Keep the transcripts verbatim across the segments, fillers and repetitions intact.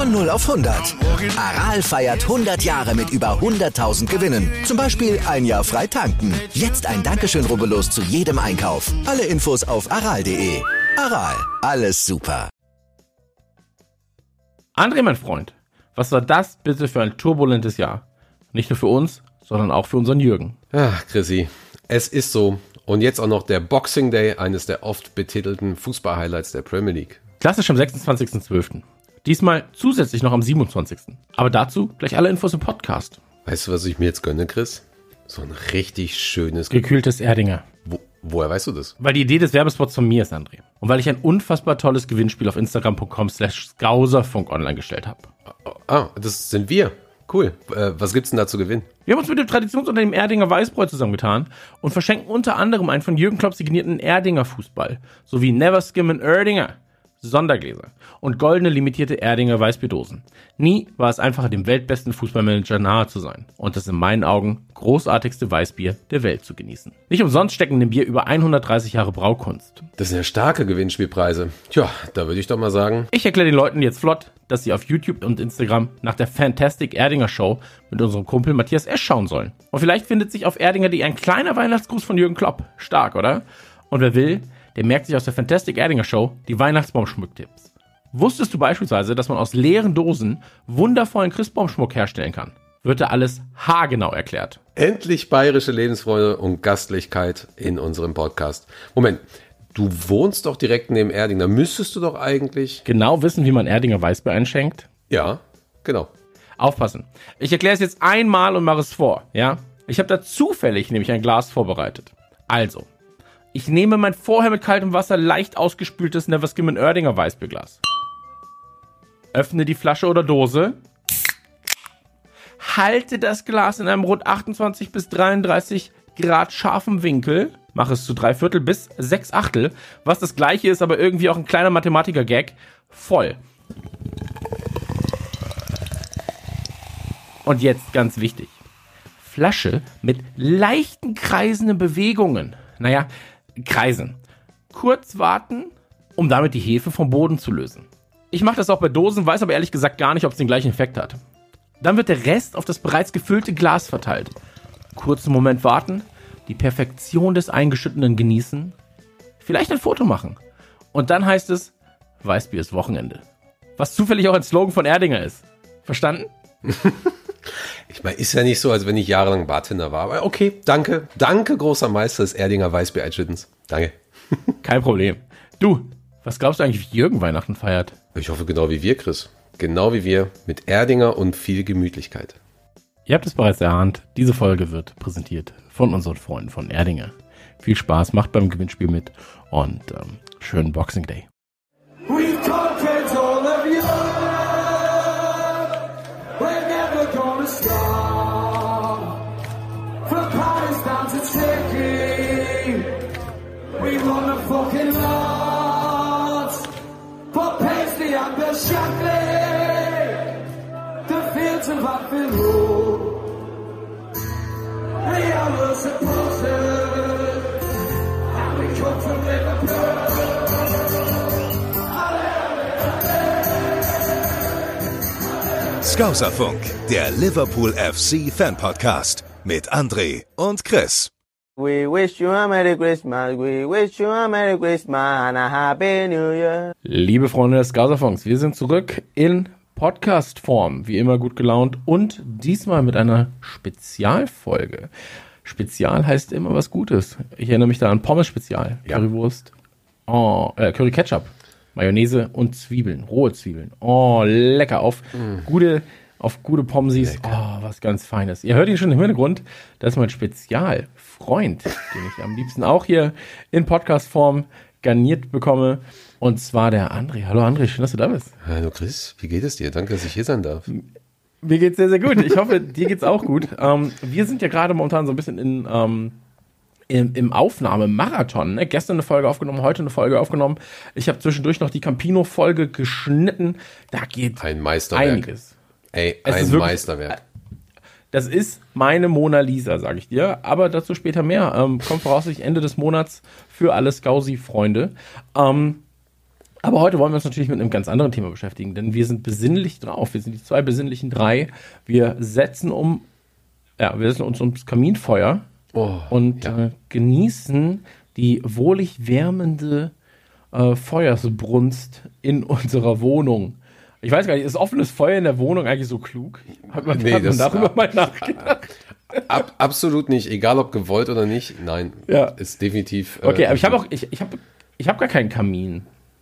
Von null auf hundert. Aral feiert hundert Jahre mit über hunderttausend Gewinnen. Zum Beispiel ein Jahr frei tanken. Jetzt ein Dankeschön, rubbellos zu jedem Einkauf. Alle Infos auf aral punkt de. Aral, alles super. André, mein Freund, was war das bitte für ein turbulentes Jahr? Nicht nur für uns, sondern auch für unseren Jürgen. Ach, Chrissy, es ist so. Und jetzt auch noch der Boxing Day, eines der oft betitelten Fußball-Highlights der Premier League. Klassisch am sechsundzwanzigsten zwölften Diesmal zusätzlich noch am siebenundzwanzigsten Aber dazu gleich alle Infos im Podcast. Weißt du, was ich mir jetzt gönne, Chris? So ein richtig schönes... Gekühltes Erdinger. Wo, woher weißt du das? Weil die Idee des Werbespots von mir ist, André. Und weil ich ein unfassbar tolles Gewinnspiel auf instagram punkt com slash skauserfunk online gestellt habe. Ah, das sind wir. Cool. Äh, was gibt's denn da zu gewinnen? Wir haben uns mit dem Traditionsunternehmen Erdinger Weißbräu zusammengetan und verschenken unter anderem einen von Jürgen Klopp signierten Erdinger Fußball sowie Never Skimmin' Erdinger Sondergläser und goldene limitierte Erdinger Weißbierdosen. Nie war es einfacher, dem weltbesten Fußballmanager nahe zu sein und das in meinen Augen großartigste Weißbier der Welt zu genießen. Nicht umsonst stecken in dem Bier über hundertdreißig Jahre Braukunst. Das sind ja starke Gewinnspielpreise. Tja, da würde ich doch mal sagen... Ich erkläre den Leuten jetzt flott, dass sie auf YouTube und Instagram nach der Fantastic Erdinger Show mit unserem Kumpel Matthias Esch schauen sollen. Und vielleicht findet sich auf erdinger punkt de ein kleiner Weihnachtsgruß von Jürgen Klopp. Stark, oder? Und wer will, der merkt sich aus der Fantastic Erdinger Show die Weihnachtsbaumschmücktipps. Wusstest du beispielsweise, dass man aus leeren Dosen wundervollen Christbaumschmuck herstellen kann? Wird da alles haargenau erklärt. Endlich bayerische Lebensfreude und Gastlichkeit in unserem Podcast. Moment, du wohnst doch direkt neben Erding, da müsstest du doch eigentlich... Genau wissen, wie man Erdinger Weißbier einschenkt? Ja, genau. Aufpassen. Ich erkläre es jetzt einmal und mache es vor, ja? Ich habe da zufällig nämlich ein Glas vorbereitet. Also... Ich nehme mein vorher mit kaltem Wasser leicht ausgespültes Never Skimmin' Erdinger Weißbierglas. Öffne die Flasche oder Dose. Halte das Glas in einem rund achtundzwanzig bis dreiunddreißig Grad scharfen Winkel. Mache es zu drei Viertel bis sechs Achtel. Was das gleiche ist, aber irgendwie auch ein kleiner Mathematiker-Gag. Voll. Und jetzt ganz wichtig. Flasche mit leichten kreisenden Bewegungen. Naja, kreisen. Kurz warten, um damit die Hefe vom Boden zu lösen. Ich mache das auch bei Dosen, weiß aber ehrlich gesagt gar nicht, ob es den gleichen Effekt hat. Dann wird der Rest auf das bereits gefüllte Glas verteilt. Kurzen Moment warten, die Perfektion des Eingeschütteten genießen, vielleicht ein Foto machen. Und dann heißt es, Weißbier ist Wochenende. Was zufällig auch ein Slogan von Erdinger ist. Verstanden? Ich meine, ist ja nicht so, als wenn ich jahrelang Bartender war. Aber okay, danke. Danke, großer Meister des Erdinger Weißbier-Einschüttens. Danke. Kein Problem. Du, was glaubst du eigentlich, wie Jürgen Weihnachten feiert? Ich hoffe genau wie wir, Chris. Genau wie wir. Mit Erdinger und viel Gemütlichkeit. Ihr habt es bereits erahnt. Diese Folge wird präsentiert von unseren Freunden von Erdinger. Viel Spaß, macht beim Gewinnspiel mit und ähm, schönen Boxing Day. We conquered all of you. We're never gonna stop. From Paris down to Turkey, we won the fucking lot. But Paisley and the Shankly, the fields of Anfield Road. We are the supporters, and we come from Liverpool. Skauserfunk, der Liverpool F C Fan Podcast mit André und Chris. We wish you a Merry Christmas, we wish you a Merry Christmas and a Happy New Year. Liebe Freunde des Skauserfunks, wir sind zurück in Podcast-Form, wie immer gut gelaunt und diesmal mit einer Spezialfolge. Spezial heißt immer was Gutes. Ich erinnere mich da an Pommes-Spezial, Ja. Currywurst, oh, äh, Curry-Ketchup, Mayonnaise und Zwiebeln, rohe Zwiebeln. Oh, lecker, auf mm. gute, auf gute Pommes. Oh, was ganz Feines. Ihr hört hier schon im Hintergrund, das ist mein Spezialfreund, den ich am liebsten auch hier in Podcast-Form garniert bekomme. Und zwar der André. Hallo André, schön, dass du da bist. Hallo Chris, wie geht es dir? Danke, dass ich hier sein darf. Mir geht's sehr, sehr gut. Ich hoffe, dir geht's auch gut. Ähm, wir sind ja gerade momentan so ein bisschen in, ähm, im, im Aufnahmemarathon. Ne? Gestern eine Folge aufgenommen, heute eine Folge aufgenommen. Ich habe zwischendurch noch die Campino-Folge geschnitten. Da geht Ein Meisterwerk. einiges. Ey, Es ein ist wirklich- Meisterwerk. Das ist meine Mona Lisa, sage ich dir. Aber dazu später mehr. Ähm, kommt voraussichtlich Ende des Monats für alle Skausi-Freunde. Ähm, Aber heute wollen wir uns natürlich mit einem ganz anderen Thema beschäftigen, denn wir sind besinnlich drauf. Wir sind die zwei besinnlichen drei. Wir setzen um, ja, wir setzen uns ums Kaminfeuer Oh, und ja. äh, genießen die wohlig wärmende äh, Feuersbrunst in unserer Wohnung. Ich weiß gar nicht, ist offenes Feuer in der Wohnung eigentlich so klug? Hat man, Nee, hat man das- darüber mal nachgedacht? Ab, absolut nicht, egal ob gewollt oder nicht. Nein, Ja. ist definitiv. äh, Okay, aber ich habe auch, ich, ich habe ich hab gar keinen Kamin.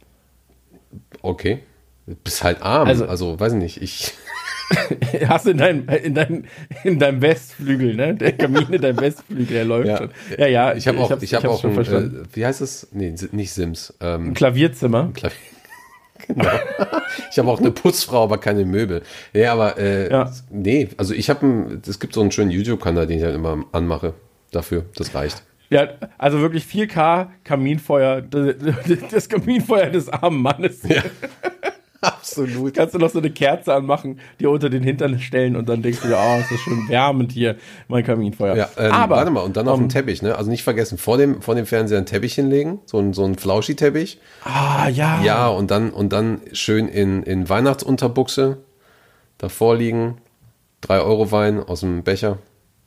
Okay. Du bist halt arm. Also- Also, weiß ich nicht. Ich. Hast du in deinem, in deinem, in deinem Westflügel, ne? Der Kamin in deinem Westflügel, der läuft Ja. schon. Ja, ja, Ich habe auch, hab's- ich hab hab's auch schon ein, verstanden. äh, wie heißt es? Nee, nicht Sims. Ähm, Ein Klavierzimmer. Klavier. Genau. Ich habe auch eine Putzfrau, aber keine Möbel. Nee, aber äh, Ja. nee, also ich habe, es gibt so einen schönen YouTube-Kanal, den ich halt immer anmache. Dafür, das reicht. Ja, also wirklich vier K Kaminfeuer, das, das Kaminfeuer des armen Mannes. Ja. Absolut. Kannst du noch so eine Kerze anmachen, die unter den Hintern stellen und dann denkst du dir, oh, ist das schön wärmend hier, mein Kaminfeuer. Ja, ähm, Aber, warte mal, und dann auf ähm, dem Teppich, ne? Also nicht vergessen, vor dem, vor dem Fernseher einen Teppich hinlegen, so ein, so ein Flauschi-Teppich. ah, ja. Ja, und dann, und dann schön in, in Weihnachtsunterbuchse davor liegen, drei Euro Wein aus dem Becher.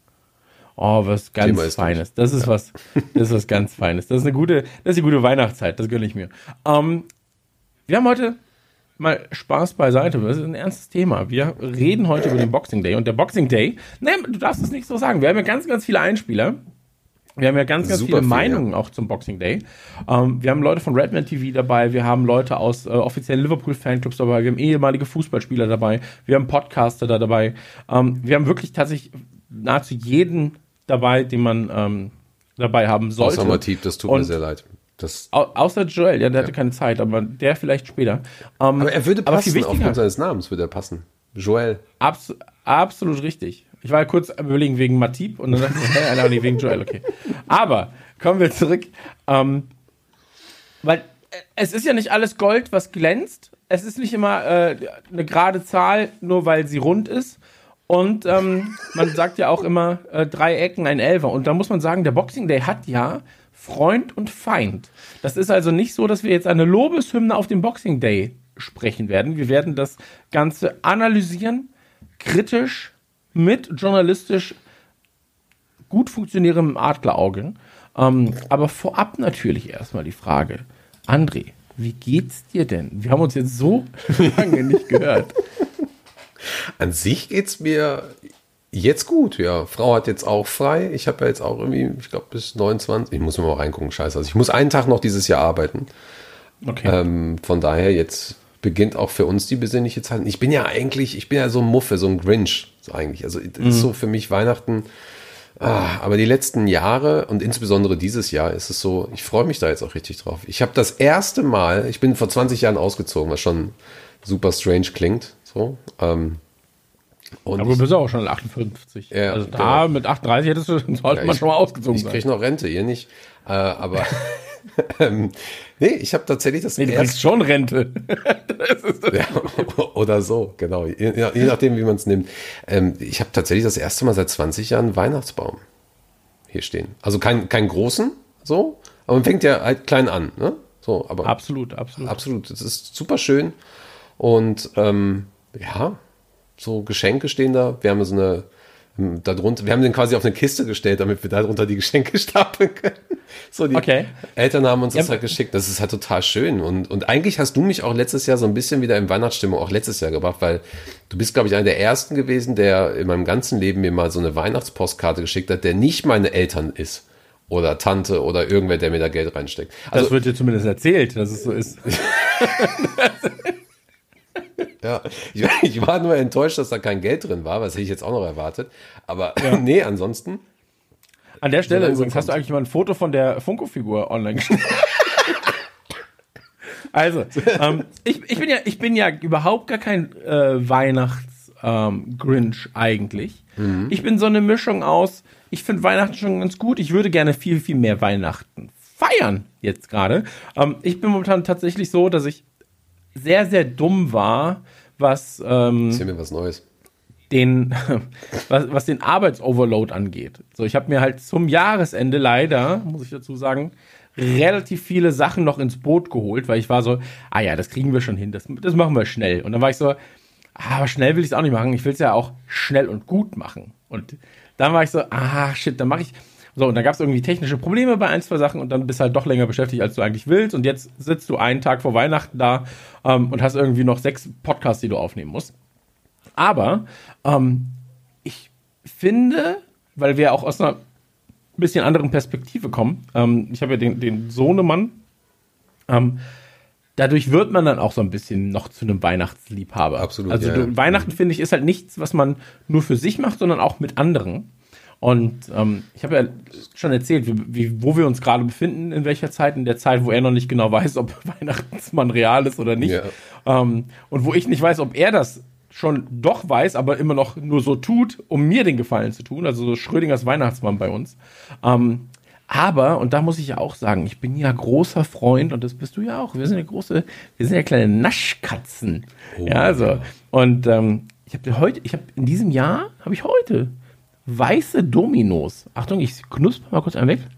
Oh, was ganz Thema ist Feines. Das ist was, das ist was ganz Feines. Das ist eine gute, das ist die gute Weihnachtszeit, das gönne ich mir. Ähm, wir haben heute mal Spaß beiseite. Das ist ein ernstes Thema. Wir reden heute über den Boxing Day. Und der Boxing Day, ne, du darfst es nicht so sagen. Wir haben ja ganz, ganz viele Einspieler. Wir haben ja ganz, ganz Super viele viel, Meinungen auch zum Boxing Day. Ähm, wir haben Leute von Redman T V dabei, wir haben Leute aus äh, offiziellen Liverpool-Fanclubs dabei, wir haben ehemalige Fußballspieler dabei, wir haben Podcaster da dabei. Ähm, wir haben wirklich tatsächlich nahezu jeden dabei, den man ähm, dabei haben sollte. Außer Matip, das tut Und- mir sehr leid. Das, Au außer Joel, ja, der hatte keine Zeit, aber der vielleicht später. Ähm, aber er würde aber viel passen, wichtiger, aufgrund seines Namens würde er passen. Joel. abs absolut richtig. Ich war kurz am Überlegen wegen Matip und dann dachte ich, hey, nein, nee, wegen Joel, okay. Aber kommen wir zurück. Ähm, weil äh, es ist ja nicht alles Gold, was glänzt. Es ist nicht immer äh, eine gerade Zahl, nur weil sie rund ist. Und ähm, man sagt ja auch immer äh, drei Ecken, ein Elfer. Und da muss man sagen, der Boxing Day hat ja Freund und Feind. Das ist also nicht so, dass wir jetzt eine Lobeshymne auf dem Boxing Day sprechen werden. Wir werden das Ganze analysieren, kritisch, mit journalistisch gut funktionierendem Adlerauge. Ähm, aber vorab natürlich erstmal die Frage, André, wie geht's dir denn? Wir haben uns jetzt so lange nicht gehört. An sich geht's mir jetzt gut, ja. Frau hat jetzt auch frei. Ich habe ja jetzt auch irgendwie, ich glaube bis neunundzwanzig. Ich muss mir mal reingucken, scheiße. Also ich muss einen Tag noch dieses Jahr arbeiten. Okay. Ähm, von daher jetzt beginnt auch für uns die besinnliche Zeit. Ich bin ja eigentlich, ich bin ja so ein Muffe, so ein Grinch, so eigentlich. Also das ist so für mich Weihnachten. Ah, aber die letzten Jahre und insbesondere dieses Jahr ist es so, ich freue mich da jetzt auch richtig drauf. Ich habe das erste Mal, ich bin vor zwanzig Jahren ausgezogen, was schon super strange klingt, so. Ähm, und Aber du bist auch schon achtundfünfzig. Ja, also da genau. mit achtunddreißig hättest du, sollte Ja, man ich- schon mal ausgezogen ich sein. kriege noch Rente, ihr nicht. Äh, aber ähm, nee, ich habe tatsächlich das Nee, du erste kriegst schon Rente. Ja, oder so, genau. Je, je nachdem, wie man es nimmt. Ähm, ich habe tatsächlich das erste Mal seit zwanzig Jahren einen Weihnachtsbaum hier stehen. Also kein, keinen großen, so, aber man fängt ja halt klein an, ne? So, aber Absolut, absolut. absolut. Es ist super schön. Und ähm, ja, so Geschenke stehen da. Wir haben so eine, darunter, wir haben den quasi auf eine Kiste gestellt, damit wir darunter die Geschenke stapeln können. So, die Okay. Eltern haben uns das Ja, halt geschickt. Das ist halt total schön. Und, und eigentlich hast du mich auch letztes Jahr so ein bisschen wieder in Weihnachtsstimmung auch letztes Jahr gebracht, weil du bist, glaube ich, einer der ersten gewesen, der in meinem ganzen Leben mir mal so eine Weihnachtspostkarte geschickt hat, der nicht meine Eltern ist. Oder Tante oder irgendwer, der mir da Geld reinsteckt. Das Also, wird dir zumindest erzählt, dass es so ist. ja, ich, ich war nur enttäuscht, dass da kein Geld drin war, was hätte ich jetzt auch noch erwartet. Aber nee, ansonsten. An der Stelle So langsam übrigens, hast du kommt's. eigentlich mal ein Foto von der Funko-Figur online gestellt? Also, ähm, ich, ich, bin ja, ich bin ja überhaupt gar kein äh, Weihnachts-Grinch ähm, eigentlich. Mhm. Ich bin so eine Mischung aus, ich finde Weihnachten schon ganz gut, ich würde gerne viel, viel mehr Weihnachten feiern jetzt gerade. Ähm, ich bin momentan tatsächlich so, dass ich sehr, sehr dumm war, was ähm, Erzähl mir was Neues. den, was, was den Arbeitsoverload angeht. So, ich habe mir halt zum Jahresende leider, muss ich dazu sagen, relativ viele Sachen noch ins Boot geholt, weil ich war so, ah ja, das kriegen wir schon hin, das, das machen wir schnell. Und dann war ich so, ah, aber schnell will ich es auch nicht machen, ich will es ja auch schnell und gut machen. Und dann war ich so, ah, shit, dann mache ich, so, und dann gab es irgendwie technische Probleme bei ein, zwei Sachen und dann bist du halt doch länger beschäftigt, als du eigentlich willst. Und jetzt sitzt du einen Tag vor Weihnachten da ähm, und hast irgendwie noch sechs Podcasts, die du aufnehmen musst. Aber ähm, ich finde, weil wir auch aus einer bisschen anderen Perspektive kommen, ähm, ich habe ja den, den Sohnemann, ähm, dadurch wird man dann auch so ein bisschen noch zu einem Weihnachtsliebhaber. Absolut. Also ja, du, ja. Weihnachten, finde ich, ist halt nichts, was man nur für sich macht, sondern auch mit anderen. Und ähm, ich habe ja schon erzählt, wie, wie, wo wir uns gerade befinden, in welcher Zeit, in der Zeit, wo er noch nicht genau weiß, ob Weihnachtsmann real ist oder nicht. Ja. Ähm, und wo ich nicht weiß, ob er das schon doch weiß, aber immer noch nur so tut, um mir den Gefallen zu tun. Also so Schrödingers Weihnachtsmann bei uns. Ähm, aber, und da muss ich ja auch sagen, ich bin ja großer Freund, und das bist du ja auch, wir sind ja große, wir sind ja kleine Naschkatzen. Oh, ja, also, ja. und ähm, ich habe heute, ich habe in diesem Jahr, habe ich heute weiße Dominos. Achtung, ich knusper mal kurz einen weg.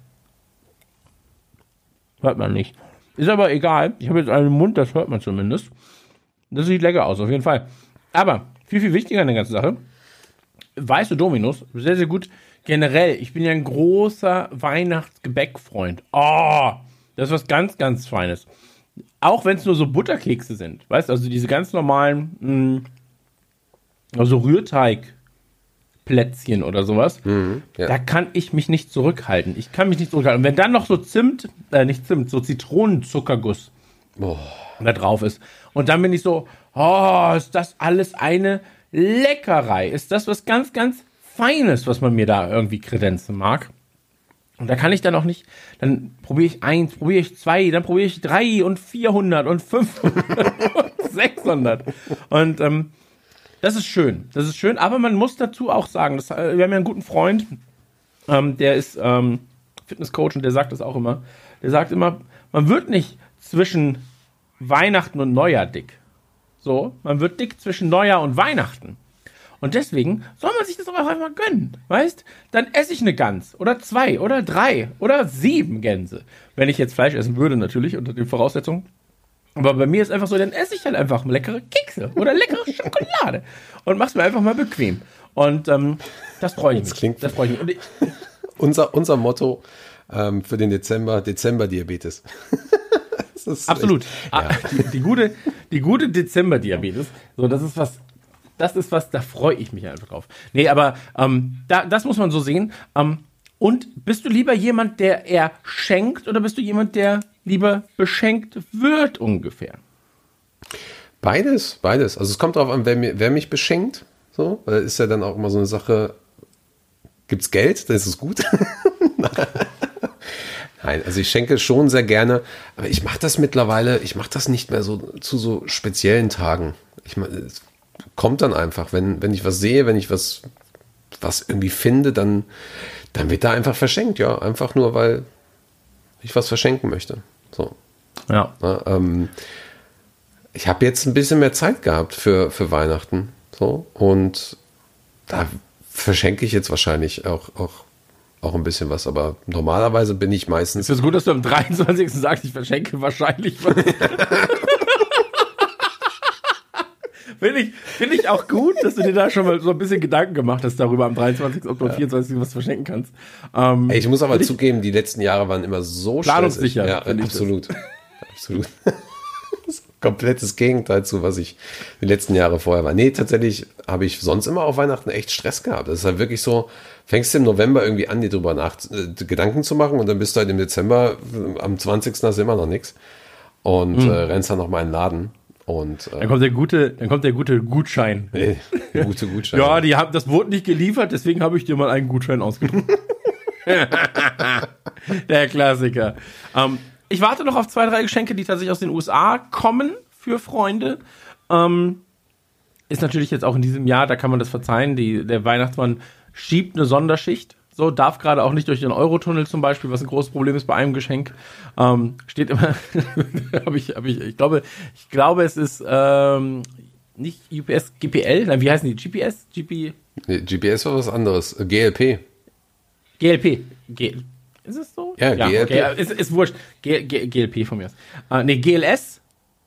Hört man nicht. Ist aber egal. Ich habe jetzt einen im Mund, das hört man zumindest. Das sieht lecker aus, auf jeden Fall. Aber viel, viel wichtiger an der ganzen Sache. Weiße Dominos, sehr, sehr gut. Generell, ich bin ja ein großer Weihnachtsgebäckfreund. Oh, das ist was ganz, ganz Feines. Auch wenn es nur so Butterkekse sind. Weißt du, also diese ganz normalen, mh, also Rührteig Plätzchen oder sowas, Mhm, ja. da kann ich mich nicht zurückhalten. Ich kann mich nicht zurückhalten. Und wenn dann noch so Zimt, äh, nicht Zimt, so Zitronenzuckerguss Oh. da drauf ist. Und dann bin ich so, oh, ist das alles eine Leckerei. Ist das was ganz, ganz Feines, was man mir da irgendwie kredenzen mag. Und da kann ich dann auch nicht, dann probiere ich eins, probiere ich zwei, dann probiere ich drei und vierhundert und fünfhundert und sechshundert. Und ähm, das ist schön, das ist schön, aber man muss dazu auch sagen, das, wir haben ja einen guten Freund, ähm, der ist ähm, Fitnesscoach und der sagt das auch immer, der sagt immer, man wird nicht zwischen Weihnachten und Neujahr dick. So, man wird dick zwischen Neujahr und Weihnachten. Und deswegen soll man sich das auch einfach mal gönnen, weißt? Dann esse ich eine Gans oder zwei oder drei oder sieben Gänse. Wenn ich jetzt Fleisch essen würde, natürlich, unter den Voraussetzungen. Aber bei mir ist einfach so, dann esse ich halt einfach leckere Kekse oder leckere Schokolade und mach's mir einfach mal bequem. Und ähm, das freue ich mich. Das klingt- das freue ich mich. Und ich, Unser, unser Motto ähm, für den Dezember, Dezember-Diabetes. Das ist absolut. echt- Ah, Ja. die, die gute, die gute Dezember-Diabetes. So, das ist was, das ist was, da freue ich mich einfach drauf. Nee, aber ähm, da, das muss man so sehen. Ähm, und bist du lieber jemand, der eher schenkt, oder bist du jemand, der lieber beschenkt wird ungefähr? Beides, beides. Also es kommt darauf an, wer, mir, wer mich beschenkt. So, weil ist ja dann auch immer so eine Sache, gibt's Geld, dann ist es gut. Nein, also ich schenke schon sehr gerne, aber ich mache das mittlerweile, ich mache das nicht mehr so zu so speziellen Tagen. Ich mach, es kommt dann einfach, wenn, wenn ich was sehe, wenn ich was, was irgendwie finde, dann, dann wird da einfach verschenkt, ja. Einfach nur, weil ich was verschenken möchte. So. Ja. Ja, ähm, ich habe jetzt ein bisschen mehr Zeit gehabt für, für Weihnachten. So, und da verschenke ich jetzt wahrscheinlich auch, auch, auch ein bisschen was. Aber normalerweise bin ich meistens. Es ist gut, dass du am dreiundzwanzigsten sagst, ich verschenke wahrscheinlich was. Finde ich, find ich auch gut, dass du dir da schon mal so ein bisschen Gedanken gemacht hast darüber am dreiundzwanzigsten ob du am vierundzwanzigsten was verschenken kannst. Ähm, Ey, ich muss aber find ich- zugeben, die letzten Jahre waren immer so Planungssicher, stressig. Ja, finde ich absolut. Absolut. Das ist ein komplettes Gegenteil zu, was ich die letzten Jahre vorher war. Nee, tatsächlich habe ich sonst immer auf Weihnachten echt Stress gehabt. Das ist halt wirklich so, fängst du im November irgendwie an, dir drüber nach, äh, Gedanken zu machen, und dann bist du halt im Dezember, äh, am zwanzigsten hast du immer noch nichts. Und Mhm. äh, rennst dann noch mal in den Laden. Und äh, Dann kommt der gute, dann kommt der gute Gutschein. ey, gute Gutscheine. Ja, die haben, das wurde nicht geliefert, deswegen habe ich dir mal einen Gutschein ausgedruckt. Der Klassiker. Ähm, ich warte noch auf zwei, drei Geschenke, die tatsächlich aus den U S A kommen für Freunde. Ähm, ist natürlich jetzt auch in diesem Jahr, da kann man das verzeihen, die, der Weihnachtsmann schiebt eine Sonderschicht. So, darf gerade auch nicht durch den Eurotunnel zum Beispiel, was ein großes Problem ist bei einem Geschenk. Ähm, steht immer, habe ich, hab ich, ich glaube, ich glaube, es ist ähm, nicht U P S, G P L, nein, wie heißen die? G P S? G P, Nee, G P S war was anderes. G L P. G L P. G, Ist es so? Ja, G L P. Okay, ist, ist wurscht. G, G, G L P von mir aus. Äh, nee, G L S.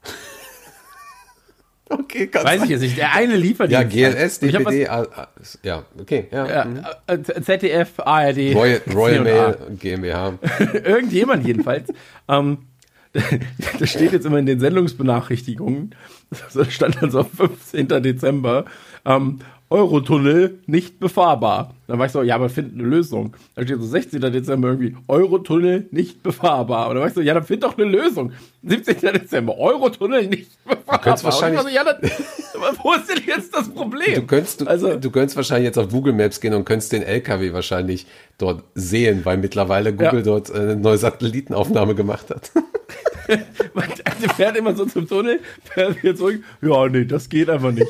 Okay, ganz Weiß ich jetzt nicht. Der eine liefert Ja, die G L S, D Ich hab P D, A- A- ja, okay. Ja. Ja, mhm. äh, Z D F, A R D. Royal, Royal C und A. Mail GmbH. Irgendjemand jedenfalls. ähm, das steht jetzt immer in den Sendungsbenachrichtigungen. Da stand also fünfzehnten Dezember. Ähm, Eurotunnel nicht befahrbar. Dann war ich so, ja, aber find eine Lösung. Da steht so sechzehnten Dezember irgendwie, Eurotunnel nicht befahrbar. Und dann war ich so, ja, dann find doch eine Lösung. siebzehnten Dezember, Eurotunnel nicht befahrbar. Du könntest wahrscheinlich, und ich war so, ja, das, wo ist denn jetzt das Problem? Du könntest, du, also, du könntest wahrscheinlich jetzt auf Google Maps gehen und könntest den L K W wahrscheinlich dort sehen, weil mittlerweile Google ja. dort eine neue Satellitenaufnahme gemacht hat. Der fährt immer so zum Tunnel, fährt wieder zurück. Ja, nee, das geht einfach nicht.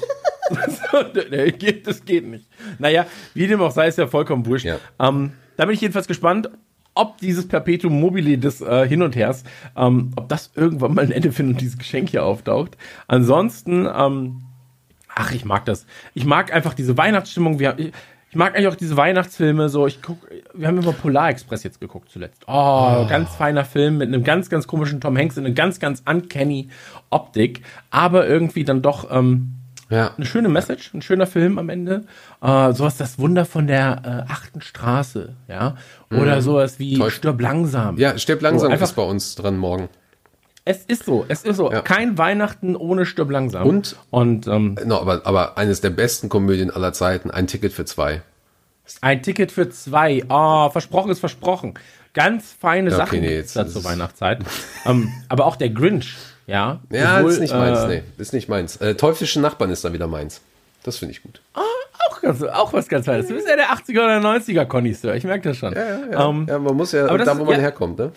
Das geht nicht. Naja, wie dem auch sei, ist ja vollkommen wurscht. Ja. Ähm, da bin ich jedenfalls gespannt, ob dieses Perpetuum mobile des äh, Hin und Hers, ähm, ob das irgendwann mal ein Ende findet und dieses Geschenk hier auftaucht. Ansonsten, ähm, ach, ich mag das. Ich mag einfach diese Weihnachtsstimmung. Wir, ich, ich mag eigentlich auch diese Weihnachtsfilme. So, ich guck, wir haben immer Polar Express jetzt geguckt zuletzt. Oh, oh, ganz feiner Film mit einem ganz, ganz komischen Tom Hanks in einer ganz, ganz uncanny Optik, aber irgendwie dann doch ähm, Ja. eine schöne Message, ein schöner Film am Ende. Äh, sowas, das Wunder von der äh, achten Straße, ja. Oder mhm. sowas wie Toll. Stirb langsam. Ja, Stirb langsam so, einfach, ist bei uns dran morgen. Es ist so, es ist so. Ja. Kein Weihnachten ohne Stirb langsam. Und? Und ähm, No, aber, aber eines der besten Komödien aller Zeiten, ein Ticket für zwei. Ein Ticket für zwei. Oh, versprochen ist versprochen. Ganz feine Ja, okay, Sachen nee, gibt's jetzt da ist zur es- Weihnachtszeit. ähm, aber auch der Grinch, ja. Ja, Obwohl, das ist nicht meins, äh, nee. Das ist nicht meins. Äh, Teuflische Nachbarn ist da wieder meins. Das finde ich gut. Auch, ganz, auch was ganz Feines. Du bist ja der achtziger oder neunziger Connoisseur, ich merke das schon. Ja, ja, ja. Ähm, ja, man muss ja aber das da, wo ist- man ja. herkommt, ne?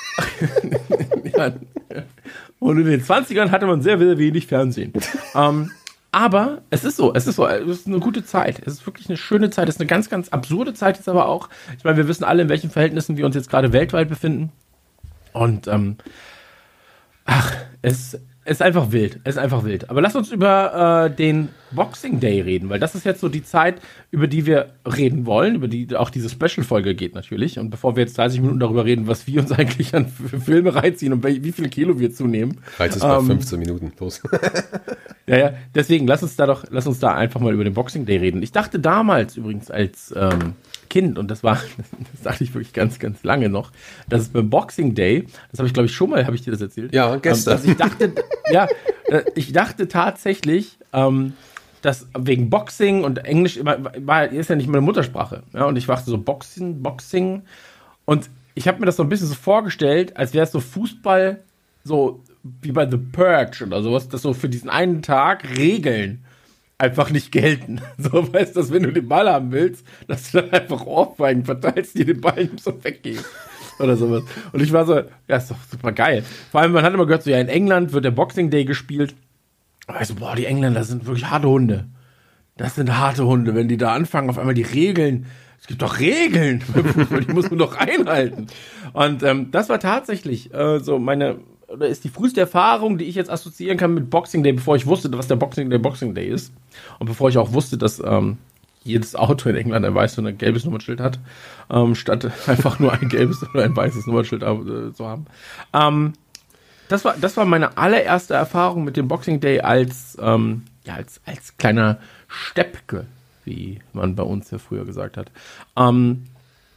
Ja. Und in den zwanzigern hatte man sehr, sehr wenig Fernsehen. ähm, aber es ist so, es ist so, es ist eine gute Zeit. Es ist wirklich eine schöne Zeit. Es ist eine ganz, ganz absurde Zeit jetzt aber auch. Ich meine, wir wissen alle, in welchen Verhältnissen wir uns jetzt gerade weltweit befinden. Und ähm, ach, es ist einfach wild. Es ist einfach wild. Aber lass uns über äh, den Boxing Day reden, weil das ist jetzt so die Zeit, über die wir reden wollen, über die auch diese Special-Folge geht natürlich. Und bevor wir jetzt dreißig Minuten darüber reden, was wir uns eigentlich an F- Filme reinziehen und wie viele Kilo wir zunehmen. Reiz ist bei ähm, fünfzehn Minuten. Los. Ja, ja, deswegen lass uns da doch, lass uns da einfach mal über den Boxing Day reden. Ich dachte damals übrigens als ähm, Kind, und das war, das dachte ich wirklich ganz, ganz lange noch, dass es beim Boxing Day, das habe ich glaube ich schon mal, habe ich dir das erzählt? Ja, gestern. Ähm, dass ich dachte, ja, äh, ich dachte tatsächlich, ähm, dass wegen Boxing und Englisch immer, war, ist ja nicht meine Muttersprache. Ja, und ich dachte so Boxing, Boxing. Und ich habe mir das so ein bisschen so vorgestellt, als wäre es so Fußball, so wie bei The Purge oder sowas, dass so für diesen einen Tag Regeln einfach nicht gelten. So, weißt du, dass wenn du den Ball haben willst, dass du dann einfach Ohrfeigen verteilst, die den Ball nicht so weggeben. Oder sowas. Und ich war so, ja, ist doch super geil. Vor allem, man hat immer gehört, so, ja, in England wird der Boxing Day gespielt. Also, boah, die Engländer sind wirklich harte Hunde. Das sind harte Hunde, wenn die da anfangen, auf einmal die Regeln. Es gibt doch Regeln beim Fußball, die muss man doch einhalten. Und ähm, das war tatsächlich äh, so meine, oder ist die früheste Erfahrung, die ich jetzt assoziieren kann mit Boxing Day, bevor ich wusste, was der Boxing Day Boxing Day ist. Und bevor ich auch wusste, dass ähm, jedes Auto in England ein weißes und ein gelbes Nummernschild hat, ähm, statt einfach nur ein gelbes oder ein weißes Nummernschild äh, zu haben. Ähm, das war, das war meine allererste Erfahrung mit dem Boxing Day als, ähm, ja, als, als kleiner Steppke, wie man bei uns ja früher gesagt hat. Ähm,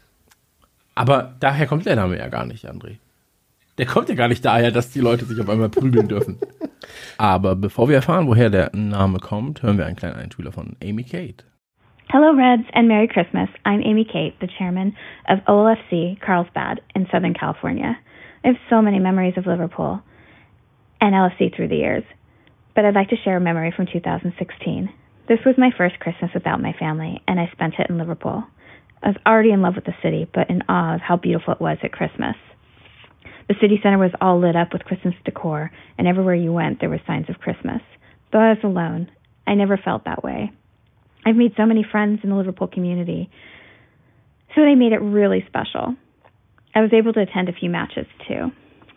aber daher kommt der Name ja gar nicht, André. Der kommt ja gar nicht daher, dass die Leute sich auf einmal prügeln dürfen. Aber bevor wir erfahren, woher der Name kommt, hören wir einen kleinen Einspieler von Amy Kate. Hello, Reds, and Merry Christmas. I'm Amy Kate, the chairman of O L F C Carlsbad in Southern California. I have so many memories of Liverpool and L F C through the years, but I'd like to share a memory from two thousand sixteen. This was my first Christmas without my family, and I spent it in Liverpool. I was already in love with the city, but in awe of how beautiful it was at Christmas. The city center was all lit up with Christmas decor, and everywhere you went, there were signs of Christmas. Though I was alone, I never felt that way. I've made so many friends in the Liverpool community, so they made it really special. I was able to attend a few matches, too.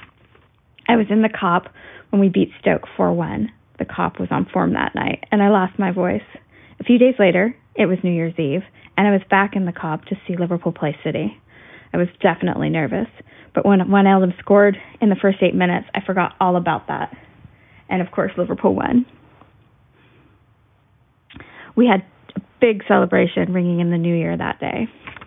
I was in the Cop when we beat Stoke four one. The Cop was on form that night, and I lost my voice. A few days later, it was New Year's Eve, and I was back in the Cop to see Liverpool play City. I was definitely nervous. But when when Oldham scored in the first eight minutes, I forgot all about that. And of course, Liverpool won. We had a big celebration ringing in the new year that day.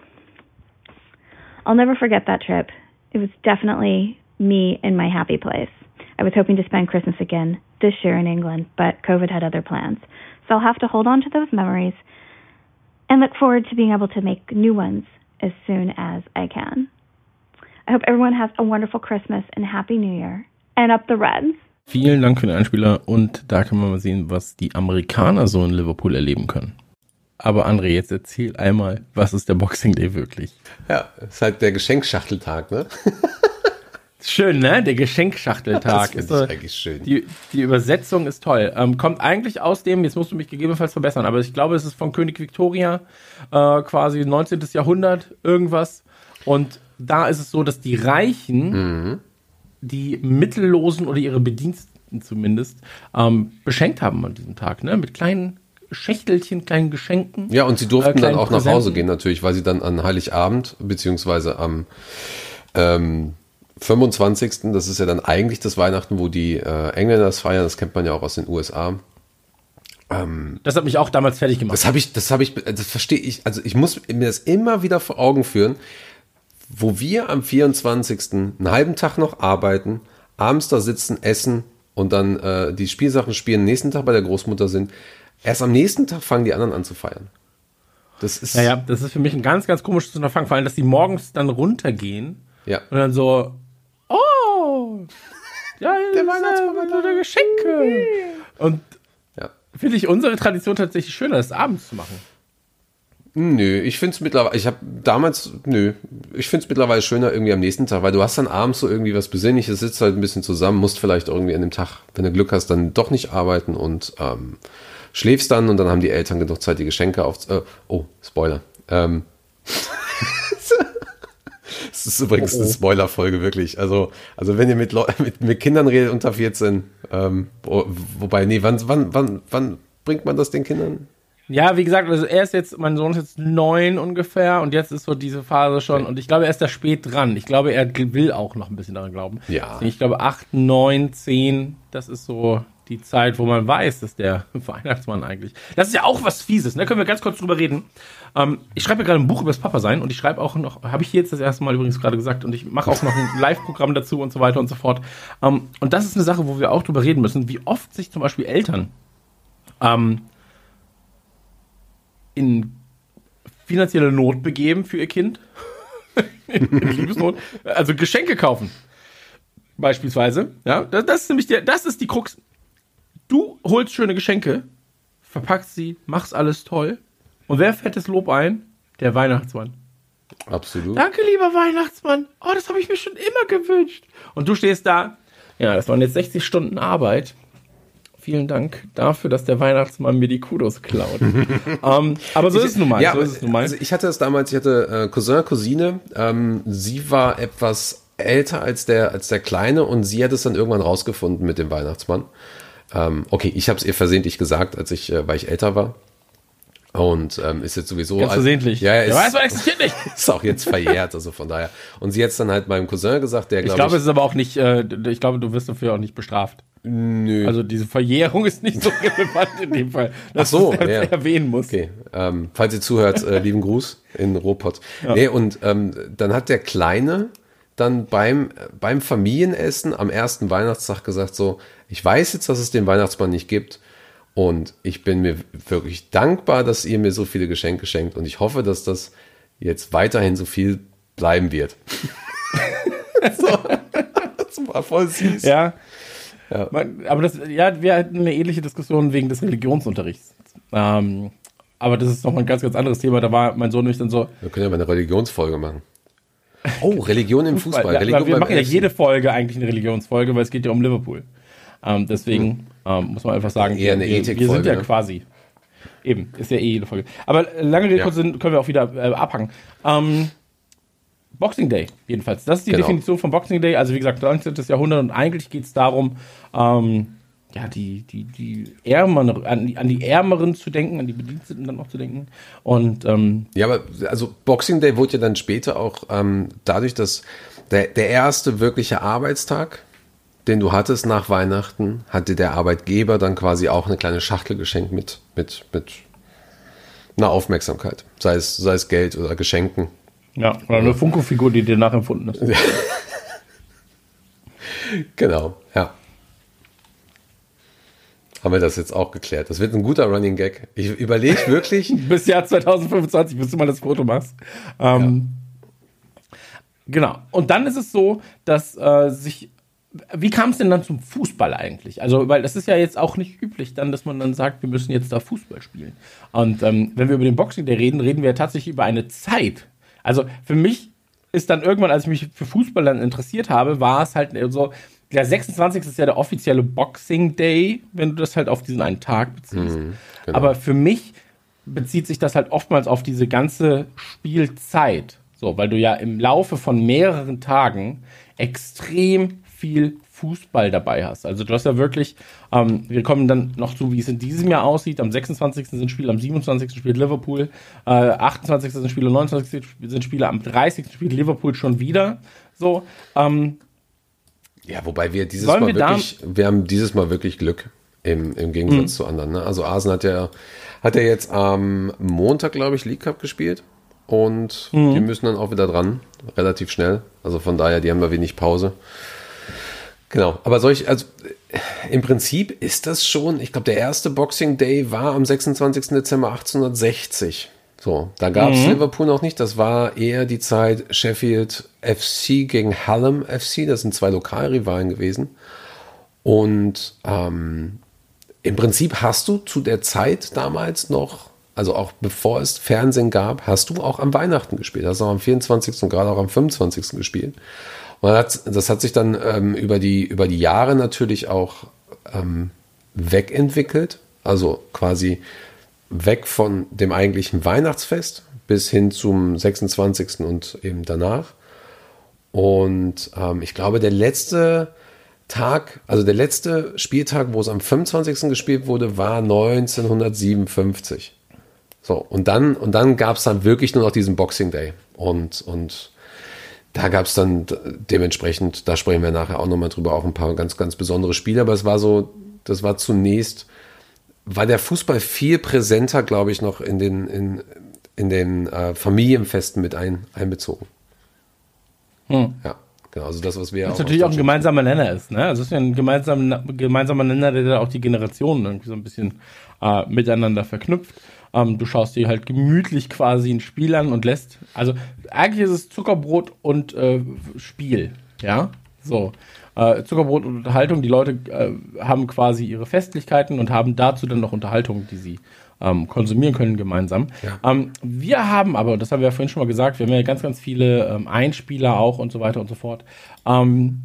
I'll never forget that trip. It was definitely me in my happy place. I was hoping to spend Christmas again this year in England, but COVID had other plans. So I'll have to hold on to those memories and look forward to being able to make new ones as soon as I can. I hope everyone has a wonderful Christmas and Happy New Year. And up the Reds. Vielen Dank für den Einspieler und da kann man mal sehen, was die Amerikaner so in Liverpool erleben können. Aber André, jetzt erzähl einmal, was ist der Boxing Day wirklich? Ja, ist halt der Geschenkschachteltag, ne? Schön, ne? Der Geschenkschachteltag. Das ist so, eigentlich schön. Die, die Übersetzung ist toll. Ähm, kommt eigentlich aus dem, jetzt musst du mich gegebenenfalls verbessern, aber ich glaube, es ist von König Victoria, äh, quasi neunzehnten. Jahrhundert, irgendwas. Und da ist es so, dass die Reichen, mhm. die Mittellosen oder ihre Bediensteten zumindest, ähm, beschenkt haben an diesem Tag, ne? Mit kleinen Schächtelchen, kleinen Geschenken. Ja, und sie durften äh, dann auch Präsenten. nach Hause gehen natürlich, weil sie dann an Heiligabend, beziehungsweise am ähm, fünfundzwanzigsten Das ist ja dann eigentlich das Weihnachten, wo die äh, Engländer das feiern, das kennt man ja auch aus den U S A. Ähm, das hat mich auch damals fertig gemacht. Das habe ich, das habe ich, das verstehe ich, also ich muss mir das immer wieder vor Augen führen, wo wir am vierundzwanzigsten einen halben Tag noch arbeiten, abends da sitzen, essen und dann äh, die Spielsachen spielen, nächsten Tag bei der Großmutter sind. Erst am nächsten Tag fangen die anderen an zu feiern. Das ist. Naja, das ist für mich ein ganz, ganz komisches Unterfangen, vor allem, dass die morgens dann runtergehen ja. und dann so, oh, ja, der Weihnachtsmann hat wieder Geschenke. Und ja. finde ich unsere Tradition tatsächlich schöner, das abends zu machen. Nö, ich finde es mittlerweile, ich habe damals, nö, ich finde es mittlerweile schöner irgendwie am nächsten Tag, weil du hast dann abends so irgendwie was Besinnliches, sitzt halt ein bisschen zusammen, musst vielleicht irgendwie an dem Tag, wenn du Glück hast, dann doch nicht arbeiten und ähm, schläfst dann und dann haben die Eltern genug Zeit, die Geschenke auf, äh, oh, Spoiler. Ähm, das ist übrigens oh, oh. eine Spoiler-Folge, wirklich. Also, also wenn ihr mit, Leu- mit, mit Kindern redet unter vierzehn, ähm, wo, wobei, nee, wann, wann, wann, wann bringt man das den Kindern? Ja, wie gesagt, also er ist jetzt, mein Sohn ist jetzt neun ungefähr und jetzt ist so diese Phase schon okay. Und ich glaube, er ist da spät dran. Ich glaube, er will auch noch ein bisschen daran glauben. Ja. Ich glaube, acht, neun, zehn, das ist so die Zeit, wo man weiß, dass der Weihnachtsmann eigentlich, das ist ja auch was Fieses, ne? Können wir ganz kurz drüber reden. Ähm, ich schreibe ja gerade ein Buch über das Papa-Sein und ich schreibe auch noch, habe ich hier jetzt das erste Mal übrigens gerade gesagt und ich mache auch noch ein Live-Programm dazu und so weiter und so fort. Ähm, und das ist eine Sache, wo wir auch drüber reden müssen, wie oft sich zum Beispiel Eltern ähm, in finanzielle Not begeben für ihr Kind, in Liebesnot, also Geschenke kaufen, beispielsweise. Ja, das, das ist nämlich der, das ist die Krux. Du holst schöne Geschenke, verpackst sie, machst alles toll und wer fährt das Lob ein? Der Weihnachtsmann. Absolut. Danke, lieber Weihnachtsmann. Oh, das habe ich mir schon immer gewünscht. Und du stehst da, ja, das waren jetzt sechzig Stunden Arbeit. Vielen Dank dafür, dass der Weihnachtsmann mir die Kudos klaut. um, aber so ich, ist es nun mal. Ja, so ist es nun mal. Also ich hatte das damals, ich hatte äh, Cousin, Cousine, ähm, sie war etwas älter als der, als der Kleine und sie hat es dann irgendwann rausgefunden mit dem Weihnachtsmann. Ähm, okay, ich habe es ihr versehentlich gesagt, als ich, äh, weil ich älter war. Und ähm, ist jetzt sowieso... Ganz versehentlich. Ja, ist, der Weihnachtsmann existiert nicht. Ist auch jetzt verjährt, also von daher. Und sie hat es dann halt meinem Cousin gesagt, der Ich glaube glaube, ich... es ist aber auch nicht, äh, ich glaube, du wirst dafür auch nicht bestraft. Nö. Also diese Verjährung ist nicht so relevant in dem Fall, dass Ach so, du es ja. erwähnen musst. Okay, ähm, falls ihr zuhört, äh, lieben Gruß in Ruhrpott. Ja. Nee, und ähm, dann hat der Kleine dann beim, beim Familienessen am ersten Weihnachtstag gesagt so, ich weiß jetzt, dass es den Weihnachtsmann nicht gibt und ich bin mir wirklich dankbar, dass ihr mir so viele Geschenke schenkt und ich hoffe, dass das jetzt weiterhin so viel bleiben wird. so, das war voll süß. Ja. Ja. Aber das, ja, wir hatten eine ähnliche Diskussion wegen des Religionsunterrichts. Ähm, aber das ist nochmal ein ganz, ganz anderes Thema. Da war mein Sohn nämlich dann so. Wir können ja mal eine Religionsfolge machen. Oh, Religion im Fußball. Ja, Religion wir beim machen ja Essen. jede Folge eigentlich eine Religionsfolge, weil es geht ja um Liverpool. Ähm, deswegen hm. ähm, muss man einfach sagen, eher eine wir, wir Ethikfolge, sind ja ne? quasi. Eben, ist ja eh jede Folge. Aber lange Rede Ja. kurz sind, können wir auch wieder äh, abhangen. Ähm, Boxing Day, jedenfalls. Das ist die Genau. Definition von Boxing Day. Also wie gesagt, neunzehnten. Jahrhundert und eigentlich geht es darum, ähm, ja, die, die, die Ärmeren, an die, an die Ärmeren zu denken, an die Bediensteten dann noch zu denken. Und ähm, ja, aber also Boxing Day wurde ja dann später auch ähm, dadurch, dass der, der erste wirkliche Arbeitstag, den du hattest nach Weihnachten, hatte der Arbeitgeber dann quasi auch eine kleine Schachtel geschenkt mit, mit, mit einer Aufmerksamkeit. Sei es, sei es Geld oder Geschenken. ja, oder eine Funko-Figur, die dir nachempfunden ist. Genau, ja. Haben wir das jetzt auch geklärt. Das wird ein guter Running Gag. Ich überlege wirklich. Bis Jahr zwanzig fünfundzwanzig, bis du mal das Foto machst. Ähm, ja. Genau. Und dann ist es so, dass äh, sich. Wie kam es denn dann zum Fußball eigentlich? Also, weil das ist ja jetzt auch nicht üblich, dann, dass man dann sagt, wir müssen jetzt da Fußball spielen. Und ähm, wenn wir über den Boxing Day reden, reden wir ja tatsächlich über eine Zeit. Also für mich ist dann irgendwann, als ich mich für Fußball dann interessiert habe, war es halt so. Der sechsundzwanzigste ist ja der offizielle Boxing Day, wenn du das halt auf diesen einen Tag beziehst. Mhm, genau. Aber für mich bezieht sich das halt oftmals auf diese ganze Spielzeit. So, weil du ja im Laufe von mehreren Tagen extrem viel Fußball dabei hast. Also du hast ja wirklich, ähm, wir kommen dann noch zu, wie es in diesem Jahr aussieht. Am sechsundzwanzigsten sind Spiele, am siebenundzwanzigsten spielt Liverpool, äh, achtundzwanzigsten sind Spiele, neunundzwanzigsten sind Spiele, am dreißigsten spielt Liverpool schon wieder. So, ähm, Ja, wobei wir dieses Sollen Mal wir wirklich, wir haben dieses Mal wirklich Glück im, im Gegensatz Mhm. zu anderen. Ne? Also Arsenal hat ja, hat ja jetzt am Montag, glaube ich, League Cup gespielt und die müssen dann auch wieder dran, relativ schnell. Also von daher, die haben da wenig Pause. Genau, aber solch, also im Prinzip ist das schon, ich glaube, der erste Boxing Day war am sechsundzwanzigsten Dezember achtzehnhundertsechzig. So, da gab es Mhm. Liverpool noch nicht, das war eher die Zeit Sheffield F C gegen Hallam F C, das sind zwei Lokalrivalen gewesen. Und ähm, im Prinzip hast du zu der Zeit damals noch, also auch bevor es Fernsehen gab, hast du auch am Weihnachten gespielt, hast auch am vierundzwanzigsten und gerade auch am fünfundzwanzigsten gespielt. Und das, das hat sich dann ähm, über, die, über die Jahre natürlich auch ähm, wegentwickelt, also quasi weg von dem eigentlichen Weihnachtsfest bis hin zum sechsundzwanzigsten und eben danach. Und ähm, ich glaube, der letzte Tag, also der letzte Spieltag, wo es am fünfundzwanzigsten gespielt wurde, war neunzehnhundertsiebenundfünfzig. So, und dann, und dann gab es dann wirklich nur noch diesen Boxing Day. Und, und da gab es dann dementsprechend, da sprechen wir nachher auch nochmal drüber, auch ein paar ganz, ganz besondere Spiele. Aber es war so, das war zunächst, war der Fußball viel präsenter, glaube ich, noch in den, in, in den äh, Familienfesten mit ein, einbezogen. Hm. Ja, genau. Also das, was wir Was auch natürlich aus auch ein gemeinsamer Nenner ist, ne? Also es ist ja ein gemeinsamer, gemeinsamer Nenner, der da auch die Generationen irgendwie so ein bisschen äh, miteinander verknüpft. Ähm, du schaust dir halt gemütlich quasi ein Spiel an und lässt, also eigentlich ist es Zuckerbrot und äh, Spiel, ja, so. Äh, Zuckerbrot und Unterhaltung, die Leute äh, haben quasi ihre Festlichkeiten und haben dazu dann noch Unterhaltung, die sie ähm, konsumieren können gemeinsam. Ja. Ähm, wir haben aber, das haben wir ja vorhin schon mal gesagt, wir haben ja ganz, ganz viele ähm, Einspieler auch und so weiter und so fort. Ähm,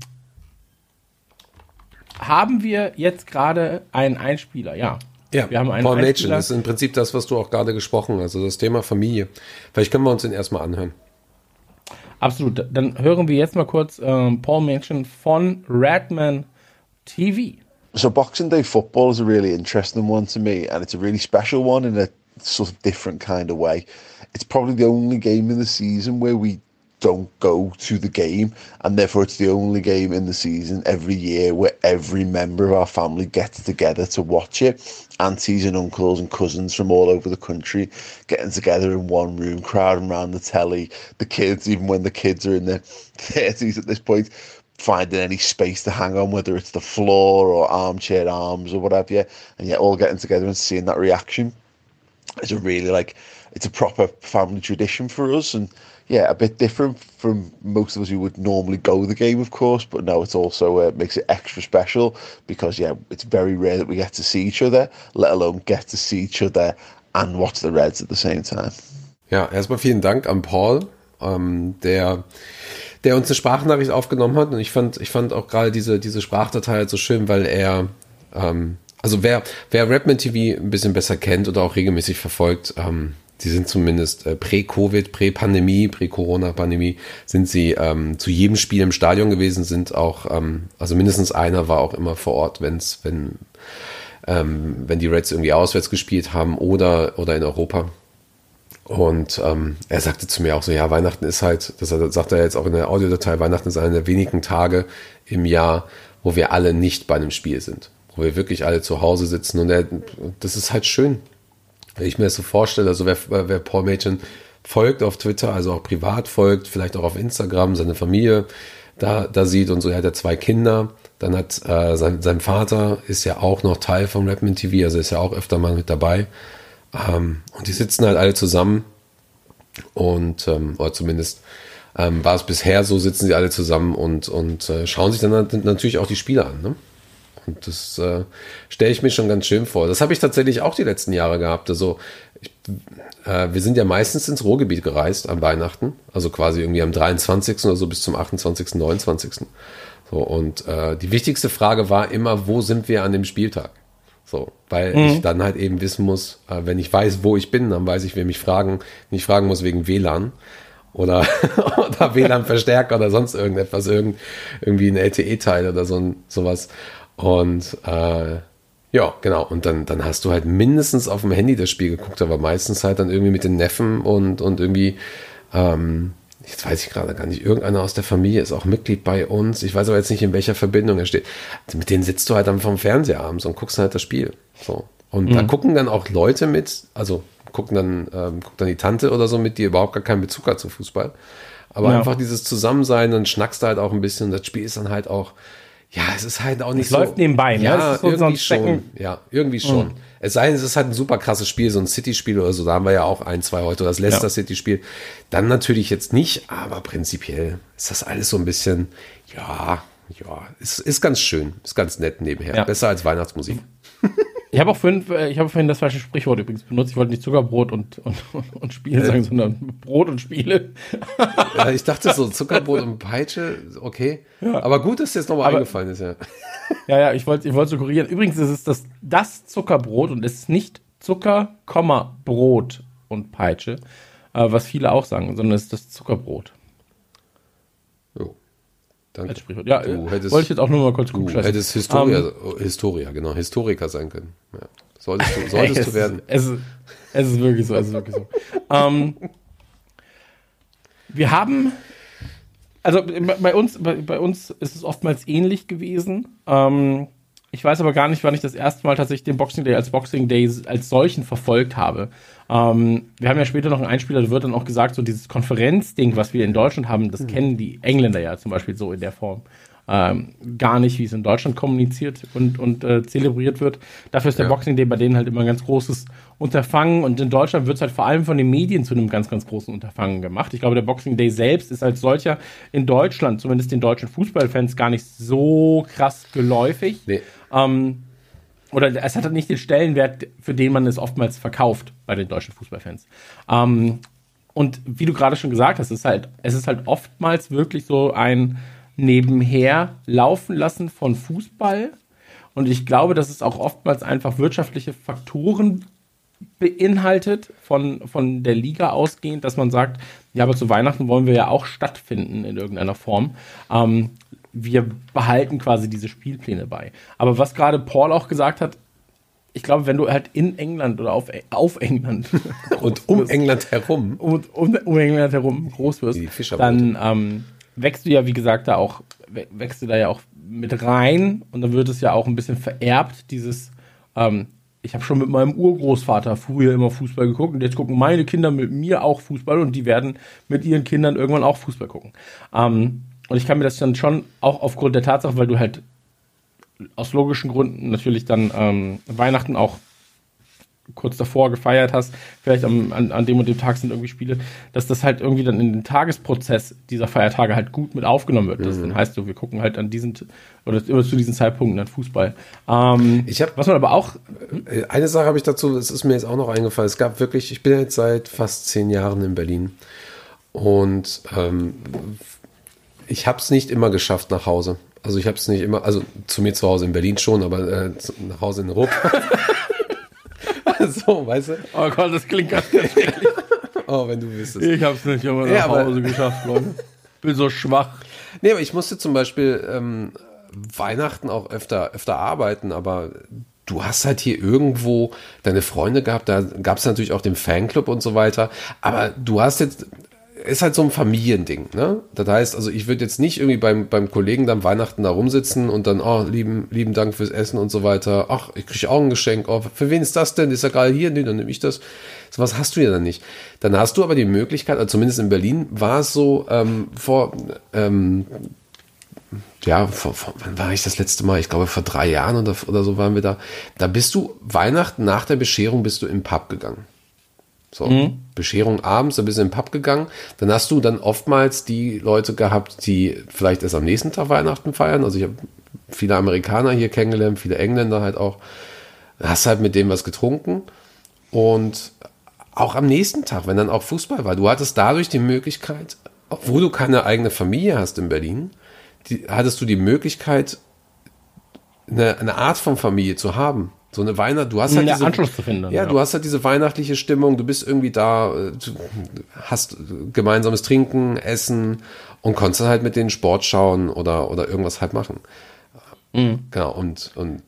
haben wir jetzt gerade einen Einspieler? Ja. Ja, wir haben einen Paul Machen, Einspieler. das ist im Prinzip das, was du auch gerade gesprochen hast, also das Thema Familie. Vielleicht können wir uns den erstmal anhören. Absolut. Dann hören wir jetzt mal kurz ähm, Paul Machen von Redman T V. So Boxing Day football is a really interesting one to me, and it's a really special one in a sort of different kind of way. It's probably the only game in the season where we don't go to the game, and therefore it's the only game in the season every year where every member of our family gets together to watch it. Aunties and uncles and cousins from all over the country getting together in one room, crowding around the telly. The kids, even when the kids are in their thirties at this point, finding any space to hang on, whether it's the floor or armchair arms or whatever, yeah, and yet all getting together and seeing that reaction. It's a really like, it's a proper family tradition for us, and yeah, a bit different from most of us who would normally go to the game, of course, but no, it also uh, makes it extra special because, yeah, it's very rare that we get to see each other, let alone get to see each other and watch the Reds at the same time. Ja, erstmal vielen Dank an Paul, ähm, der, der uns eine Sprachnachricht aufgenommen hat, und ich fand, ich fand auch gerade diese, diese Sprachdatei halt so schön, weil er, ähm, also wer, wer Redman T V ein bisschen besser kennt oder auch regelmäßig verfolgt, ähm, die sind zumindest äh, prä-Covid, prä-Pandemie, prä-Corona-Pandemie, sind sie ähm, zu jedem Spiel im Stadion gewesen, sind auch, ähm, also mindestens einer war auch immer vor Ort, wenn's, wenn, ähm, wenn die Reds irgendwie auswärts gespielt haben oder, oder in Europa. Und ähm, er sagte zu mir auch so, ja, Weihnachten ist halt, das sagt er jetzt auch in der Audiodatei, Weihnachten ist einer der wenigen Tage im Jahr, wo wir alle nicht bei einem Spiel sind, wo wir wirklich alle zu Hause sitzen und er, das ist halt schön. Wenn ich mir das so vorstelle, also wer, wer Paul Machen folgt auf Twitter, also auch privat folgt, vielleicht auch auf Instagram, seine Familie da, da sieht und so, er hat ja zwei Kinder, dann hat äh, sein, sein Vater ist ja auch noch Teil von Rapman T V, also ist ja auch öfter mal mit dabei. Ähm, und die sitzen halt alle zusammen und, ähm, oder zumindest ähm, war es bisher so, sitzen sie alle zusammen und, und äh, schauen sich dann natürlich auch die Spiele an, ne? Und das äh, stelle ich mir schon ganz schön vor. Das habe ich tatsächlich auch die letzten Jahre gehabt. Also ich, äh, wir sind ja meistens ins Ruhrgebiet gereist an Weihnachten, also quasi irgendwie am dreiundzwanzigsten oder so bis zum achtundzwanzigsten, neunundzwanzigsten So, und äh, die wichtigste Frage war immer, wo sind wir an dem Spieltag? So, weil mhm. ich dann halt eben wissen muss, äh, wenn ich weiß, wo ich bin, dann weiß ich, wer mich fragen, nicht fragen muss wegen W L A N oder, oder W L A N-Verstärker oder sonst irgendetwas, irgend, irgendwie ein L T E-Teil oder so ein, sowas. Und äh, ja, genau. Und dann, dann hast du halt mindestens auf dem Handy das Spiel geguckt, aber meistens halt dann irgendwie mit den Neffen und, und irgendwie, ähm, jetzt weiß ich gerade gar nicht, irgendeiner aus der Familie ist auch Mitglied bei uns. Ich weiß aber jetzt nicht, in welcher Verbindung er steht. Mit denen sitzt du halt dann vom Fernseher abends und guckst halt das Spiel. So. Und mhm. da gucken dann auch Leute mit, also gucken dann, ähm, guckt dann die Tante oder so mit, die überhaupt gar keinen Bezug hat zum Fußball. Aber ja. einfach dieses Zusammensein, dann schnackst du halt auch ein bisschen. Das Spiel ist dann halt auch, ja, es ist halt auch nicht es so. läuft nebenbei, ne? Ja, so irgendwie schon. Ja, irgendwie schon. Mhm. Es sei denn, es ist halt ein super krasses Spiel, so ein City-Spiel oder so. Da haben wir ja auch ein, zwei heute, das Leicester ja. City-Spiel. Dann natürlich jetzt nicht, aber prinzipiell ist das alles so ein bisschen, ja, ja, ist, ist ganz schön, ist ganz nett nebenher. Ja. Besser als Weihnachtsmusik. Ich habe auch vorhin, ich habe vorhin das falsche Sprichwort übrigens benutzt. Ich wollte nicht Zuckerbrot und, und, und Spiele sagen, sondern Brot und Spiele. Ja, ich dachte so, Zuckerbrot und Peitsche, okay. Ja. Aber gut, dass dir jetzt nochmal eingefallen ist, ja. Ja, ja, ich wollte ich wollte so korrigieren. Übrigens ist es das, das Zuckerbrot und es ist nicht Zucker, Brot und Peitsche, äh, was viele auch sagen, sondern es ist das Zuckerbrot. Jo. Danke. Als Sprichwort. Ja, du hättest, wollte ich jetzt auch nur mal kurz gucken. Du hättest Historia, um, Historia, genau, Historiker sein können. Ja. Solltest du, solltest du werden. Es ist, es ist wirklich so, es ist wirklich so. ähm, wir haben, also bei uns, bei, bei uns ist es oftmals ähnlich gewesen. Ähm, ich weiß aber gar nicht, wann ich das erste Mal tatsächlich den Boxing Day als Boxing Day als solchen verfolgt habe. Ähm, wir haben ja später noch einen Einspieler, da wird dann auch gesagt, so dieses Konferenzding, was wir in Deutschland haben, das mhm. kennen die Engländer ja zum Beispiel so in der Form ähm, gar nicht, wie es in Deutschland kommuniziert und, und äh, zelebriert wird. Dafür ist der ja. Boxing Day bei denen halt immer ein ganz großes Unterfangen und in Deutschland wird es halt vor allem von den Medien zu einem ganz, ganz großen Unterfangen gemacht. Ich glaube, der Boxing Day selbst ist als solcher in Deutschland, zumindest den deutschen Fußballfans, gar nicht so krass geläufig. Nee. Ähm, oder es hat nicht den Stellenwert, für den man es oftmals verkauft bei den deutschen Fußballfans. Ähm, und wie du gerade schon gesagt hast, es ist halt, es ist halt oftmals wirklich so ein nebenher laufen lassen von Fußball. Und ich glaube, dass es auch oftmals einfach wirtschaftliche Faktoren beinhaltet, von, von der Liga ausgehend, dass man sagt, ja, aber zu Weihnachten wollen wir ja auch stattfinden in irgendeiner Form. Ähm, wir behalten quasi diese Spielpläne bei. Aber was gerade Paul auch gesagt hat, ich glaube, wenn du halt in England oder auf, auf England und um wirst, England herum und um, um England herum groß wirst, dann ähm, wächst du ja, wie gesagt, da auch, wächst du da ja auch mit rein und dann wird es ja auch ein bisschen vererbt, dieses, ähm, ich habe schon mit meinem Urgroßvater früher immer Fußball geguckt und jetzt gucken meine Kinder mit mir auch Fußball und die werden mit ihren Kindern irgendwann auch Fußball gucken. Ähm, Und ich kann mir das dann schon auch aufgrund der Tatsache, weil du halt aus logischen Gründen natürlich dann ähm, Weihnachten auch kurz davor gefeiert hast, vielleicht am, an, an dem und dem Tag sind irgendwie Spiele, dass das halt irgendwie dann in den Tagesprozess dieser Feiertage halt gut mit aufgenommen wird. Das mhm. dann heißt so, wir gucken halt an diesen, oder immer zu diesen Zeitpunkten dann Fußball. Ähm, ich hab, was man aber auch... Eine Sache habe ich dazu, das ist mir jetzt auch noch eingefallen, es gab wirklich, ich bin jetzt seit fast zehn Jahren in Berlin und ähm, ich habe es nicht immer geschafft nach Hause. Also ich habe es nicht immer, also zu mir zu Hause in Berlin schon, aber äh, nach Hause in Europa. So, weißt du? Oh Gott, das klingt ganz schrecklich. Oh, wenn du wüsstest. Ich hab's nicht immer nach Ja, aber- Hause geschafft, Leute. Bin so schwach. Nee, aber ich musste zum Beispiel ähm, Weihnachten auch öfter, öfter arbeiten, aber du hast halt hier irgendwo deine Freunde gehabt, da gab es natürlich auch den Fanclub und so weiter, aber du hast jetzt, ist halt so ein Familiending, ne? Das heißt, also ich würde jetzt nicht irgendwie beim, beim Kollegen dann Weihnachten da rumsitzen und dann, oh, lieben, lieben Dank fürs Essen und so weiter, ach, ich kriege auch ein Geschenk, oh, für wen ist das denn? Ist ja gerade hier, nee, dann nehme ich das. Sowas hast du ja dann nicht. Dann hast du aber die Möglichkeit, also zumindest in Berlin war es so, ähm, vor, ähm, ja, vor, vor, wann war ich das letzte Mal? Ich glaube, vor drei Jahren oder, oder so waren wir da. Da bist du, Weihnachten nach der Bescherung bist du im Pub gegangen. So, mhm. Bescherung abends, da bist du im Pub gegangen. Dann hast du dann oftmals die Leute gehabt, die vielleicht erst am nächsten Tag Weihnachten feiern. Also ich habe viele Amerikaner hier kennengelernt, viele Engländer halt auch. Dann hast halt mit dem was getrunken. Und auch am nächsten Tag, wenn dann auch Fußball war, du hattest dadurch die Möglichkeit, obwohl du keine eigene Familie hast in Berlin, die, hattest du die Möglichkeit, eine, eine Art von Familie zu haben. So eine Weihnacht, du hast halt Ja, diese, Anschluss zu finden. ja, Ja. du hast halt diese weihnachtliche Stimmung, du bist irgendwie da, äh, du hast gemeinsames Trinken, Essen und konntest halt mit denen Sport schauen oder, oder irgendwas halt machen. Mhm. Genau, und, und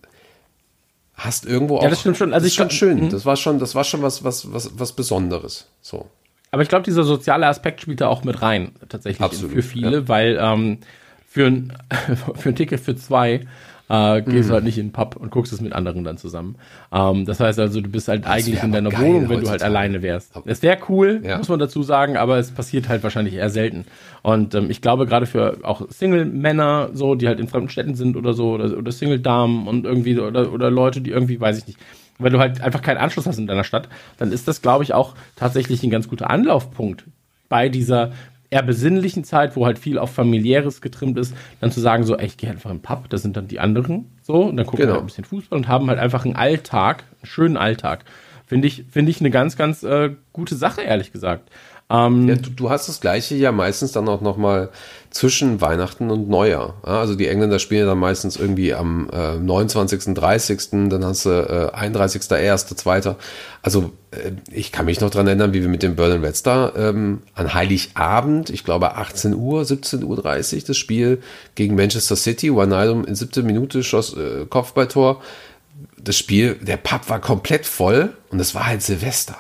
hast irgendwo auch. Ja, das stimmt schon. Also das ist ich schon glaub- schön. Mhm. Das war schon, das war schon was, was, was, was Besonderes. So. Aber ich glaube, dieser soziale Aspekt spielt da auch mit rein, tatsächlich Absolut, für viele, ja. weil ähm, für, ein, für ein Ticket für zwei äh, gehst du halt nicht in den Pub und guckst es mit anderen dann zusammen. Ähm, das heißt also, du bist halt eigentlich wär in deiner aber geil Wohnung, wenn du halt heutzutage. alleine wärst. Es wäre cool, Ja. muss man dazu sagen, aber es passiert halt wahrscheinlich eher selten. Und ähm, ich glaube, gerade für auch Single-Männer, so, die halt in fremden Städten sind oder so, oder, oder Single-Damen und irgendwie, oder, oder Leute, die irgendwie, weiß ich nicht, weil du halt einfach keinen Anschluss hast in deiner Stadt, dann ist das, glaube ich, auch tatsächlich ein ganz guter Anlaufpunkt bei dieser eher besinnlichen Zeit, wo halt viel auf Familiäres getrimmt ist, dann zu sagen so, ey, ich gehe einfach in den Pub, das sind dann die anderen, so, und dann gucken Genau. wir halt ein bisschen Fußball und haben halt einfach einen Alltag, einen schönen Alltag. Finde ich, finde ich eine ganz, ganz äh, gute Sache, ehrlich gesagt. Ähm, Ja, du, du hast das Gleiche ja meistens dann auch nochmal zwischen Weihnachten und Neujahr. Ja, also die Engländer spielen ja dann meistens irgendwie am äh, neunundzwanzigsten, dreißigsten Dann hast du äh, einunddreißigsten ersten zweiten Also äh, ich kann mich noch dran erinnern, wie wir mit den Berlin Reds da ähm, an Heiligabend, ich glaube achtzehn Uhr, siebzehn Uhr dreißig das Spiel gegen Manchester City. Wijnaldum in siebter Minute schoss äh, Kopfballtor. Das Spiel, der Pub war komplett voll und es war halt Silvester.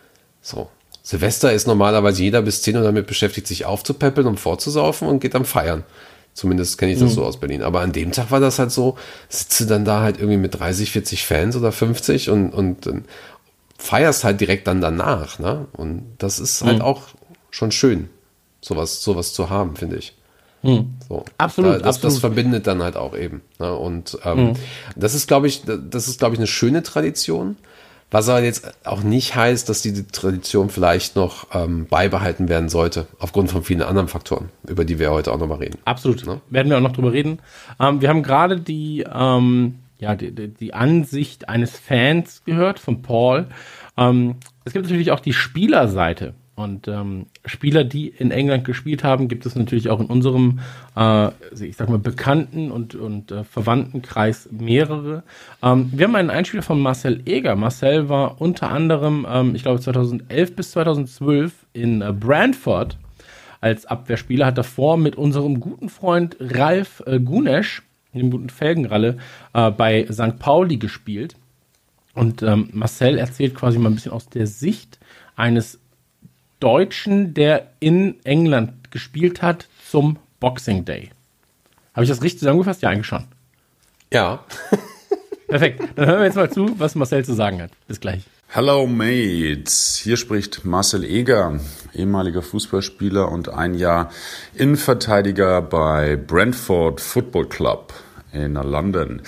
So. Silvester ist normalerweise jeder bis zehn Uhr damit beschäftigt, sich aufzupäppeln und vorzusaufen und geht dann feiern. Zumindest kenne ich das Mhm. so aus Berlin. Aber an dem Tag war das halt so, sitze dann da halt irgendwie mit dreißig, vierzig Fans oder fünfzig und, und, und feierst halt direkt dann danach. Ne? Und das ist halt Mhm. auch schon schön, sowas, sowas zu haben, finde ich. Mhm. So. Absolut, Da, das, absolut. das verbindet dann halt auch eben. Ne? Und ähm, Mhm. das ist, glaube ich, das ist, glaube ich, eine schöne Tradition. Was aber jetzt auch nicht heißt, dass diese Tradition vielleicht noch ähm, beibehalten werden sollte, aufgrund von vielen anderen Faktoren, über die wir heute auch nochmal reden. Absolut. Ne? Werden wir auch noch drüber reden. Ähm, wir haben gerade die, ähm, ja, die, die, die Ansicht eines Fans gehört, von Paul. Ähm, es gibt natürlich auch die Spielerseite. Und ähm, Spieler, die in England gespielt haben, gibt es natürlich auch in unserem, äh, ich sag mal, Bekannten- und, und äh, Verwandtenkreis mehrere. Ähm, wir haben einen Einspieler von Marcel Eger. Marcel war unter anderem, ähm, ich glaube, zweitausendelf bis zweitausendzwölf in äh, Brentford als Abwehrspieler, hat davor mit unserem guten Freund Ralf äh, Gunesch, dem guten Felgenralle, äh, bei Sankt Pauli gespielt. Und ähm, Marcel erzählt quasi mal ein bisschen aus der Sicht eines Deutschen, der in England gespielt hat, zum Boxing Day. Habe ich das richtig zusammengefasst? Ja, eigentlich schon. Ja. Perfekt. Dann hören wir jetzt mal zu, was Marcel zu sagen hat. Bis gleich. Hello Mates, hier spricht Marcel Eger, ehemaliger Fußballspieler und ein Jahr Innenverteidiger bei Brentford Football Club in London.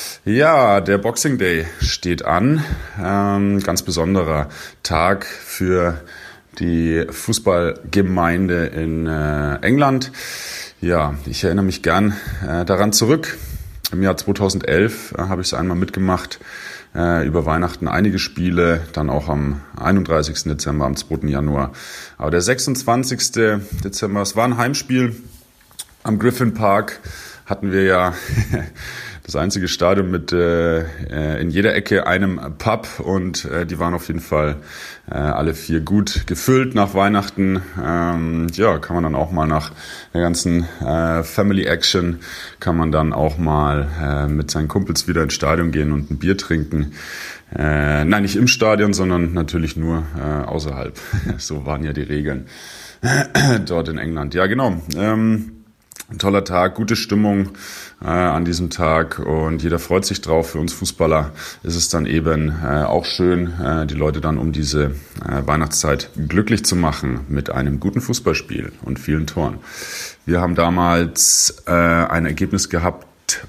Ja, der Boxing Day steht an, ähm, ganz besonderer Tag für die Fußballgemeinde in äh, England. Ja, ich erinnere mich gern äh, daran zurück. Im Jahr zweitausendelf äh, habe ich es einmal mitgemacht. Äh, über Weihnachten einige Spiele, dann auch am einunddreißigsten Dezember, am zweiten Januar. Aber der sechsundzwanzigsten Dezember, es war ein Heimspiel am Griffin Park, hatten wir ja das einzige Stadion mit äh, in jeder Ecke einem Pub und äh, die waren auf jeden Fall äh, alle vier gut gefüllt nach Weihnachten. Ähm, ja, kann man dann auch mal nach der ganzen äh, Family Action, kann man dann auch mal äh, mit seinen Kumpels wieder ins Stadion gehen und ein Bier trinken. Äh, nein, nicht im Stadion, sondern natürlich nur äh, außerhalb. So waren ja die Regeln dort in England. Ja, genau. Ähm, Ein toller Tag, gute Stimmung äh, an diesem Tag und jeder freut sich drauf. Für uns Fußballer ist es dann eben äh, auch schön, äh, die Leute dann um diese äh, Weihnachtszeit glücklich zu machen mit einem guten Fußballspiel und vielen Toren. Wir haben damals äh, ein Ergebnis gehabt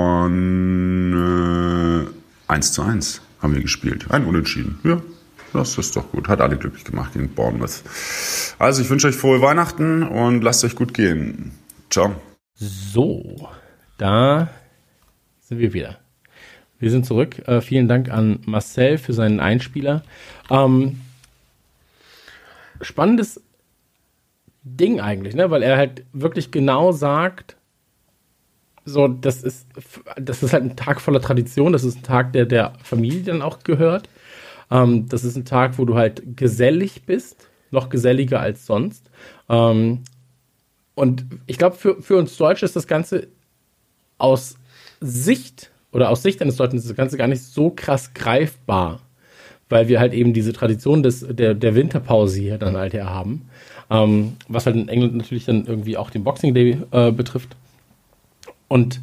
von äh, eins zu eins haben wir gespielt. Ein Unentschieden, ja. Das ist doch gut. Hat alle glücklich gemacht gegen Bournemouth. Also ich wünsche euch frohe Weihnachten und lasst euch gut gehen. Ciao. So, da sind wir wieder. Wir sind zurück. Äh, vielen Dank an Marcel für seinen Einspieler. Ähm, spannendes Ding eigentlich, ne? Weil er halt wirklich genau sagt, so, das ist, das ist halt ein Tag voller Tradition. Das ist ein Tag, der der Familie dann auch gehört. Ähm, das ist ein Tag, wo du halt gesellig bist, noch geselliger als sonst. Ähm, Und ich glaube, für, für uns Deutsche ist das Ganze aus Sicht oder aus Sicht eines Deutschen ist das Ganze gar nicht so krass greifbar, weil wir halt eben diese Tradition des, der, der Winterpause hier dann halt her haben, ähm, was halt in England natürlich dann irgendwie auch den Boxing Day äh, betrifft. Und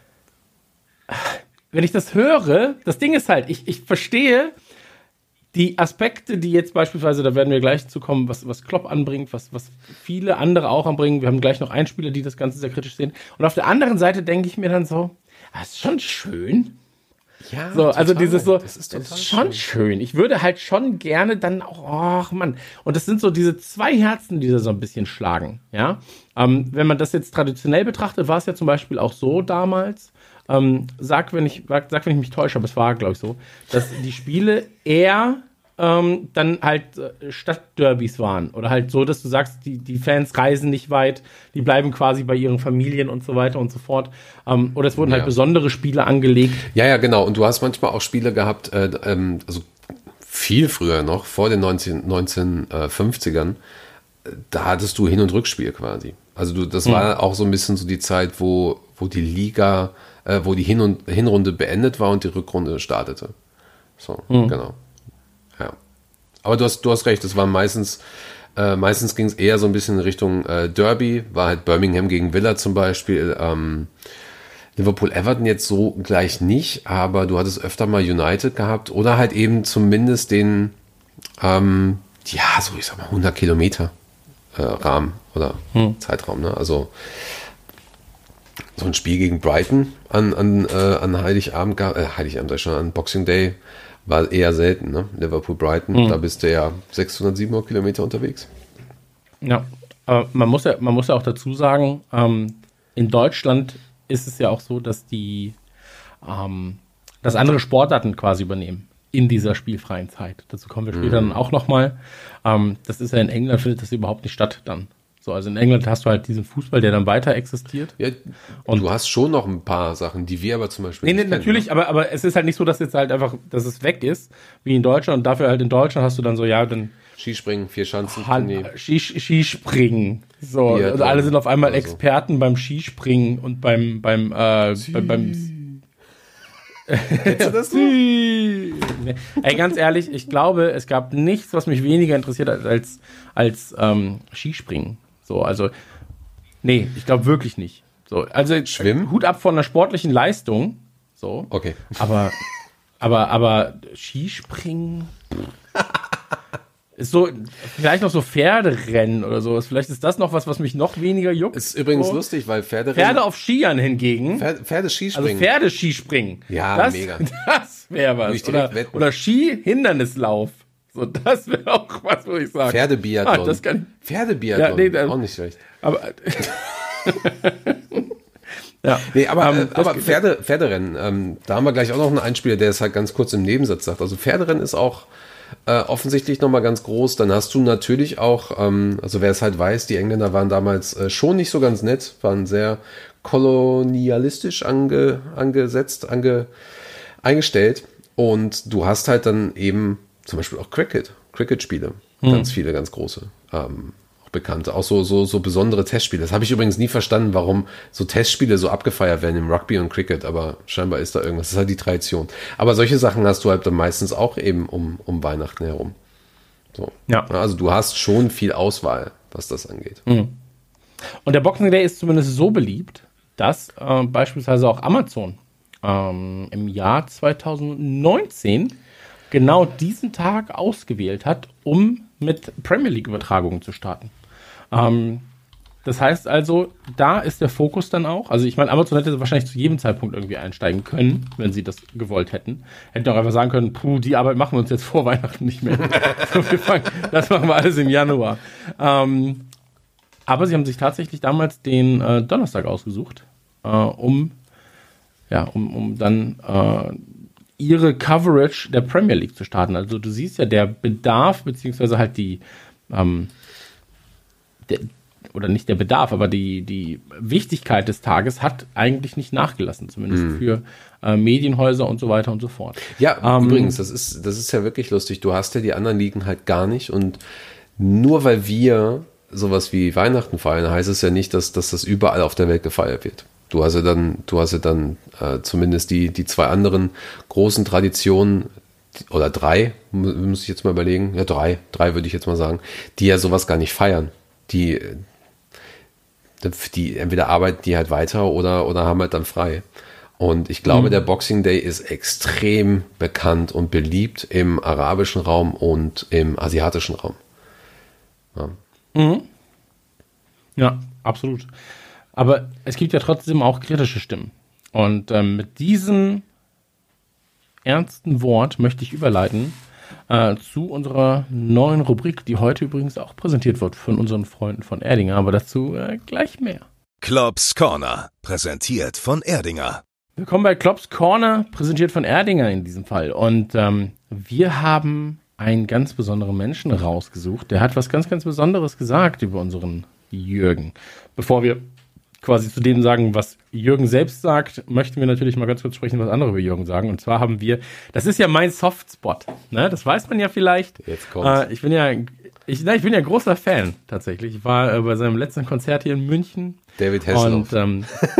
wenn ich das höre, das Ding ist halt, ich, ich verstehe die Aspekte, die jetzt beispielsweise, da werden wir gleich zu kommen, was, was Klopp anbringt, was, was viele andere auch anbringen. Wir haben gleich noch Einspieler, die das Ganze sehr kritisch sehen. Und auf der anderen Seite denke ich mir dann so, das ist schon schön. Ja, so, also total. dieses so, das ist, das total ist schon schön. schön. Ich würde halt schon gerne dann auch, ach Mann. Und das sind so diese zwei Herzen, die da so ein bisschen schlagen. Ja, ähm, wenn man das jetzt traditionell betrachtet, war es ja zum Beispiel auch so damals. Ähm, sag, wenn ich, sag, wenn ich mich täusche, aber es war, glaube ich, so, dass die Spiele eher ähm, dann halt äh, Stadtderbys waren. Oder halt so, dass du sagst, die, die Fans reisen nicht weit, die bleiben quasi bei ihren Familien und so weiter und so fort. Ähm, oder es wurden Ja. halt besondere Spiele angelegt. Ja, ja, genau. Und du hast manchmal auch Spiele gehabt, äh, ähm, also viel früher noch, vor den neunzehnhundertfünfzigern, da hattest du Hin- und Rückspiel quasi. Also du, das war auch so ein bisschen so die Zeit, wo, wo die Liga, äh, wo die Hin- und Hinrunde beendet war und die Rückrunde startete. So, Mhm. genau. Ja. Aber du hast, du hast recht, es war meistens, äh, meistens ging es eher so ein bisschen in Richtung äh, Derby, war halt Birmingham gegen Villa zum Beispiel, ähm, Liverpool-Everton jetzt so gleich nicht, aber du hattest öfter mal United gehabt oder halt eben zumindest den, ähm, ja, so ich sag mal hundert Kilometer äh, Rahmen oder hm. Zeitraum, ne? Also so ein Spiel gegen Brighton an, an, äh, an Heiligabend, äh, Heiligabend sag ich schon, an Boxing Day war eher selten, ne? Liverpool-Brighton, hm. da bist du ja sechshundert, siebenhundert Kilometer unterwegs. Ja, aber man muss ja, man muss ja auch dazu sagen, ähm, in Deutschland ist es ja auch so, dass die, ähm, dass andere Sportarten quasi übernehmen in dieser spielfreien Zeit. Dazu kommen wir später mhm. dann auch nochmal. Ähm, das ist ja in England, findet das überhaupt nicht statt dann. So, also in England hast du halt diesen Fußball, der dann weiter existiert. Ja, und du hast schon noch ein paar Sachen, die wir aber zum Beispiel nee, nee, nicht kennen, natürlich, ne? aber, aber es ist halt nicht so, dass jetzt halt einfach, dass es weg ist, wie in Deutschland. Und dafür halt in Deutschland hast du dann so, ja, dann Skispringen, Vierschanzen, Skispringen. Skispringen. So, Biathlon also alle sind auf einmal oder so. Experten beim Skispringen und beim, beim, äh, beim, beim Kennst du das noch? Nee. Ey, ganz ehrlich, ich glaube, es gab nichts, was mich weniger interessiert hat als, als ähm, Skispringen. So, also, nee, ich glaube wirklich nicht. So, also, Schwimmen? Hut ab von einer sportlichen Leistung. So. Okay. Aber, aber, aber Skispringen ist so, vielleicht noch so Pferderennen oder sowas. Vielleicht ist das noch was, was mich noch weniger juckt. Ist übrigens so. lustig, weil Pferderennen... Pferde auf Skiern hingegen. Pferde, Pferdeskispringen. Also Pferdeskispringen. Ja, das, mega. Das wäre Würde was. ich direkt Oder, wetten. oder Skihindernislauf. So, das wäre auch was, würde ich sagen. Pferdebiathlon. Ah, das kann, Pferdebiathlon, Ja, nee, da- auch nicht schlecht. aber ja, Nee, aber, ähm, äh, das aber geht- Pferde, Pferderennen, ähm, da haben wir gleich auch noch einen Einspieler, der es halt ganz kurz im Nebensatz sagt. Also Pferderennen ist auch äh, offensichtlich nochmal ganz groß. Dann hast du natürlich auch, ähm, also wer es halt weiß, die Engländer waren damals äh, schon nicht so ganz nett, waren sehr kolonialistisch ange, angesetzt, ange, eingestellt. Und du hast halt dann eben zum Beispiel auch Cricket, Cricket-Spiele, mhm. ganz viele, ganz große, ähm, auch bekannte, auch so, so, so besondere Testspiele. Das habe ich übrigens nie verstanden, warum so Testspiele so abgefeiert werden im Rugby und Cricket, aber scheinbar ist da irgendwas, das ist halt die Tradition. Aber solche Sachen hast du halt dann meistens auch eben um, um Weihnachten herum. So. Ja. Also du hast schon viel Auswahl, was das angeht. Mhm. Und der Boxing Day ist zumindest so beliebt, dass äh, beispielsweise auch Amazon ähm, im Jahr zwanzig neunzehn genau diesen Tag ausgewählt hat, um mit Premier League-Übertragungen zu starten. Ähm, das heißt also, da ist der Fokus dann auch, also ich meine, Amazon hätte wahrscheinlich zu jedem Zeitpunkt irgendwie einsteigen können, wenn sie das gewollt hätten. Hätten auch einfach sagen können, puh, die Arbeit machen wir uns jetzt vor Weihnachten nicht mehr. Das machen wir alles im Januar. Ähm, aber sie haben sich tatsächlich damals den äh, Donnerstag ausgesucht, äh, um, ja, um, um dann äh, ihre Coverage der Premier League zu starten. Also du siehst ja, der Bedarf, beziehungsweise halt die, ähm, der, oder nicht der Bedarf, aber die, die Wichtigkeit des Tages hat eigentlich nicht nachgelassen, zumindest mhm. für äh, Medienhäuser und so weiter und so fort. Ja, ähm, übrigens, das ist, das ist ja wirklich lustig. Du hast ja die anderen Ligen halt gar nicht und nur weil wir sowas wie Weihnachten feiern, heißt es ja nicht, dass, dass das überall auf der Welt gefeiert wird. Du hast ja dann, du hast ja dann äh, zumindest die, die zwei anderen großen Traditionen, oder drei, muss ich jetzt mal überlegen, ja drei, drei würde ich jetzt mal sagen, die ja sowas gar nicht feiern. Die, die entweder arbeiten die halt weiter oder, oder haben halt dann frei. Und ich glaube, mhm. der Boxing Day ist extrem bekannt und beliebt im arabischen Raum und im asiatischen Raum. Ja, mhm. ja absolut. Aber es gibt ja trotzdem auch kritische Stimmen. Und ähm, mit diesem ernsten Wort möchte ich überleiten äh, zu unserer neuen Rubrik, die heute übrigens auch präsentiert wird von unseren Freunden von Erdinger. Aber dazu äh, gleich mehr. Klops Corner, präsentiert von Erdinger. Willkommen bei Klops Corner, präsentiert von Erdinger in diesem Fall. Und ähm, wir haben einen ganz besonderen Menschen rausgesucht. Der hat was ganz, ganz Besonderes gesagt über unseren Jürgen. Bevor wir quasi zu dem sagen, was Jürgen selbst sagt, möchten wir natürlich mal ganz kurz sprechen, was andere über Jürgen sagen. Und zwar haben wir, das ist ja mein Softspot, ne? Das weiß man ja vielleicht. Jetzt kommt's. Äh, ich bin ja, ich, na, ich bin ja großer Fan tatsächlich. Ich war äh, bei seinem letzten Konzert hier in München. David Hasselhoff. Und ähm,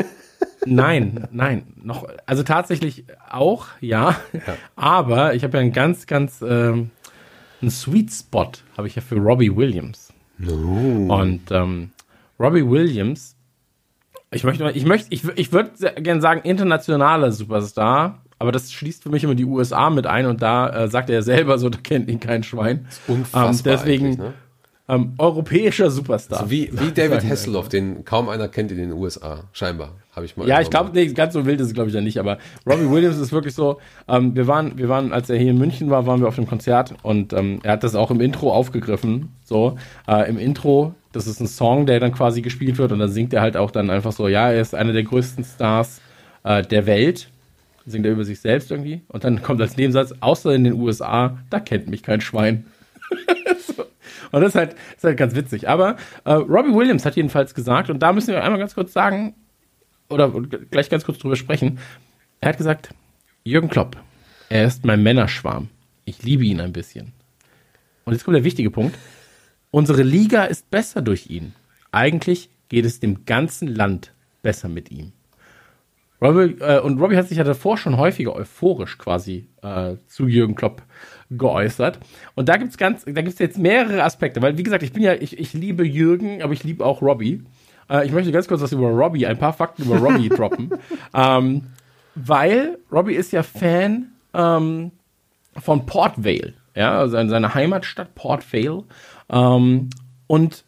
nein, nein, noch, also tatsächlich auch, ja. ja. Aber ich habe ja einen ganz, ganz ähm, einen Sweet Spot habe ich ja für Robbie Williams. Oh. Und ähm, Robbie Williams, ich möchte, ich möchte, ich, ich würde gerne sagen internationaler Superstar, aber das schließt für mich immer die U S A mit ein und da äh, sagt er selber so, da kennt ihn kein Schwein. Das ist unfassbar. Ähm, deswegen ne? ähm, europäischer Superstar. So wie, wie David Hasselhoff, den kaum einer kennt in den U S A, scheinbar. Habe ich mal. Ja, ich glaube, nee, ganz so wild ist es, glaube ich, ja nicht, aber Robbie Williams ist wirklich so, ähm, wir waren, wir waren, als er hier in München war, waren wir auf dem Konzert und ähm, er hat das auch im Intro aufgegriffen, so, äh, im Intro, das ist ein Song, der dann quasi gespielt wird und dann singt er halt auch dann einfach so, ja, er ist einer der größten Stars äh, der Welt, singt er über sich selbst irgendwie und dann kommt als Nebensatz, außer in den U S A, da kennt mich kein Schwein. So. Und das ist halt, ist halt ganz witzig, aber äh, Robbie Williams hat jedenfalls gesagt, und da müssen wir einmal ganz kurz sagen, oder gleich ganz kurz drüber sprechen. Er hat gesagt, Jürgen Klopp, er ist mein Männerschwarm. Ich liebe ihn ein bisschen. Und jetzt kommt der wichtige Punkt. Unsere Liga ist besser durch ihn. Eigentlich geht es dem ganzen Land besser mit ihm. Robbie, äh, und Robbie hat sich ja davor schon häufiger euphorisch quasi äh, zu Jürgen Klopp geäußert. Und da gibt's ganz, da gibt's jetzt mehrere Aspekte, weil wie gesagt, ich bin ja, ich, ich liebe Jürgen, aber ich liebe auch Robbie. Ich möchte ganz kurz was über Robbie, ein paar Fakten über Robbie droppen. Ähm, weil Robbie ist ja Fan ähm, von Port Vale, ja, also in seiner Heimatstadt Port Vale. Ähm, und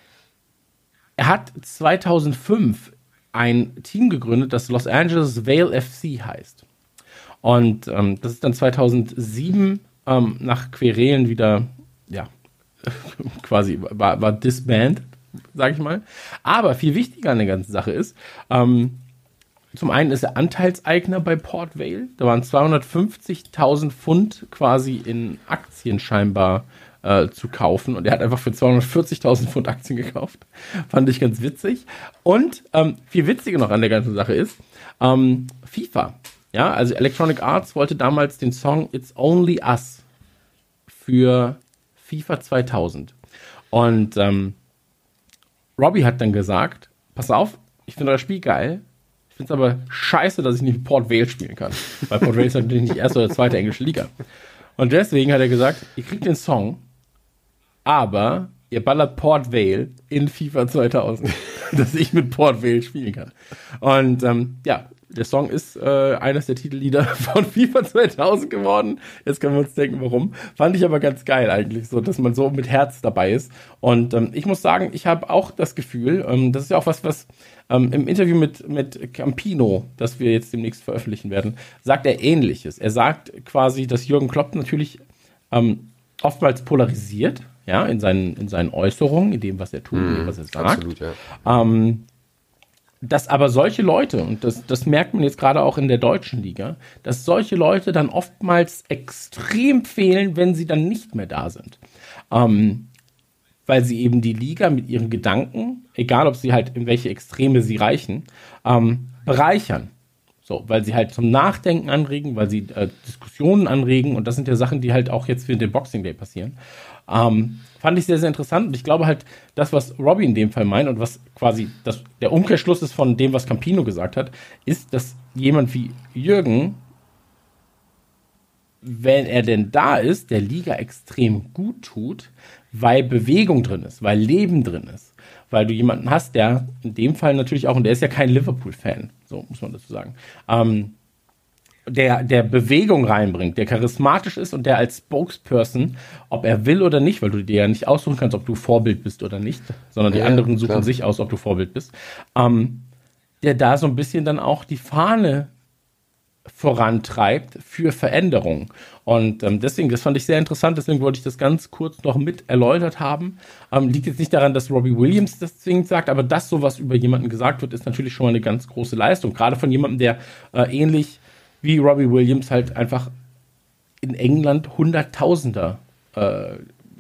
er hat zweitausendfünf ein Team gegründet, das Los Angeles Vale F C heißt. Und ähm, das ist dann zweitausendsieben ähm, nach Querelen wieder, ja, quasi war, war disbanded, sag ich mal. Aber viel wichtiger an der ganzen Sache ist, ähm, zum einen ist er Anteilseigner bei Port Vale. Da waren zweihundertfünfzigtausend Pfund quasi in Aktien scheinbar äh, zu kaufen. Und er hat einfach für zweihundertvierzigtausend Pfund Aktien gekauft. Fand ich ganz witzig. Und ähm, viel witziger noch an der ganzen Sache ist, ähm, FIFA. Ja, also Electronic Arts wollte damals den Song It's Only Us für FIFA zweitausend. Und ähm, Robbie hat dann gesagt, pass auf, ich finde euer Spiel geil. Ich finde es aber scheiße, dass ich nicht mit Port Vale spielen kann. Weil Port Vale ist natürlich nicht erste oder zweite englische Liga. Und deswegen hat er gesagt, ihr kriegt den Song, aber ihr ballert Port Vale in FIFA zweitausend, dass ich mit Port Vale spielen kann. Und ähm, ja, der Song ist äh, eines der Titellieder von FIFA zweitausend geworden. Jetzt können wir uns denken, warum. Fand ich aber ganz geil eigentlich, so, dass man so mit Herz dabei ist. Und ähm, ich muss sagen, ich habe auch das Gefühl, ähm, das ist ja auch was, was ähm, im Interview mit, mit Campino, das wir jetzt demnächst veröffentlichen werden, sagt er Ähnliches. Er sagt quasi, dass Jürgen Klopp natürlich ähm, oftmals polarisiert, ja, in seinen, in seinen Äußerungen, in dem, was er tut, in dem, was er sagt. Absolut, ja. Ähm, dass aber solche Leute, und das, das merkt man jetzt gerade auch in der deutschen Liga, dass solche Leute dann oftmals extrem fehlen, wenn sie dann nicht mehr da sind. Ähm, weil sie eben die Liga mit ihren Gedanken, egal ob sie halt in welche Extreme sie reichen, ähm, bereichern. So, weil sie halt zum Nachdenken anregen, weil sie äh, Diskussionen anregen, und das sind ja Sachen, die halt auch jetzt für den Boxing Day passieren. Ähm, fand ich sehr, sehr interessant, und ich glaube halt, das, was Robbie in dem Fall meint und was quasi das, der Umkehrschluss ist von dem, was Campino gesagt hat, ist, dass jemand wie Jürgen, wenn er denn da ist, der Liga extrem gut tut, weil Bewegung drin ist, weil Leben drin ist, weil du jemanden hast, der in dem Fall natürlich auch, und der ist ja kein Liverpool-Fan, so muss man dazu sagen, ähm, der, der Bewegung reinbringt, der charismatisch ist und der als Spokesperson, ob er will oder nicht, weil du dir ja nicht aussuchen kannst, ob du Vorbild bist oder nicht, sondern die ja, anderen suchen klar. sich aus, ob du Vorbild bist, ähm, der da so ein bisschen dann auch die Fahne vorantreibt für Veränderung. Und ähm, deswegen, das fand ich sehr interessant, deswegen wollte ich das ganz kurz noch mit erläutert haben. Ähm, liegt jetzt nicht daran, dass Robbie Williams das zwingend sagt, aber dass sowas über jemanden gesagt wird, ist natürlich schon mal eine ganz große Leistung. Gerade von jemandem, der äh, ähnlich wie Robbie Williams halt einfach in England Hunderttausender äh,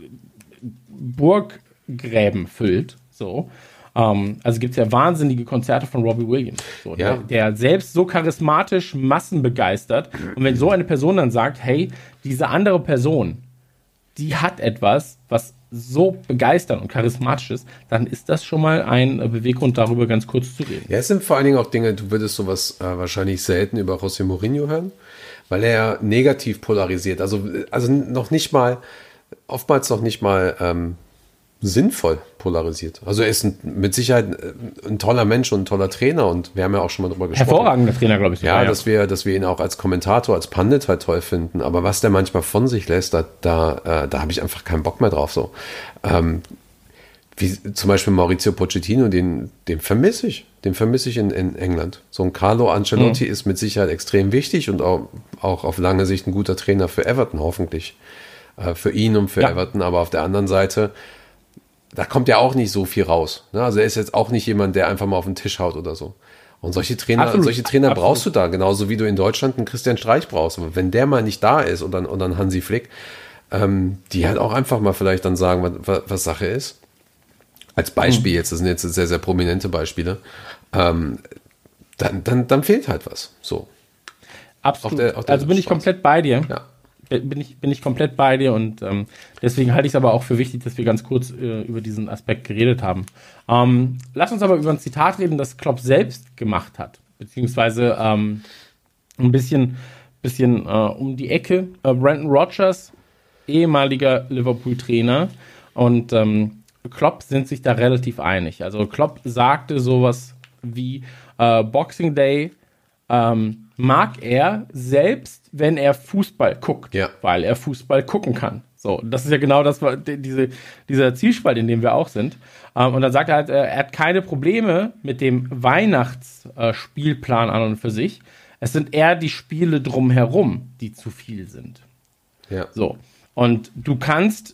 Burggräben füllt. So. Ähm, also gibt es ja wahnsinnige Konzerte von Robbie Williams, so, Ja. der, der selbst so charismatisch Massen begeistert. Und wenn so eine Person dann sagt, hey, diese andere Person, die hat etwas, was so begeisternd und charismatisch ist, dann ist das schon mal ein äh, Beweggrund, darüber ganz kurz zu reden. Ja, es sind vor allen Dingen auch Dinge, du würdest sowas äh, wahrscheinlich selten über José Mourinho hören, weil er negativ polarisiert. Also, also noch nicht mal, oftmals noch nicht mal ähm, sinnvoll polarisiert. Also er ist ein, mit Sicherheit ein toller Mensch und ein toller Trainer, und wir haben ja auch schon mal drüber gesprochen. Hervorragender Trainer, glaube ich. Ja, dass wir, dass wir ihn auch als Kommentator, als Pandit halt toll finden. Aber was der manchmal von sich lässt, da, da, äh, da habe ich einfach keinen Bock mehr drauf. So, ähm, wie zum Beispiel Maurizio Pochettino, den, den vermisse ich, den vermisse ich in, in England. So ein Carlo Ancelotti mhm. ist mit Sicherheit extrem wichtig und auch, auch auf lange Sicht ein guter Trainer für Everton, hoffentlich. Äh, für ihn und für ja. Everton. Aber auf der anderen Seite, da kommt ja auch nicht so viel raus. Ne? Also er ist jetzt auch nicht jemand, der einfach mal auf den Tisch haut oder so. Und solche Trainer, Absolut. solche Trainer Absolut. brauchst du da, genauso wie du in Deutschland einen Christian Streich brauchst. Aber wenn der mal nicht da ist und dann, und dann Hansi Flick, ähm, die halt auch einfach mal vielleicht dann sagen, was, was Sache ist. Als Beispiel jetzt, das sind jetzt sehr, sehr prominente Beispiele, ähm, dann, dann, dann fehlt halt was. So. Absolut. Auf der, auf der also bin ich komplett bei dir. Ja. Bin ich, bin ich komplett bei dir, und ähm, deswegen halte ich es aber auch für wichtig, dass wir ganz kurz äh, über diesen Aspekt geredet haben. Ähm, lass uns aber über ein Zitat reden, das Klopp selbst gemacht hat, beziehungsweise ähm, ein bisschen, bisschen äh, um die Ecke. Äh, Brendan Rodgers, ehemaliger Liverpool-Trainer, und ähm, Klopp sind sich da relativ einig. Also Klopp sagte sowas wie äh, Boxing Day ähm, mag er selbst, wenn er Fußball guckt, ja. weil er Fußball gucken kann. So, das ist ja genau das, diese, dieser Zwiespalt, in dem wir auch sind. Ähm, und dann sagt er halt, er hat keine Probleme mit dem Weihnachtsspielplan an und für sich. Es sind eher die Spiele drumherum, die zu viel sind. Ja. So. Und du kannst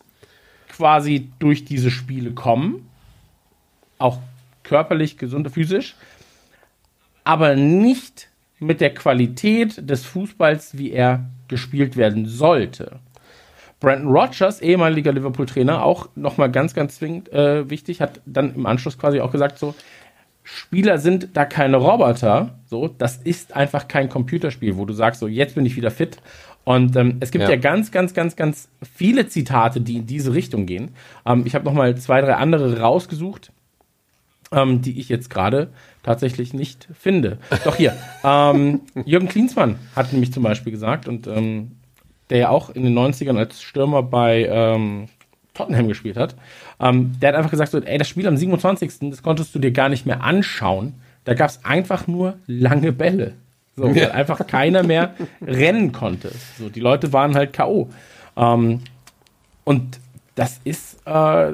quasi durch diese Spiele kommen, auch körperlich, gesund, physisch. aber nicht mit der Qualität des Fußballs, wie er gespielt werden sollte. Brendan Rodgers, ehemaliger Liverpool-Trainer, auch nochmal ganz, ganz zwingend äh, wichtig, hat dann im Anschluss quasi auch gesagt, so, Spieler sind da keine Roboter, so, das ist einfach kein Computerspiel, wo du sagst, so, jetzt bin ich wieder fit. Und ähm, es gibt ja. ja ganz, ganz, ganz, ganz viele Zitate, die in diese Richtung gehen. Ähm, ich habe nochmal zwei, drei andere rausgesucht, ähm, die ich jetzt gerade tatsächlich nicht finde. Doch hier, ähm, Jürgen Klinsmann hat nämlich zum Beispiel gesagt, und ähm, der ja auch in den neunzigern als Stürmer bei ähm, Tottenham gespielt hat, ähm, der hat einfach gesagt, so, ey, das Spiel am siebenundzwanzigsten, das konntest du dir gar nicht mehr anschauen. Da gab es einfach nur lange Bälle. So, weil ja. einfach keiner mehr rennen konnte. So, die Leute waren halt K O. Ähm, und das ist äh,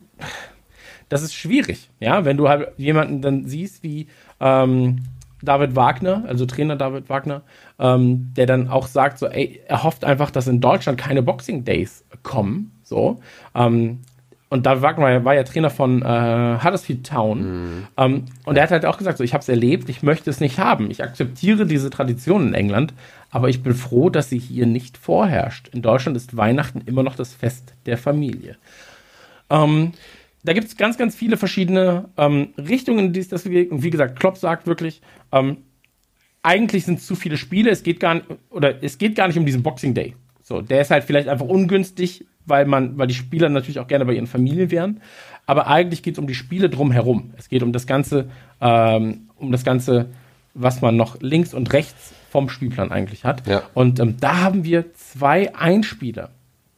das ist schwierig, ja, wenn du halt jemanden dann siehst wie ähm, David Wagner, also Trainer David Wagner, ähm, der dann auch sagt, so, ey, er hofft einfach, dass in Deutschland keine Boxing Days kommen, so, ähm, und David Wagner war ja Trainer von äh, Huddersfield Town, mhm. ähm, und er hat halt auch gesagt, so, ich habe es erlebt, ich möchte es nicht haben, ich akzeptiere diese Tradition in England, aber ich bin froh, dass sie hier nicht vorherrscht. In Deutschland ist Weihnachten immer noch das Fest der Familie. Ähm, Da gibt es ganz, ganz viele verschiedene ähm, Richtungen, in die es das geht. Und wie gesagt, Klopp sagt wirklich, ähm, eigentlich sind es zu viele Spiele. Es geht gar nicht, oder es geht gar nicht um diesen Boxing Day. So, der ist halt vielleicht einfach ungünstig, weil man, weil die Spieler natürlich auch gerne bei ihren Familien wären. Aber eigentlich geht es um die Spiele drumherum. Es geht um das Ganze, ähm, um das Ganze, was man noch links und rechts vom Spielplan eigentlich hat. Ja. Und ähm, da haben wir zwei Einspieler,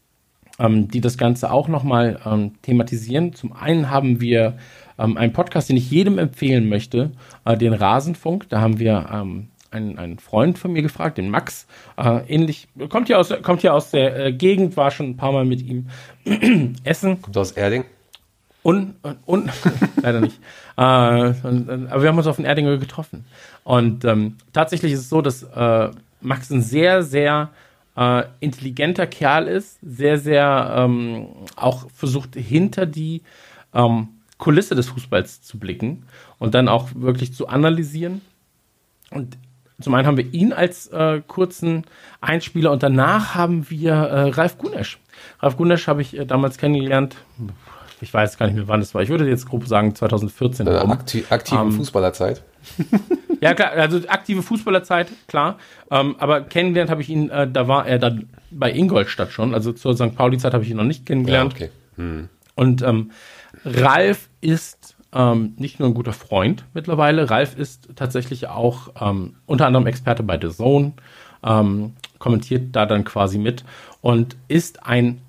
Ähm, die das Ganze auch nochmal ähm, thematisieren. Zum einen haben wir ähm, einen Podcast, den ich jedem empfehlen möchte, äh, den Rasenfunk. Da haben wir ähm, einen, einen Freund von mir gefragt, den Max. Äh, ähnlich, kommt hier aus, kommt hier aus der äh, Gegend, war schon ein paar Mal mit ihm essen. Kommt aus Erding? Und, und, und leider nicht. Äh, und, aber wir haben uns auf den Erdinger getroffen. Und ähm, tatsächlich ist es so, dass äh, Max ein sehr, sehr Äh, intelligenter Kerl ist, sehr, sehr ähm, auch versucht, hinter die ähm, Kulisse des Fußballs zu blicken und dann auch wirklich zu analysieren. Und zum einen haben wir ihn als äh, kurzen Einspieler und danach haben wir äh, Ralf Gunesch. Ralf Gunesch habe ich äh, damals kennengelernt, ich weiß gar nicht mehr, wann das war, ich würde jetzt grob sagen zwanzig vierzehn. Äh, aktiv, aktive ähm, Fußballerzeit. Ja, klar, also aktive Fußballerzeit, klar. Ähm, aber kennengelernt habe ich ihn, äh, da war er dann bei Ingolstadt schon, also zur Sankt Pauli-Zeit habe ich ihn noch nicht kennengelernt. Ja, okay. Hm. Und ähm, Ralf ist ähm, nicht nur ein guter Freund mittlerweile, Ralf ist tatsächlich auch ähm, unter anderem Experte bei The Zone, ähm, kommentiert da dann quasi mit und ist ein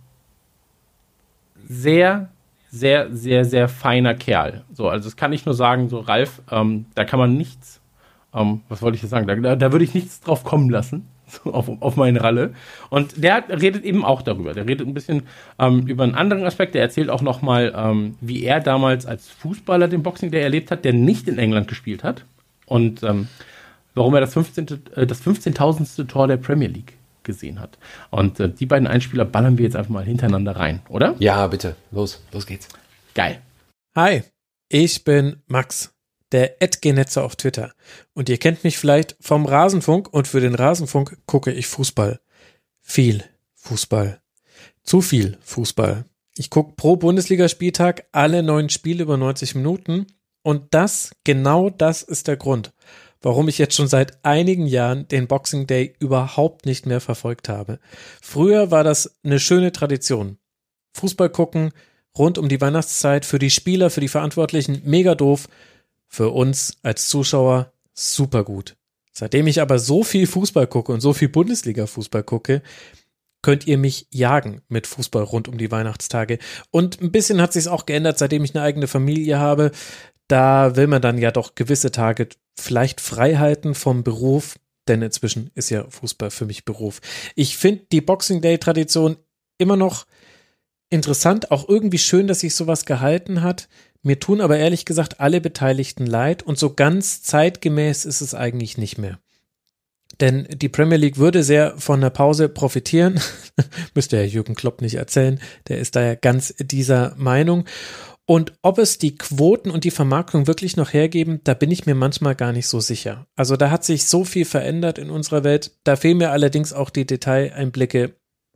sehr sehr, sehr, sehr feiner Kerl. So, also das kann ich nur sagen, so Ralf, ähm, da kann man nichts, ähm, was wollte ich jetzt sagen, da, da würde ich nichts drauf kommen lassen, so auf, auf meine Ralle. Und der redet eben auch darüber. Der redet ein bisschen ähm, über einen anderen Aspekt. Der erzählt auch nochmal, ähm, wie er damals als Fußballer den Boxing Day erlebt hat, der nicht in England gespielt hat. Und ähm, warum er das fünfzehnte, äh, das fünfzehntausendste Tor der Premier League gesehen hat. Und äh, die beiden Einspieler ballern wir jetzt einfach mal hintereinander rein, oder? Ja, bitte. Los, los geht's. Geil. Hi, ich bin Max, der Edgenetzer auf Twitter. Und ihr kennt mich vielleicht vom Rasenfunk und für den Rasenfunk gucke ich Fußball. Viel Fußball. Zu viel Fußball. Ich gucke pro Bundesligaspieltag alle neun Spiele über neunzig Minuten und das, genau das ist der Grund, warum ich jetzt schon seit einigen Jahren den Boxing Day überhaupt nicht mehr verfolgt habe. Früher war das eine schöne Tradition. Fußball gucken, rund um die Weihnachtszeit, für die Spieler, für die Verantwortlichen, mega doof. Für uns als Zuschauer super gut. Seitdem ich aber so viel Fußball gucke und so viel Bundesliga-Fußball gucke, könnt ihr mich jagen mit Fußball rund um die Weihnachtstage. Und ein bisschen hat sich's auch geändert, seitdem ich eine eigene Familie habe. Da will man dann ja doch gewisse Tage vielleicht frei halten vom Beruf, denn inzwischen ist ja Fußball für mich Beruf. Ich finde die Boxing Day Tradition immer noch interessant, auch irgendwie schön, dass sich sowas gehalten hat. Mir tun aber ehrlich gesagt alle Beteiligten leid und so ganz zeitgemäß ist es eigentlich nicht mehr. Denn die Premier League würde sehr von der Pause profitieren. Müsste ja Jürgen Klopp nicht erzählen, der ist da ja ganz dieser Meinung. Und ob es die Quoten und die Vermarktung wirklich noch hergeben, da bin ich mir manchmal gar nicht so sicher. Also da hat sich so viel verändert in unserer Welt. Da fehlen mir allerdings auch die Detaileinblicke.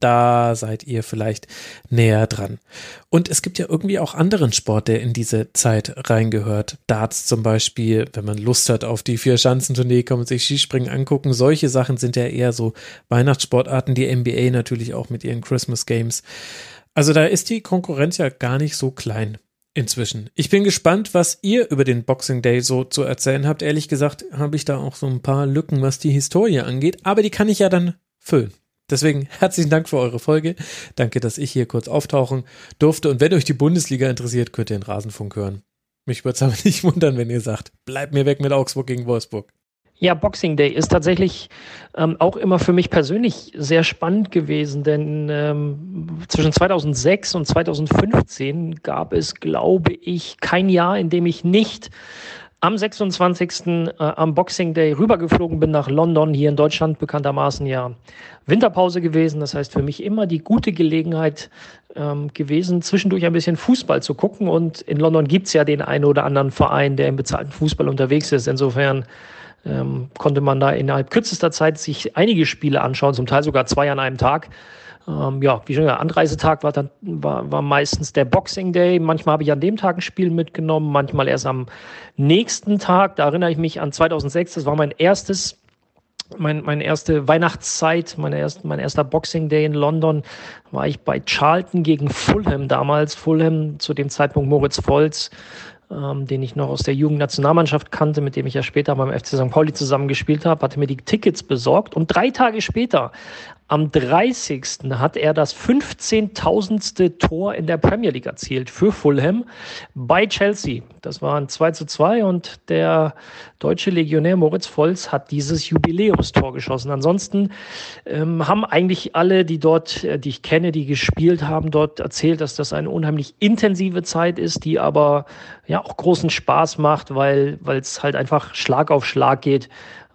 Da seid ihr vielleicht näher dran. Und es gibt ja irgendwie auch anderen Sport, der in diese Zeit reingehört. Darts zum Beispiel, wenn man Lust hat auf die Vier-Schanzentournee, kann man sich Skispringen angucken. Solche Sachen sind ja eher so Weihnachtssportarten, die N B A natürlich auch mit ihren Christmas Games. Also da ist die Konkurrenz ja gar nicht so klein inzwischen. Ich bin gespannt, was ihr über den Boxing Day so zu erzählen habt. Ehrlich gesagt habe ich da auch so ein paar Lücken, was die Historie angeht, aber die kann ich ja dann füllen. Deswegen herzlichen Dank für eure Folge. Danke, dass ich hier kurz auftauchen durfte. Und wenn euch die Bundesliga interessiert, könnt ihr den Rasenfunk hören. Mich würde es aber nicht wundern, wenn ihr sagt, bleibt mir weg mit Augsburg gegen Wolfsburg. Ja, Boxing Day ist tatsächlich ähm, auch immer für mich persönlich sehr spannend gewesen, denn ähm, zwischen zweitausendsechs und zweitausendfünfzehn gab es, glaube ich, kein Jahr, in dem ich nicht am sechsundzwanzigsten Äh, am Boxing Day rübergeflogen bin nach London, hier in Deutschland bekanntermaßen ja Winterpause gewesen. Das heißt für mich immer die gute Gelegenheit ähm, gewesen, zwischendurch ein bisschen Fußball zu gucken. Und in London gibt's ja den einen oder anderen Verein, der im bezahlten Fußball unterwegs ist. Insofern ähm, konnte man da innerhalb kürzester Zeit sich einige Spiele anschauen, zum Teil sogar zwei an einem Tag. Ähm, ja, wie schon gesagt, Anreisetag war dann war, war meistens der Boxing Day. Manchmal habe ich an dem Tag ein Spiel mitgenommen, manchmal erst am nächsten Tag. Da erinnere ich mich an zweitausendsechs. Das war mein erstes, mein, meine erste Weihnachtszeit, meine erste, mein erster Boxing Day in London. War ich bei Charlton gegen Fulham damals. Fulham, zu dem Zeitpunkt Moritz Volz, ähm, den ich noch aus der Jugendnationalmannschaft kannte, mit dem ich ja später beim F C Sankt Pauli zusammen gespielt habe, hatte mir die Tickets besorgt. Und drei Tage später, am dreißigsten hat er das fünfzehntausendste Tor in der Premier League erzielt für Fulham bei Chelsea. Das war ein zwei zu zwei und der deutsche Legionär Moritz Volz hat dieses Jubiläumstor geschossen. Ansonsten ähm, haben eigentlich alle, die dort, die ich kenne, die gespielt haben, dort erzählt, dass das eine unheimlich intensive Zeit ist, die aber ja auch großen Spaß macht, weil weil es halt einfach Schlag auf Schlag geht.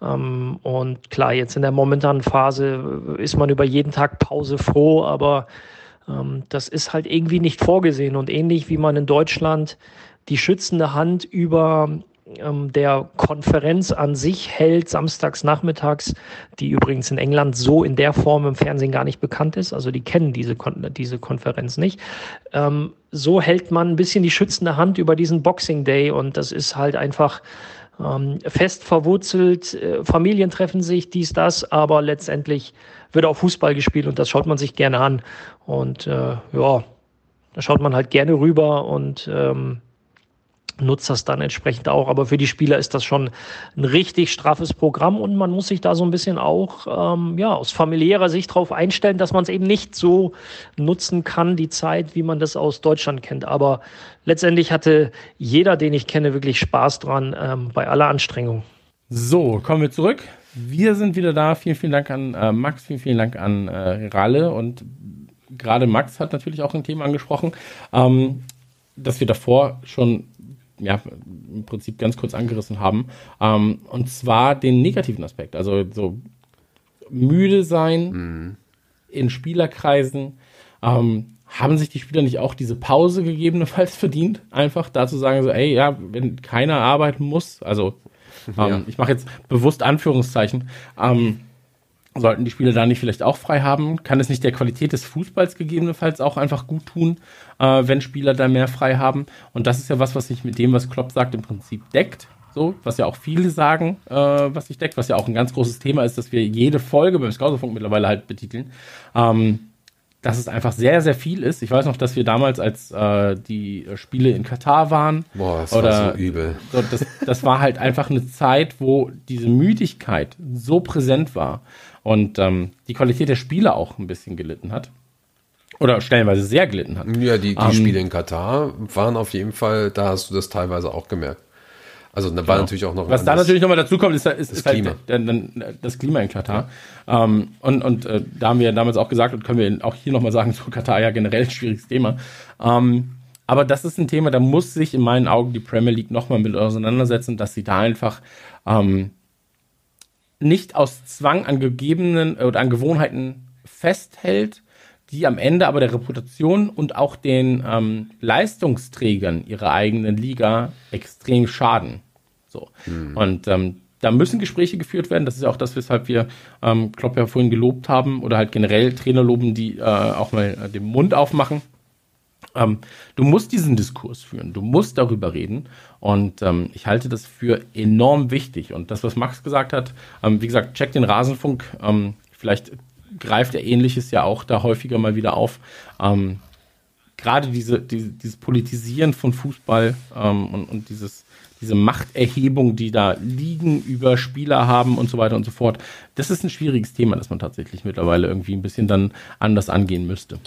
Um, und klar, jetzt in der momentanen Phase ist man über jeden Tag Pause froh, aber um, das ist halt irgendwie nicht vorgesehen. Und ähnlich wie man in Deutschland die schützende Hand über um, der Konferenz an sich hält, samstags nachmittags, die übrigens in England so in der Form im Fernsehen gar nicht bekannt ist, also die kennen diese, Kon- diese Konferenz nicht, um, so hält man ein bisschen die schützende Hand über diesen Boxing Day und das ist halt einfach Ähm, fest verwurzelt, äh, Familien treffen sich, dies, das, aber letztendlich wird auch Fußball gespielt und das schaut man sich gerne an. Und äh, ja, da schaut man halt gerne rüber und ähm, nutzt das dann entsprechend auch. Aber für die Spieler ist das schon ein richtig straffes Programm und man muss sich da so ein bisschen auch ähm, ja aus familiärer Sicht darauf einstellen, dass man es eben nicht so nutzen kann, die Zeit, wie man das aus Deutschland kennt. Aber letztendlich hatte jeder, den ich kenne, wirklich Spaß dran ähm, bei aller Anstrengung. So, kommen wir zurück. Wir sind wieder da. Vielen, vielen Dank an äh, Max, vielen, vielen Dank an äh, Ralle. Und gerade Max hat natürlich auch ein Thema angesprochen, ähm, das wir davor schon ja, im Prinzip ganz kurz angerissen haben. Ähm, und zwar den negativen Aspekt. Also so müde sein mhm. in Spielerkreisen. Ähm, haben sich die Spieler nicht auch diese Pause gegebenenfalls verdient? Einfach da zu sagen, so, ey, ja, wenn keiner arbeiten muss, also ähm, ja. ich mache jetzt bewusst Anführungszeichen, ähm, sollten die Spieler da nicht vielleicht auch frei haben? Kann es nicht der Qualität des Fußballs gegebenenfalls auch einfach gut tun, äh, wenn Spieler da mehr frei haben? Und das ist ja was, was sich mit dem, was Klopp sagt, im Prinzip deckt. So, was ja auch viele sagen, äh, was sich deckt, was ja auch ein ganz großes Thema ist, dass wir jede Folge beim Scouserfunk mittlerweile halt betiteln. Ähm, dass es einfach sehr, sehr viel ist. Ich weiß noch, dass wir damals, als äh, die Spiele in Katar waren, boah, das oder, war so übel. So, das, das war halt einfach eine Zeit, wo diese Müdigkeit so präsent war und ähm, die Qualität der Spiele auch ein bisschen gelitten hat. Oder stellenweise sehr gelitten hat. Ja, die, die ähm, Spiele in Katar waren auf jeden Fall, da hast du das teilweise auch gemerkt. Also da war genau. natürlich auch noch was da natürlich nochmal dazu kommt, ist, ist, das ist Klima. Halt der, der, das Klima in Katar. Ja. Ähm, und und äh, da haben wir damals auch gesagt und können wir auch hier nochmal sagen, zu Katar ja generell ein schwieriges Thema. Ähm, aber das ist ein Thema, da muss sich in meinen Augen die Premier League nochmal mit auseinandersetzen, dass sie da einfach ähm, nicht aus Zwang an gegebenen oder an Gewohnheiten festhält, die am Ende aber der Reputation und auch den ähm, Leistungsträgern ihrer eigenen Liga extrem schaden. So. Mhm. Und ähm, da müssen Gespräche geführt werden. Das ist ja auch das, weshalb wir ähm, Klopp ja vorhin gelobt haben oder halt generell Trainer loben, die äh, auch mal äh, den Mund aufmachen. Ähm, du musst diesen Diskurs führen. Du musst darüber reden. Und ähm, ich halte das für enorm wichtig. Und das, was Max gesagt hat, ähm, wie gesagt, check den Rasenfunk. Ähm, vielleicht greift er Ähnliches ja auch da häufiger mal wieder auf. Ähm, gerade diese, diese, dieses Politisieren von Fußball ähm, und, und dieses diese Machterhebung, die da liegen, über Spieler haben und so weiter und so fort. Das ist ein schwieriges Thema, das man tatsächlich mittlerweile irgendwie ein bisschen dann anders angehen müsste.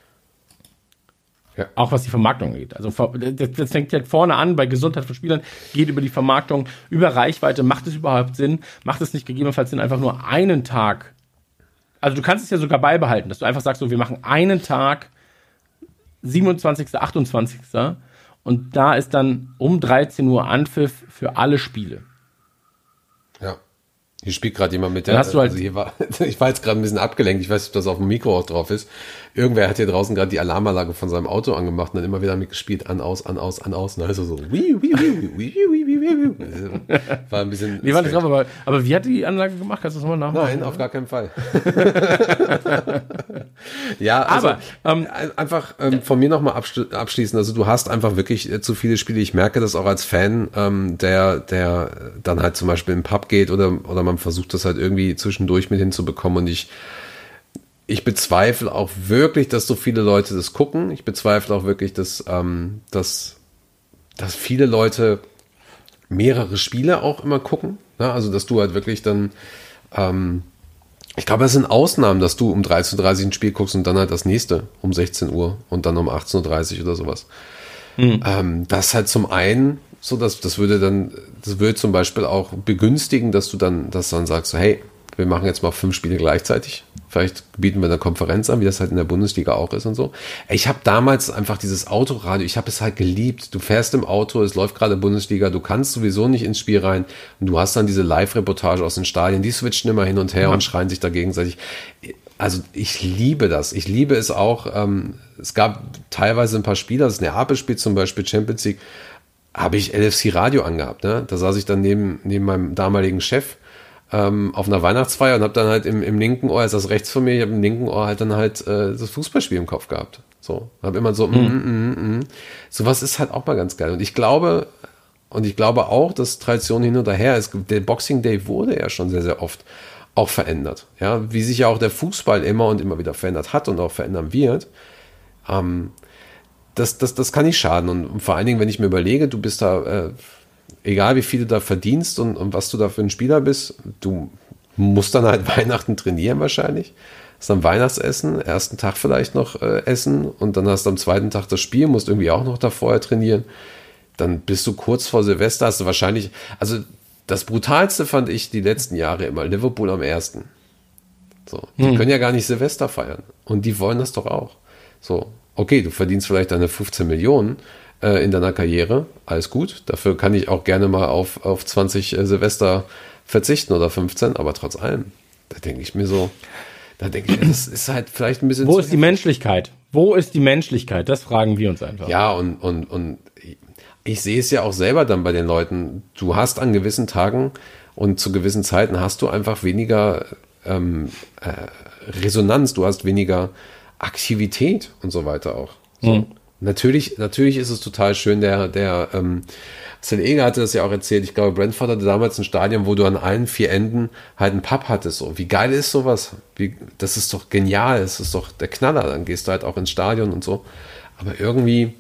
Ja. Auch was die Vermarktung angeht. Also das, das fängt halt vorne an bei Gesundheit von Spielern, geht über die Vermarktung, über Reichweite. Macht es überhaupt Sinn? Macht es nicht gegebenenfalls Sinn, einfach nur einen Tag? Also du kannst es ja sogar beibehalten, dass du einfach sagst, so, wir machen einen Tag, siebenundzwanzigster, achtundzwanzigster Und da ist dann um dreizehn Uhr Anpfiff für alle Spiele. Ja. Hier spielt gerade jemand mit der. Hast du halt also hier war, ich war jetzt gerade ein bisschen abgelenkt. Ich weiß nicht, ob das auf dem Mikro auch drauf ist. Irgendwer hat hier draußen gerade die Alarmanlage von seinem Auto angemacht und dann immer wieder mitgespielt. An, aus, an, aus, an, aus. Und also so. Wie, wie, wie, wie, wie, wie, wie. War ein bisschen. Nee, war nicht drauf, aber, aber wie hat die Anlage gemacht? Kannst du das nochmal nachmachen? Nein, auf gar keinen Fall. Ja, also, aber ähm, einfach ähm, von mir nochmal abschli- abschließen. Also du hast einfach wirklich äh, zu viele Spiele. Ich merke das auch als Fan, ähm, der, der dann halt zum Beispiel im Pub geht oder, oder man versucht das halt irgendwie zwischendurch mit hinzubekommen. Und ich, ich bezweifle auch wirklich, dass so viele Leute das gucken. Ich bezweifle auch wirklich, dass, ähm, dass, dass viele Leute mehrere Spiele auch immer gucken. Ne? Also dass du halt wirklich dann ähm, ich glaube, es sind Ausnahmen, dass du um dreizehn Uhr dreißig ein Spiel guckst und dann halt das nächste um sechzehn Uhr und dann um achtzehn Uhr dreißig oder sowas. Mhm. Ähm, das halt zum einen, so dass das würde dann, das würde zum Beispiel auch begünstigen, dass du dann, dass du dann sagst, so, hey, wir machen jetzt mal fünf Spiele gleichzeitig. Vielleicht bieten wir eine Konferenz an, wie das halt in der Bundesliga auch ist und so. Ich habe damals einfach dieses Autoradio, ich habe es halt geliebt. Du fährst im Auto, es läuft gerade Bundesliga, du kannst sowieso nicht ins Spiel rein und du hast dann diese Live-Reportage aus den Stadien, die switchen immer hin und her ja. und schreien sich da gegenseitig. Also ich liebe das. Ich liebe es auch. Ähm, es gab teilweise ein paar Spiele, das Neapel-Spiel zum Beispiel, Champions League, habe ich L F C Radio angehabt. Ne? Da saß ich dann neben, neben meinem damaligen Chef auf einer Weihnachtsfeier und habe dann halt im, im linken Ohr, ist das rechts von mir, ich habe im linken Ohr halt dann halt äh, das Fußballspiel im Kopf gehabt. So, habe immer so, mm, mm, mm, mm. Sowas ist halt auch mal ganz geil. Und ich glaube, und ich glaube auch, dass Tradition hin und her ist, der Boxing Day wurde ja schon sehr, sehr oft auch verändert. Ja, wie sich ja auch der Fußball immer und immer wieder verändert hat und auch verändern wird. Ähm, das, das, das kann nicht schaden. Und, und vor allen Dingen, wenn ich mir überlege, du bist da, äh, egal wie viel du da verdienst und, und was du da für ein Spieler bist, du musst dann halt Weihnachten trainieren wahrscheinlich. Hast dann Weihnachtsessen, ersten Tag vielleicht noch äh, essen und dann hast du am zweiten Tag das Spiel, musst irgendwie auch noch da vorher trainieren. Dann bist du kurz vor Silvester, hast du wahrscheinlich, also das Brutalste fand ich die letzten Jahre immer, Liverpool am ersten. So, die hm. können ja gar nicht Silvester feiern und die wollen das doch auch. So, okay, du verdienst vielleicht deine fünfzehn Millionen, in deiner Karriere, alles gut. Dafür kann ich auch gerne mal auf, auf zwanzig äh, Silvester verzichten oder fünfzehn, aber trotz allem, da denke ich mir so, da denke ich mir, das ist halt vielleicht ein bisschen... Wo ist die Menschlichkeit? Wo ist die Menschlichkeit? Das fragen wir uns einfach. Ja, und, und, und ich sehe es ja auch selber dann bei den Leuten. Du hast an gewissen Tagen und zu gewissen Zeiten hast du einfach weniger ähm, äh, Resonanz, du hast weniger Aktivität und so weiter auch. So. Mhm. Natürlich, natürlich ist es total schön, der, der, ähm, Marcel Eger hatte das ja auch erzählt, ich glaube, Brentford hatte damals ein Stadion, wo du an allen vier Enden halt einen Pub hattest, so. Wie geil ist sowas? Wie, das ist doch genial, das ist doch der Knaller, dann gehst du halt auch ins Stadion und so. Aber irgendwie,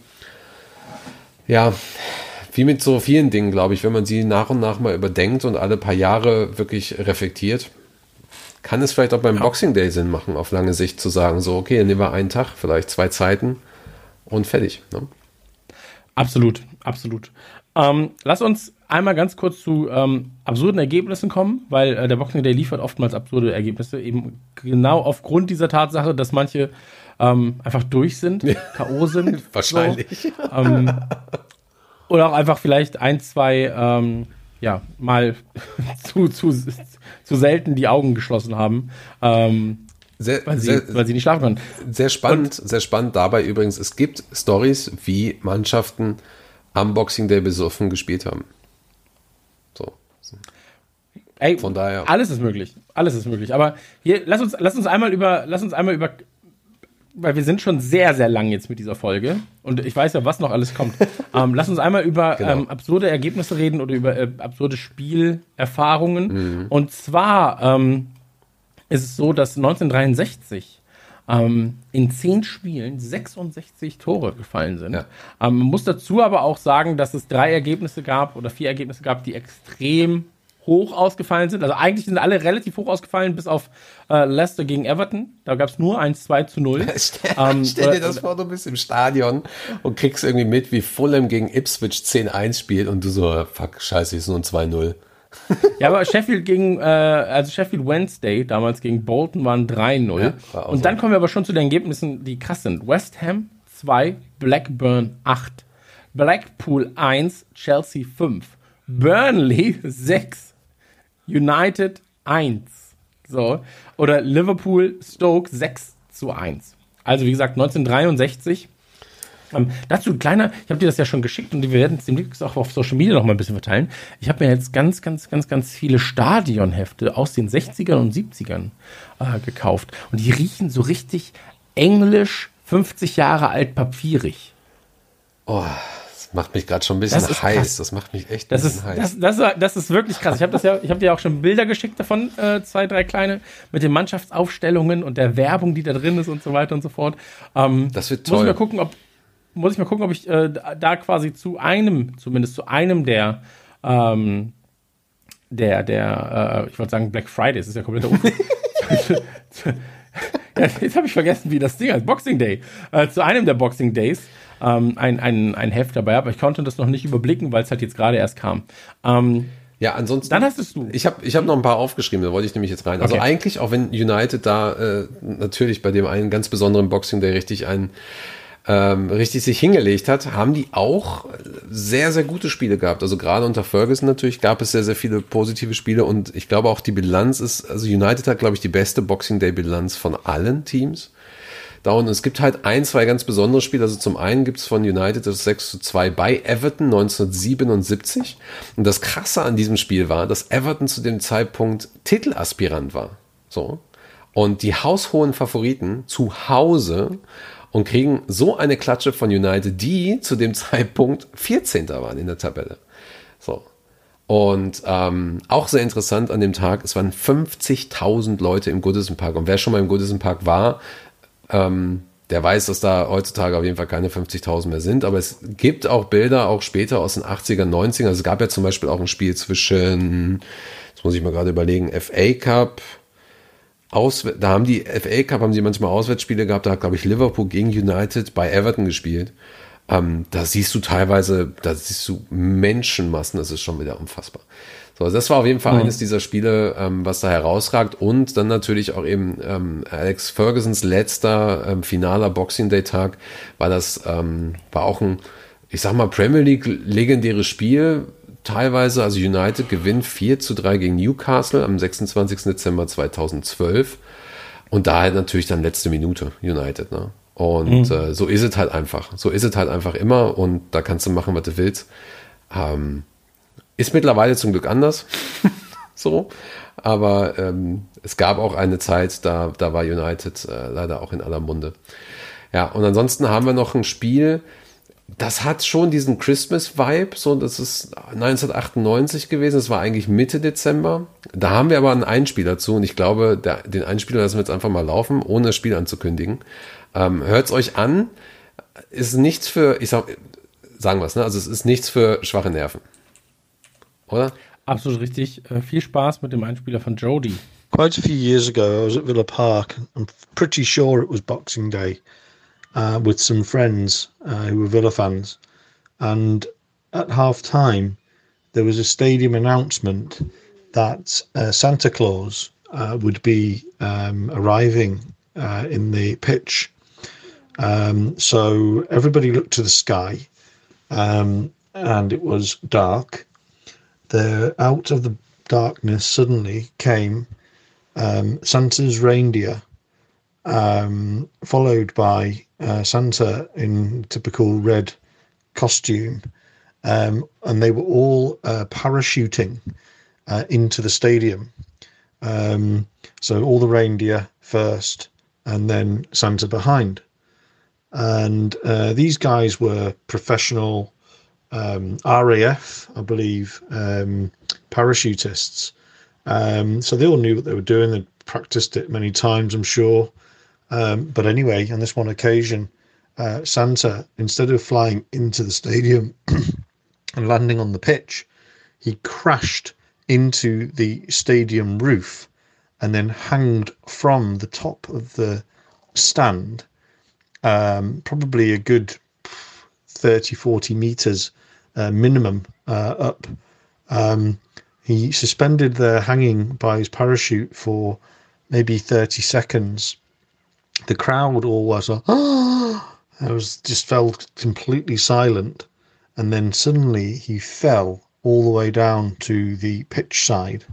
ja, wie mit so vielen Dingen, glaube ich, wenn man sie nach und nach mal überdenkt und alle paar Jahre wirklich reflektiert, kann es vielleicht auch beim ja. Boxing Day Sinn machen, auf lange Sicht zu sagen, so, okay, dann nehmen wir einen Tag, vielleicht zwei Zeiten, und fertig. Ne? Absolut, absolut. Ähm, lass uns einmal ganz kurz zu ähm, absurden Ergebnissen kommen, weil äh, der Boxing Day liefert oftmals absurde Ergebnisse, eben genau aufgrund dieser Tatsache, dass manche ähm, einfach durch sind, K O sind. Wahrscheinlich. So. Ähm, oder auch einfach vielleicht ein, zwei, ähm, ja, mal zu, zu, zu selten die Augen geschlossen haben. Ähm, Sehr, weil, sie, sehr, weil sie nicht schlafen konnten. Sehr spannend, Und, sehr spannend dabei übrigens, es gibt Stories, wie Mannschaften am Boxing Day besoffen gespielt haben. So. Ey, von daher. Alles ist möglich. Alles ist möglich. Aber hier, lass uns, lass uns einmal über, lass uns einmal über, weil wir sind schon sehr, sehr lang jetzt mit dieser Folge und ich weiß ja, was noch alles kommt. ähm, lass uns einmal über genau. ähm, absurde Ergebnisse reden oder über äh, absurde Spielerfahrungen. Mhm. Und zwar ähm, ist es so, dass neunzehnhundertdreiundsechzig ähm, in zehn Spielen sechsundsechzig Tore gefallen sind. Ja. Ähm, man muss dazu aber auch sagen, dass es drei Ergebnisse gab oder vier Ergebnisse gab, die extrem hoch ausgefallen sind. Also eigentlich sind alle relativ hoch ausgefallen, bis auf äh, Leicester gegen Everton. Da gab es nur eins zwei zu null. stell ähm, stell dir das vor, du bist im Stadion und kriegst irgendwie mit, wie Fulham gegen Ipswich zehn eins spielt und du so, fuck, scheiße, ist nur ein zwei null. Ja, aber Sheffield gegen, äh, also Sheffield Wednesday, damals gegen Bolton, waren drei null. Ja, war und dann so. Kommen wir aber schon zu den Ergebnissen, die krass sind. West Ham zwei, Blackburn acht, Blackpool eins, Chelsea fünf, Burnley sechs, United eins. So. Oder Liverpool Stoke sechs zu eins. Also wie gesagt, neunzehnhundertdreiundsechzig. Ähm, dazu ein kleiner, ich habe dir das ja schon geschickt und wir werden es demnächst auch auf Social Media noch mal ein bisschen verteilen. Ich habe mir jetzt ganz, ganz, ganz, ganz viele Stadionhefte aus den sechzigern und siebzigern äh, gekauft. Und die riechen so richtig englisch, fünfzig Jahre alt, papierig. Oh, das macht mich gerade schon ein bisschen das heiß. Krass. Das macht mich echt ein das bisschen ist, heiß. Das, das, das ist wirklich krass. Ich habe das ja, ich habe dir auch schon Bilder geschickt davon, äh, zwei, drei kleine, mit den Mannschaftsaufstellungen und der Werbung, die da drin ist und so weiter und so fort. Ähm, das wird toll. Muss ich mal gucken, ob Muss ich mal gucken, ob ich äh, da quasi zu einem, zumindest zu einem der, ähm, der, der, äh, ich wollte sagen Black Friday, das ist ja komplett Unfug. Ja, jetzt habe ich vergessen, wie das Ding heißt, Boxing Day. Äh, zu einem der Boxing Days ähm, ein, ein, ein Heft dabei, aber ich konnte das noch nicht überblicken, weil es halt jetzt gerade erst kam. Ähm, Ja, ansonsten. Dann hast es du. Ich habe ich hab noch ein paar aufgeschrieben, da wollte ich nämlich jetzt rein. Also okay. Eigentlich, auch wenn United da äh, natürlich bei dem einen ganz besonderen Boxing Day richtig einen Ähm, richtig sich hingelegt hat, haben die auch sehr, sehr gute Spiele gehabt. Also gerade unter Ferguson natürlich gab es sehr, sehr viele positive Spiele und ich glaube auch die Bilanz ist, also United hat, glaube ich, die beste Boxing Day Bilanz von allen Teams. Da und es gibt halt ein, zwei ganz besondere Spiele. Also zum einen gibt es von United das sechs zu zwei bei Everton neunzehnhundertsiebenundsiebzig. Und das Krasse an diesem Spiel war, dass Everton zu dem Zeitpunkt Titelaspirant war. So. Und die haushohen Favoriten zu Hause und kriegen so eine Klatsche von United, die zu dem Zeitpunkt vierzehnter waren in der Tabelle. So. Und ähm, auch sehr interessant an dem Tag, es waren fünfzigtausend Leute im Goodison Park. Und wer schon mal im Goodison Park war, ähm, der weiß, dass da heutzutage auf jeden Fall keine fünfzigtausend mehr sind. Aber es gibt auch Bilder, auch später aus den achtzigern, neunzigern. Also es gab ja zum Beispiel auch ein Spiel zwischen, jetzt muss ich mal gerade überlegen, F A Cup, Ausw- da haben die F A Cup, haben sie manchmal Auswärtsspiele gehabt, da hat, glaube ich, Liverpool gegen United bei Everton gespielt. Ähm, da siehst du teilweise, da siehst du Menschenmassen, das ist schon wieder unfassbar. So, also das war auf jeden Fall mhm. eines dieser Spiele, ähm, was da herausragt und dann natürlich auch eben ähm, Alex Fergusons letzter ähm, finaler Boxing Day Tag war das, ähm, war auch ein, ich sag mal, Premier League legendäres Spiel, teilweise, also United gewinnt vier zu drei gegen Newcastle am sechsundzwanzigsten Dezember zweitausendzwölf und da halt natürlich dann letzte Minute United, ne? Und mhm. äh, so ist es halt einfach. So ist es halt einfach immer und da kannst du machen, was du willst. Ähm, ist mittlerweile zum Glück anders. So. Aber ähm, es gab auch eine Zeit, da, da war United äh, leider auch in aller Munde. Ja, und ansonsten haben wir noch ein Spiel, das hat schon diesen Christmas-Vibe, so, das ist neunzehnhundertachtundneunzig gewesen, das war eigentlich Mitte Dezember. Da haben wir aber einen Einspieler zu und ich glaube, der, den Einspieler lassen wir jetzt einfach mal laufen, ohne das Spiel anzukündigen. Ähm, hört's euch an, ist nichts für, ich sag, sagen wir es, ne? Also es ist nichts für schwache Nerven. Oder? Absolut richtig. Äh, viel Spaß mit dem Einspieler von Jody. Quite a few years ago, I was at Villa Park. I'm pretty sure it was Boxing Day. Uh, with some friends uh, who were Villa fans, and at half time there was a stadium announcement that uh, Santa Claus uh, would be um, arriving uh, in the pitch. Um, so everybody looked to the sky, um, and it was dark. The out of the darkness suddenly came um, Santa's reindeer um, followed by uh, Santa in typical red costume. Um, and they were all uh, parachuting uh, into the stadium. Um, so all the reindeer first, and then Santa behind. And uh, these guys were professional um, R A F, I believe, um, parachutists. Um, so they all knew what they were doing. They'd practiced it many times, I'm sure. Um, but anyway, on this one occasion, uh, Santa, instead of flying into the stadium and landing on the pitch, he crashed into the stadium roof and then hanged from the top of the stand, um, probably a good thirty, forty meters uh, minimum uh, up. Um, he suspended there hanging by his parachute for maybe thirty seconds. The crowd all was like, oh, I was just felt completely silent. And then suddenly he fell all the way down to the pitch side.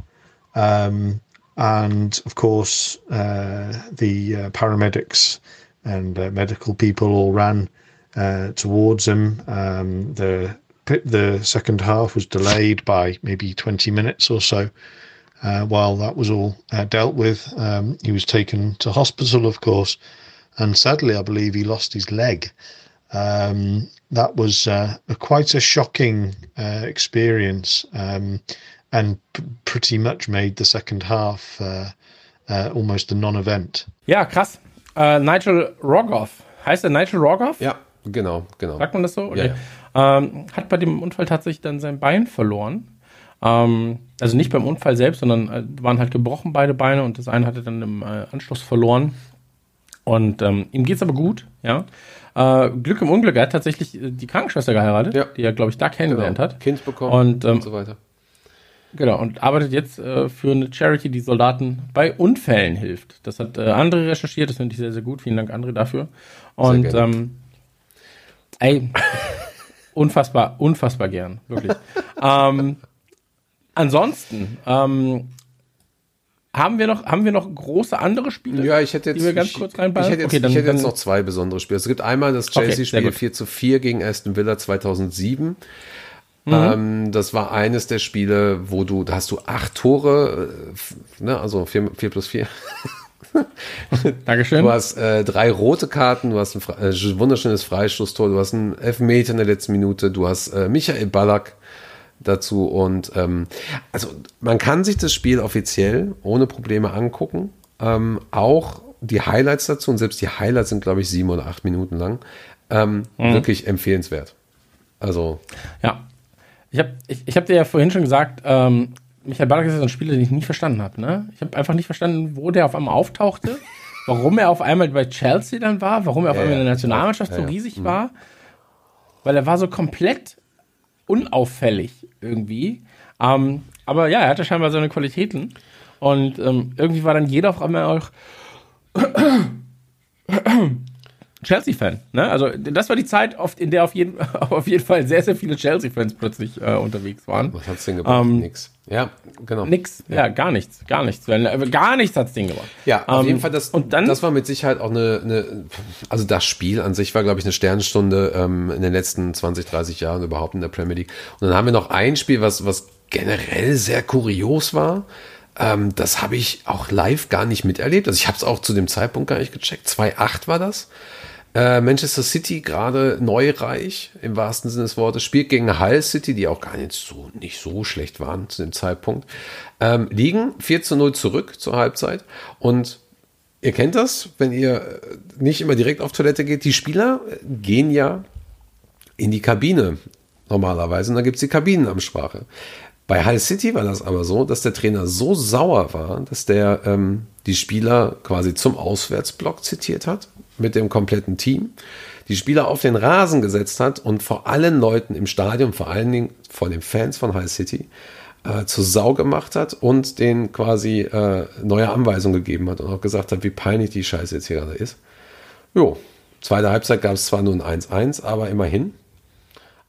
Um, and of course, uh, the uh, paramedics and uh, medical people all ran uh, towards him. Um, the the second half was delayed by maybe twenty minutes or so. Uh, while that was all uh, dealt with, um, he was taken to hospital, of course, and sadly, I believe he lost his leg. Um, that was uh, a, quite a shocking uh, experience, um, and p- pretty much made the second half uh, uh, almost a non-event. Ja, krass. Äh, Nigel Rogoff. Heißt der Nigel Rogoff? Ja, genau, genau. Sagt man das so? Okay. Ja, ja. Ähm, hat bei dem Unfall tatsächlich dann sein Bein verloren. Ähm, also nicht beim Unfall selbst, sondern äh, waren halt gebrochen beide Beine und das eine hatte dann im äh, Anschluss verloren. Und ähm, ihm geht's aber gut, ja. Äh, Glück im Unglück, er hat tatsächlich die Krankenschwester geheiratet, ja. die er, glaube ich, da kennengelernt genau. hat. Kind bekommen und, ähm, und so weiter. Genau, und arbeitet jetzt äh, für eine Charity, die Soldaten bei Unfällen hilft. Das hat äh, André recherchiert, das finde ich sehr, sehr gut. Vielen Dank, André, dafür. Und ähm, ey, unfassbar, unfassbar gern, wirklich. ähm, ansonsten, ähm, Haben wir noch, haben wir noch große andere Spiele? Ja, ich hätte jetzt, die wir ganz ich, kurz reinballen? Ich hätte jetzt, okay, dann, ich hätte jetzt dann, noch zwei besondere Spiele. Es gibt einmal das Chelsea-Spiel okay, vier zu vier gegen Aston Villa zweitausendsieben. Mhm. Ähm, das war eines der Spiele, wo du, da hast du acht Tore, äh, ne, also vier, vier plus vier. Dankeschön. Du hast äh, drei rote Karten, du hast ein äh, wunderschönes Freistoßtor, du hast einen Elfmeter in der letzten Minute, du hast äh, Michael Ballack dazu und ähm, also man kann sich das Spiel offiziell ohne Probleme angucken, ähm, auch die Highlights dazu und selbst die Highlights sind, glaube ich, sieben oder acht Minuten lang, ähm, mhm. wirklich empfehlenswert. Also ja, ich habe ich, ich hab dir ja vorhin schon gesagt, ähm, Michael Ballack ist ja so ein Spieler, den ich nie verstanden habe. Ne? Ich habe einfach nicht verstanden, wo der auf einmal auftauchte, warum er auf einmal bei Chelsea dann war, warum er auf ja, einmal in der ja, Nationalmannschaft ja, so ja. riesig mhm. war, weil er war so komplett unauffällig irgendwie. Ähm, aber ja, er hatte scheinbar seine Qualitäten. Und ähm, irgendwie war dann jeder auf einmal auch Chelsea-Fan. Ne? Also das war die Zeit, in der auf jeden, auf jeden Fall sehr, sehr viele Chelsea-Fans plötzlich äh, unterwegs waren. Was hat's denn gebracht? Ähm, nix. Ja, genau. Nix, ja, ja gar nichts, gar nichts. Gar nichts hat's Ding gebracht. Ja, auf ähm, jeden Fall, das, und dann, das war mit Sicherheit auch eine, eine, also das Spiel an sich war, glaube ich, eine Sternstunde ähm, in den letzten zwanzig, dreißig Jahren überhaupt in der Premier League. Und dann haben wir noch ein Spiel, was, was generell sehr kurios war. Ähm, das habe ich auch live gar nicht miterlebt. Also ich habe es auch zu dem Zeitpunkt gar nicht gecheckt. zwei acht war das. Äh, Manchester City, gerade neureich, im wahrsten Sinne des Wortes, spielt gegen Hull City, die auch gar nicht so, nicht so schlecht waren zu dem Zeitpunkt, ähm, liegen vier zu null zurück zur Halbzeit. Und ihr kennt das, wenn ihr nicht immer direkt auf Toilette geht, die Spieler gehen ja in die Kabine normalerweise und da gibt es die Kabinenansprache. Bei Hull City war das aber so, dass der Trainer so sauer war, dass der ähm, die Spieler quasi zum Auswärtsblock zitiert hat, mit dem kompletten Team, die Spieler auf den Rasen gesetzt hat und vor allen Leuten im Stadion, vor allen Dingen vor den Fans von Hull City, äh, zur Sau gemacht hat und denen quasi äh, neue Anweisungen gegeben hat und auch gesagt hat, wie peinlich die Scheiße jetzt hier gerade ist. Jo, zweite Halbzeit gab es zwar nur ein eins eins, aber immerhin.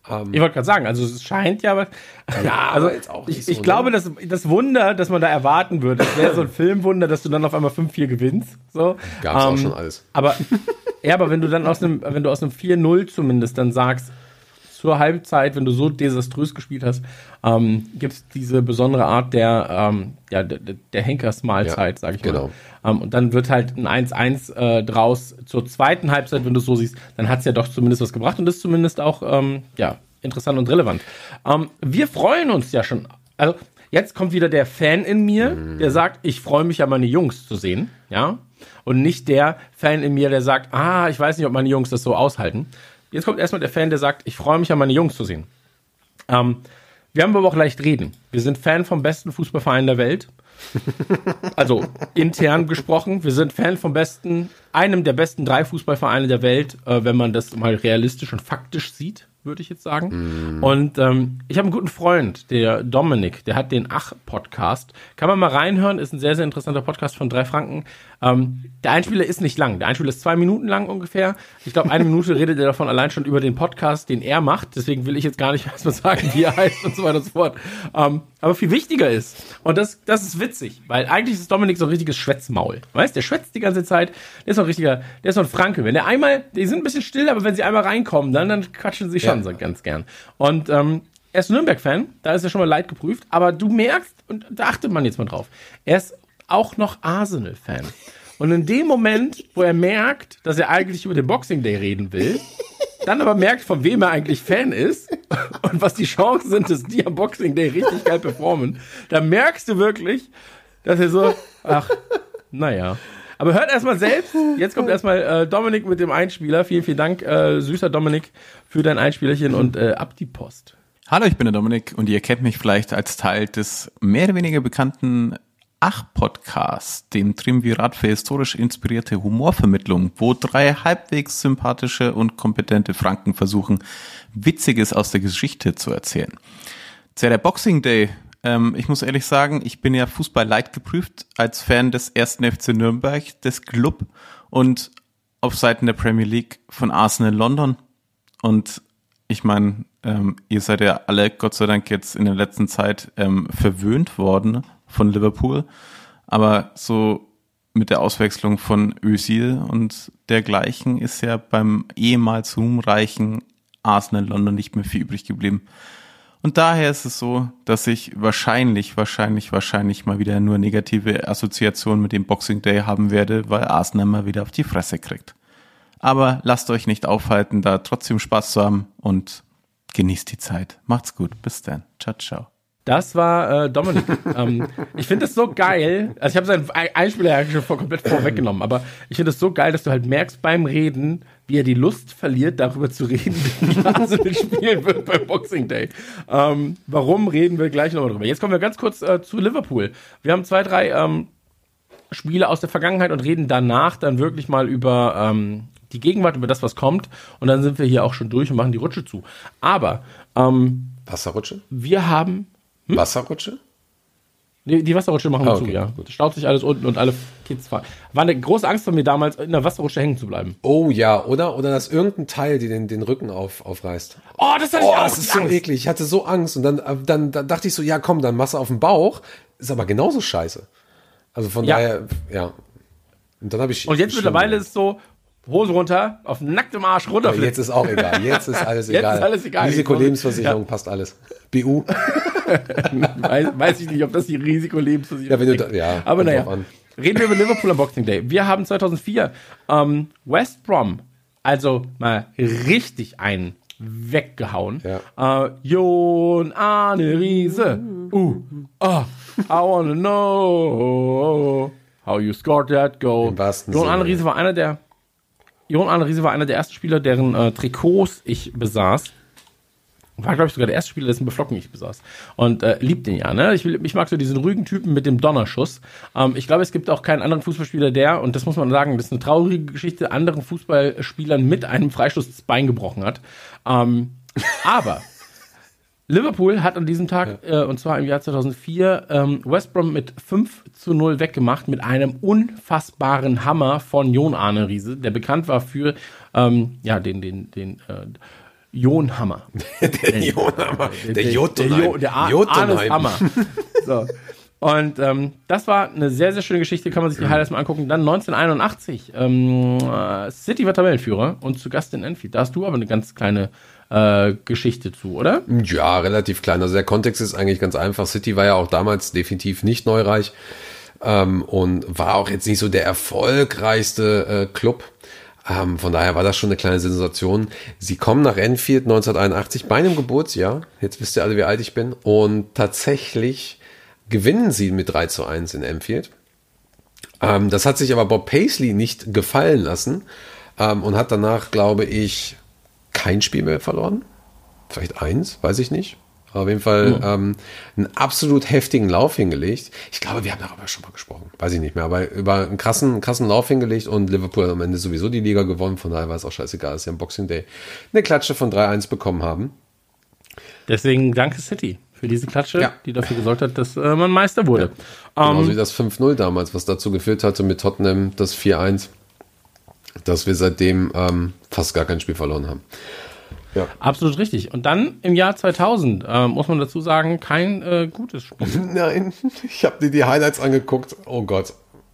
Ähm, Ich wollte gerade sagen, also es scheint ja, aber ja, also aber jetzt auch nicht ich, so, ich glaube, ne? dass das Wunder, das man da erwarten würde, das wäre so ein Filmwunder, dass du dann auf einmal fünf vier gewinnst. So. Gab's ähm, auch schon alles. Aber ja, aber wenn du dann aus einem, wenn du aus einem vier null zumindest dann sagst, zur Halbzeit, wenn du so desaströs gespielt hast, ähm, gibt es diese besondere Art der, ähm, ja, der, der Henkersmahlzeit, Ja, sage ich genau. mal. Ähm, und dann wird halt ein eins eins äh, draus zur zweiten Halbzeit, wenn du es so siehst, dann hat es ja doch zumindest was gebracht und ist zumindest auch ähm, ja, interessant und relevant. Ähm, wir freuen uns ja schon, also jetzt kommt wieder der Fan in mir, Mhm. der sagt, ich freue mich ja, meine Jungs zu sehen, ja, und nicht der Fan in mir, der sagt, ah, ich weiß nicht, ob meine Jungs das so aushalten. Jetzt kommt erstmal der Fan, der sagt, ich freue mich ja, meine Jungs zu sehen. Ähm, wir haben aber auch leicht reden. Wir sind Fan vom besten Fußballverein der Welt. Also intern gesprochen. Wir sind Fan vom besten, einem der besten drei Fußballvereine der Welt, äh, wenn man das mal realistisch und faktisch sieht, würde ich jetzt sagen. Mm. Und ähm, ich habe einen guten Freund, der Dominik, der hat den Ach-Podcast. Kann man mal reinhören, ist ein sehr, sehr interessanter Podcast von drei Franken. Ähm, der Einspieler ist nicht lang. Der Einspieler ist zwei Minuten lang ungefähr. Ich glaube, eine Minute redet er davon allein schon über den Podcast, den er macht. Deswegen will ich jetzt gar nicht erstmal sagen, wie er heißt und so weiter und so fort. Ähm, aber viel wichtiger ist, und das, das ist witzig, weil eigentlich ist Dominik so ein richtiges Schwätzmaul. Weißt, der schwätzt die ganze Zeit. Der ist so ein richtiger, der ist so ein Franke. Wenn der einmal, die sind ein bisschen still, aber wenn sie einmal reinkommen, dann, dann quatschen sie schon Ja. so ganz gern. Und ähm, er ist Nürnberg-Fan, da ist er schon mal leidgeprüft, aber du merkst, und da achtet man jetzt mal drauf, er ist auch noch Arsenal-Fan. Und in dem Moment, wo er merkt, dass er eigentlich über den Boxing Day reden will, dann aber merkt, von wem er eigentlich Fan ist und was die Chancen sind, dass die am Boxing Day richtig geil performen, da merkst du wirklich, dass er so, ach, naja. Aber hört erstmal selbst. Jetzt kommt erstmal äh, Dominik mit dem Einspieler. Vielen, vielen Dank, äh, süßer Dominik, für dein Einspielerchen und äh, ab die Post. Hallo, ich bin der Dominik und ihr kennt mich vielleicht als Teil des mehr oder weniger bekannten Ach-Podcasts, dem Triumvirat für historisch inspirierte Humorvermittlung, wo drei halbwegs sympathische und kompetente Franken versuchen, Witziges aus der Geschichte zu erzählen. Zu der Boxing Day, ähm, ich muss ehrlich sagen, ich bin ja Fußball-Light geprüft als Fan des ersten F C Nürnberg, des Club und auf Seiten der Premier League von Arsenal London. Und ich meine, ähm, ihr seid ja alle, Gott sei Dank, jetzt in der letzten Zeit ähm, verwöhnt worden von Liverpool, aber so mit der Auswechslung von Özil und dergleichen ist ja beim ehemals ruhmreichen Arsenal London nicht mehr viel übrig geblieben. Und daher ist es so, dass ich wahrscheinlich, wahrscheinlich, wahrscheinlich mal wieder nur negative Assoziationen mit dem Boxing Day haben werde, weil Arsenal mal wieder auf die Fresse kriegt. Aber lasst euch nicht aufhalten, da trotzdem Spaß zu haben und genießt die Zeit. Macht's gut. Bis dann. Ciao, ciao. Das war äh, Dominik. ähm, ich finde das so geil. Also ich habe seinen Einspieler ja schon vor, komplett vorweggenommen, aber ich finde es so geil, dass du halt merkst beim Reden, wie er die Lust verliert, darüber zu reden, wie Arsenal spielen wird beim Boxing Day. Ähm, warum reden wir gleich nochmal drüber. Jetzt kommen wir ganz kurz äh, zu Liverpool. Wir haben zwei, drei ähm, Spiele aus der Vergangenheit und reden danach dann wirklich mal über ähm, die Gegenwart, über das, was kommt. Und dann sind wir hier auch schon durch und machen die Rutsche zu. Aber ähm, Wasserrutsche? Wir haben Hm? Wasserrutsche? Die, die Wasserrutsche machen wir Ah, okay, zu, ja. gut. Staut sich alles unten und alle Kids fahren. War eine große Angst von mir damals, in der Wasserrutsche hängen zu bleiben. Oh ja, oder? Oder dass irgendein Teil dir den, den Rücken auf, aufreißt. Oh, das hatte Oh, ich auch. das ist so Angst. eklig. Ich hatte so Angst. Und dann, dann, dann dachte ich so, ja komm, dann machst du auf den Bauch. Ist aber genauso scheiße. Also von Ja. daher, ja. Und dann habe ich. Und jetzt mittlerweile ist es so, Hose runter, auf nacktem Arsch runter. Ja, jetzt ist auch egal. Jetzt ist alles Jetzt egal. ist alles egal. Risikolebensversicherung Ja. passt alles. B U. weiß, weiß ich nicht, ob das die Risikolebensversicherung Ja, wenn du ist. da, ja, Aber kommt naja, drauf an. reden wir über Liverpool am Boxing Day. Wir haben zweitausendvier ähm, West Brom, also mal richtig einen weggehauen. Ja. Äh, Jon Arne Riese. Uh, oh, I wanna know how you scored that goal. Im wahrsten Jon Sinne. Arne Riese war einer der Jon Arne Riese war einer der ersten Spieler, deren äh, Trikots ich besaß. War, glaube ich, sogar der erste Spieler, dessen Beflocken ich besaß. Und äh, liebt den ja, ne? Ich, will, ich mag so diesen ruhigen Typen mit dem Donnerschuss. Ähm, ich glaube, es gibt auch keinen anderen Fußballspieler, der, und das muss man sagen, das ist eine traurige Geschichte, anderen Fußballspielern mit einem Freistoß das Bein gebrochen hat. Ähm, aber Liverpool hat an diesem Tag, ja. äh, und zwar im Jahr zweitausendvier, ähm, West Brom mit fünf zu null weggemacht mit einem unfassbaren Hammer von Jon Arne Riese, der bekannt war für ähm, ja, den, den, den äh, Jon-Hammer. der Jon-Hammer. Der, der Jotunheim. Der, jo, der Ar- Arnes Hammer. So. Und ähm, das war eine sehr, sehr schöne Geschichte, kann man sich die Highlights mal angucken. Dann neunzehnhunderteinundachtzig, ähm, äh, City war Tabellenführer und zu Gast in Anfield. Da hast du aber eine ganz kleine äh, Geschichte zu, oder? Ja, relativ klein. Also der Kontext ist eigentlich ganz einfach. City war ja auch damals definitiv nicht neureich ähm, und war auch jetzt nicht so der erfolgreichste äh, Club. Ähm, von daher war das schon eine kleine Sensation. Sie kommen nach Anfield neunzehnhunderteinundachtzig bei einem Geburtsjahr. Jetzt wisst ihr alle, wie alt ich bin. Und tatsächlich gewinnen sie mit drei zu eins in Anfield. Ähm, das hat sich aber Bob Paisley nicht gefallen lassen ähm, und hat danach, glaube ich, kein Spiel mehr verloren. Vielleicht eins, weiß ich nicht. Auf jeden Fall mhm. ähm, einen absolut heftigen Lauf hingelegt. Ich glaube, wir haben darüber schon mal gesprochen. Weiß ich nicht mehr. Aber über einen krassen, krassen Lauf hingelegt und Liverpool hat am Ende sowieso die Liga gewonnen. Von daher war es auch scheißegal, dass sie am Boxing Day eine Klatsche von drei eins bekommen haben. Deswegen danke City für diese Klatsche, ja. die dafür gesorgt hat, dass äh, man Meister wurde. Ja. Genauso ähm, wie das fünf null damals, was dazu geführt hatte mit Tottenham, das vier eins, dass wir seitdem ähm, fast gar kein Spiel verloren haben. Ja. Absolut richtig. Und dann im Jahr zweitausend, äh, muss man dazu sagen, kein äh, gutes Spiel. Nein, ich habe dir die Highlights angeguckt. Oh Gott.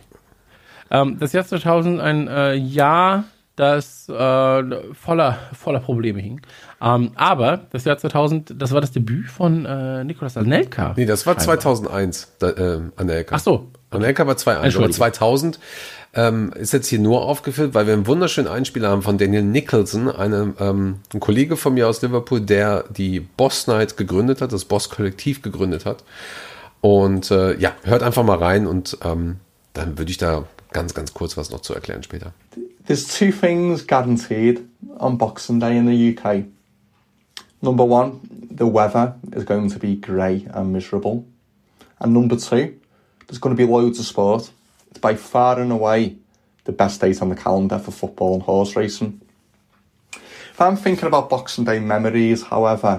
Ähm, das Jahr zweitausend, ein äh, Jahr, das äh, voller, voller Probleme hing. Ähm, aber das Jahr zweitausend, das war das Debüt von äh, Nicolas Anelka. Nee, das war zweitausendeins, da, äh, Anelka. Ach so. Anelka war zwei eins, aber zweitausend ähm, ist jetzt hier nur aufgeführt, weil wir einen wunderschönen Einspieler haben von Daniel Nicholson, einem, ähm, ein Kollege von mir aus Liverpool, der die Boss Night gegründet hat, das Boss-Kollektiv gegründet hat. Und äh, ja, hört einfach mal rein und ähm, dann würde ich da ganz, ganz kurz was noch zu erklären später. There's two things guaranteed on Boxing Day in the U K. Number one, the weather is going to be grey and miserable. And number two, there's going to be loads of sport. It's by far and away the best date on the calendar for football and horse racing. If I'm thinking about Boxing Day memories, however,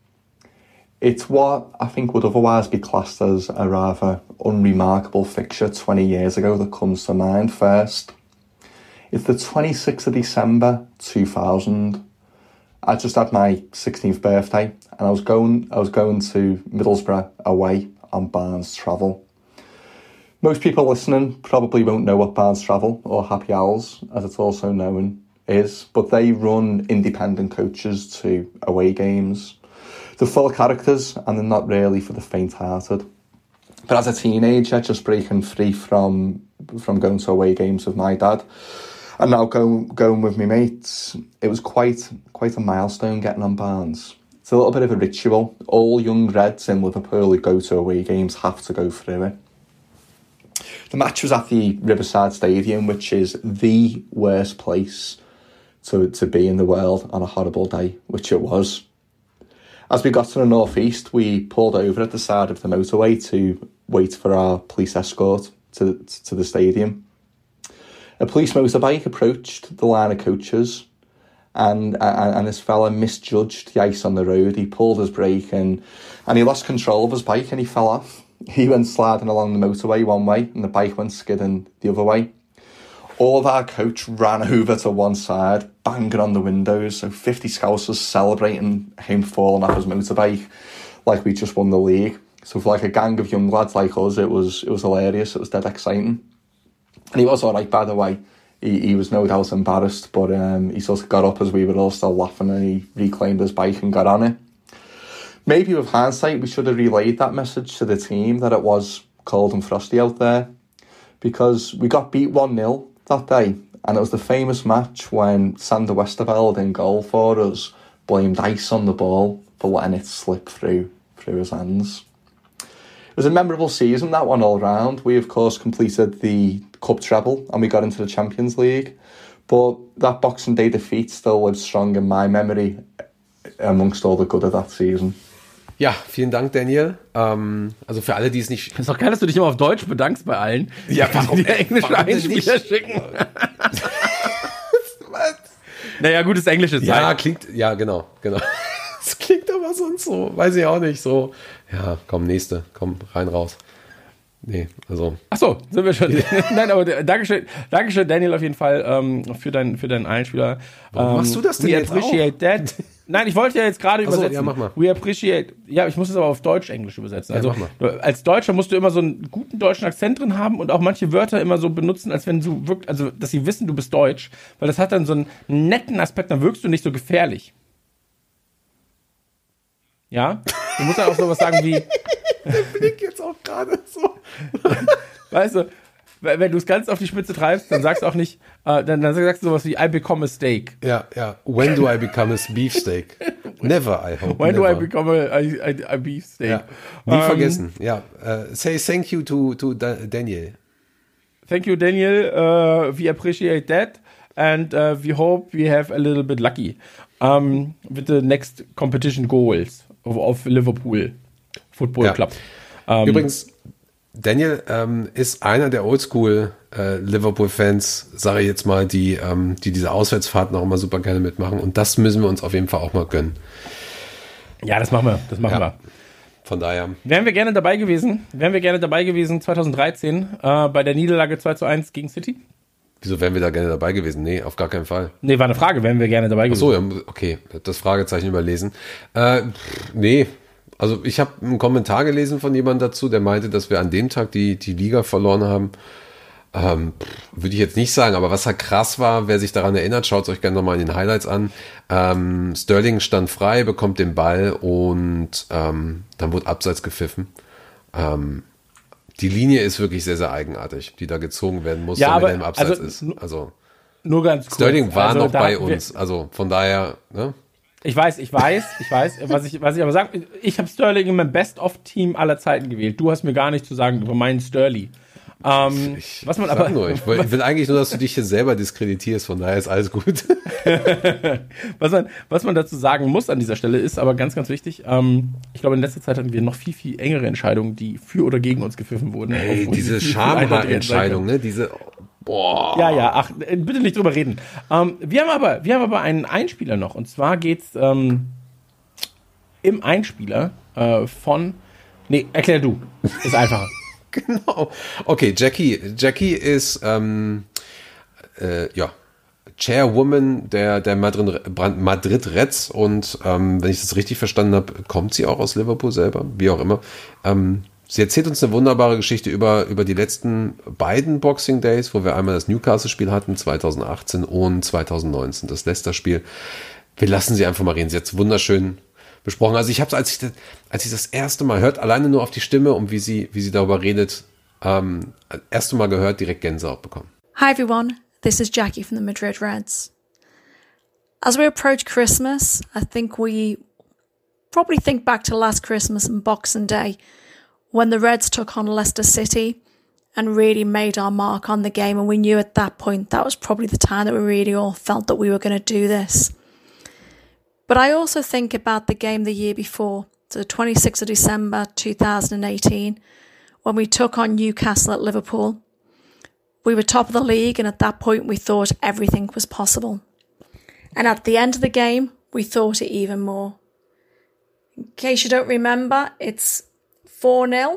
it's what I think would otherwise be classed as a rather unremarkable fixture twenty years ago that comes to mind first. It's the twenty-sixth of December two thousand. I just had my sixteenth birthday and I was going I was going to Middlesbrough away on Barnes Travel. Most people listening probably won't know what Barnes Travel or Happy Owls, as it's also known, is, but they run independent coaches to away games. They're full of characters and they're not really for the faint-hearted. But as a teenager, just breaking free from from going to away games with my dad, and now going going with my mates, it was quite quite a milestone getting on Barnes. It's a little bit of a ritual. All young Reds in Liverpool who go to away games have to go through it. The match was at the Riverside Stadium, which is the worst place to, to be in the world on a horrible day, which it was. As we got to the northeast, we pulled over at the side of the motorway to wait for our police escort to, to the stadium. A police motorbike approached the line of coaches, and and, and this fella misjudged the ice on the road. He pulled his brake and, and he lost control of his bike and he fell off. He went sliding along the motorway one way and the bike went skidding the other way. All of our coach ran over to one side, banging on the windows. So fifty Scousers celebrating him falling off his motorbike like we just won the league. So for like a gang of young lads like us, it was it was hilarious. It was dead exciting. And he was all right, by the way. He, he was no doubt embarrassed, but um, he sort of got up as we were all still laughing and he reclaimed his bike and got on it. Maybe with hindsight, we should have relayed that message to the team that it was cold and frosty out there, because we got beat one nil that day, and it was the famous match when Sander Westerveld in goal for us blamed ice on the ball for letting it slip through through his hands. It was a memorable season, that one all round. We, of course, completed the cup treble and we got into the Champions League, but that Boxing Day defeat still lives strong in my memory amongst all the good of that season. Ja, vielen Dank, Daniel. Ähm, also für alle, die es nicht... Das ist doch geil, dass du dich immer auf Deutsch bedankst bei allen. Ja, warum? Die englische Einspieler schicken. Was? Naja, gutes Englisches. Ja, Zeit. klingt... Ja, genau, genau. Das klingt aber sonst so, weiß ich auch nicht, so... Ja, komm, nächste, komm, rein, raus. Nee, also. Ach so, sind wir schon. Nein, aber Dankeschön, Dankeschön, Daniel, auf jeden Fall ähm, für, dein, für deinen Einspieler. Warum ähm, machst du das denn we jetzt appreciate auch? that. Nein, ich wollte ja jetzt gerade Ach so, übersetzen. ja, mach mal. We appreciate. Ja, ich muss es aber auf Deutsch-Englisch übersetzen. Ja, Also mach mal. du, als Deutscher musst du immer so einen guten deutschen Akzent drin haben und auch manche Wörter immer so benutzen, als wenn du wirklich, also dass sie wissen, du bist deutsch, weil das hat dann so einen netten Aspekt, dann wirkst du nicht so gefährlich. Ja? Du musst dann auch sowas sagen wie. Der Blick jetzt auch gerade so. Weißt du, wenn du es ganz auf die Spitze treibst, dann sagst du auch nicht, äh, dann, dann sagst du sowas wie I become a steak. Ja, ja. When do I become a beefsteak? Never, I hope. When never. do I become a, a, a beefsteak? Ja. Nie Ähm, vergessen. Ja. Uh, say thank you to, to Da- Daniel. Thank you, Daniel. Uh, we appreciate that. And uh, we hope we have a little bit lucky um, with the next competition goals of, of Liverpool Football Ja. Club. Ähm, Übrigens, Daniel ähm, ist einer der Oldschool äh, Liverpool-Fans, sage ich jetzt mal, die, ähm, die diese Auswärtsfahrten auch immer super gerne mitmachen. Und das müssen wir uns auf jeden Fall auch mal gönnen. Ja, das machen wir. Das machen Ja. wir. Von daher. Wären wir gerne dabei gewesen, wären wir gerne dabei gewesen zwanzig dreizehn äh, bei der Niederlage zwei zu eins gegen City? Wieso wären wir da gerne dabei gewesen? Nee, auf gar keinen Fall. Nee, war eine Frage, wären wir gerne dabei Ach gewesen. so, ja, okay, das Fragezeichen überlesen. Äh, pff, nee, also ich habe einen Kommentar gelesen von jemandem dazu, der meinte, dass wir an dem Tag die, die Liga verloren haben. Ähm, würde ich jetzt nicht sagen, aber was halt krass war, wer sich daran erinnert, schaut es euch gerne nochmal in den Highlights an. Ähm, Sterling stand frei, bekommt den Ball und ähm, dann wurde Abseits gepfiffen. Ähm, die Linie ist wirklich sehr, sehr eigenartig, die da gezogen werden muss, Ja, damit aber- er im Abseits also, ist. Also Nur ganz kurz. Sterling war Also, noch da bei hatten wir- uns, also von daher, ne? Ich weiß, ich weiß, ich weiß, was ich, was ich aber sage, ich habe Sterling in meinem Best-of-Team aller Zeiten gewählt. Du hast mir gar nicht zu sagen über meinen Sterling. Ähm, was man Sag aber, nur, ich will, ich will eigentlich nur, dass du dich hier selber diskreditierst, von daher ist alles gut. was man, was man dazu sagen muss an dieser Stelle ist aber ganz, ganz wichtig. Ähm, ich glaube, in letzter Zeit hatten wir noch viel, viel engere Entscheidungen, die für oder gegen uns gepfiffen wurden. Ey, Aufgrund diese viel, viel eindeutiger Schamhaar-Entscheidung, ne? Diese, boah. Ja, ja, ach, äh, bitte nicht drüber reden. Ähm, wir haben aber, wir haben aber einen Einspieler noch. Und zwar geht's ähm, im Einspieler äh, von. Nee, erklär du. Ist einfacher. Genau. Okay, Jackie. Jackie ist ähm, äh, ja Chairwoman der, der Madrid, Madrid Reds und ähm, wenn ich das richtig verstanden habe, kommt sie auch aus Liverpool selber, wie auch immer. Ähm, sie erzählt uns eine wunderbare Geschichte über, über die letzten beiden Boxing Days, wo wir einmal das Newcastle-Spiel hatten, zwanzig achtzehn und zwanzig neunzehn, das Leicester-Spiel. Wir lassen sie einfach mal reden. Sie hat es wunderschön besprochen. Also ich habe es, als ich das, als ich das erste Mal hört, alleine nur auf die Stimme und wie sie, wie sie darüber redet, ähm, das erste Mal gehört, direkt Gänsehaut bekommen. Hi everyone, this is Jackie from the Madrid Reds. As we approach Christmas, I think we probably think back to last Christmas and Boxing Day when the Reds took on Leicester City and really made our mark on the game, and we knew at that point that was probably the time that we really all felt that we were going to do this. But I also think about the game the year before, so the twenty-sixth of December two thousand eighteen, when we took on Newcastle at Liverpool. We were top of the league, and at that point we thought everything was possible. And at the end of the game, we thought it even more. In case you don't remember, it's four nil.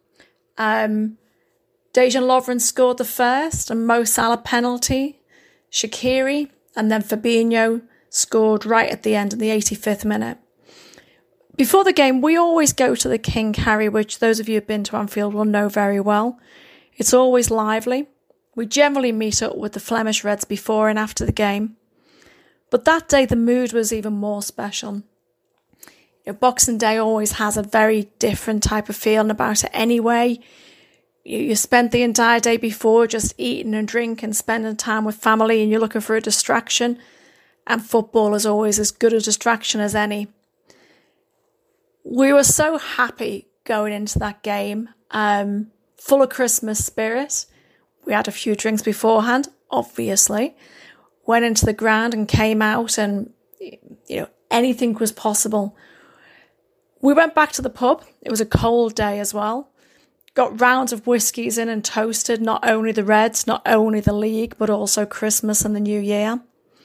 Um, Dejan Lovren scored the first, and Mo Salah penalty. Shaqiri, and then Fabinho scored right at the end in the eighty-fifth minute. Before the game, we always go to the King Harry, which those of you who've been to Anfield will know very well. It's always lively. We generally meet up with the Flemish Reds before and after the game. But that day, the mood was even more special. You know, Boxing Day always has a very different type of feeling about it anyway. You, you spent the entire day before just eating and drinking and spending time with family, and you're looking for a distraction. And football is always as good a distraction as any. We were so happy going into that game, um, full of Christmas spirit. We had a few drinks beforehand, obviously. Went into the ground and came out, and, you know, anything was possible. We went back to the pub. It was a cold day as well. Got rounds of whiskies in and toasted not only the Reds, not only the league, but also Christmas and the New Year.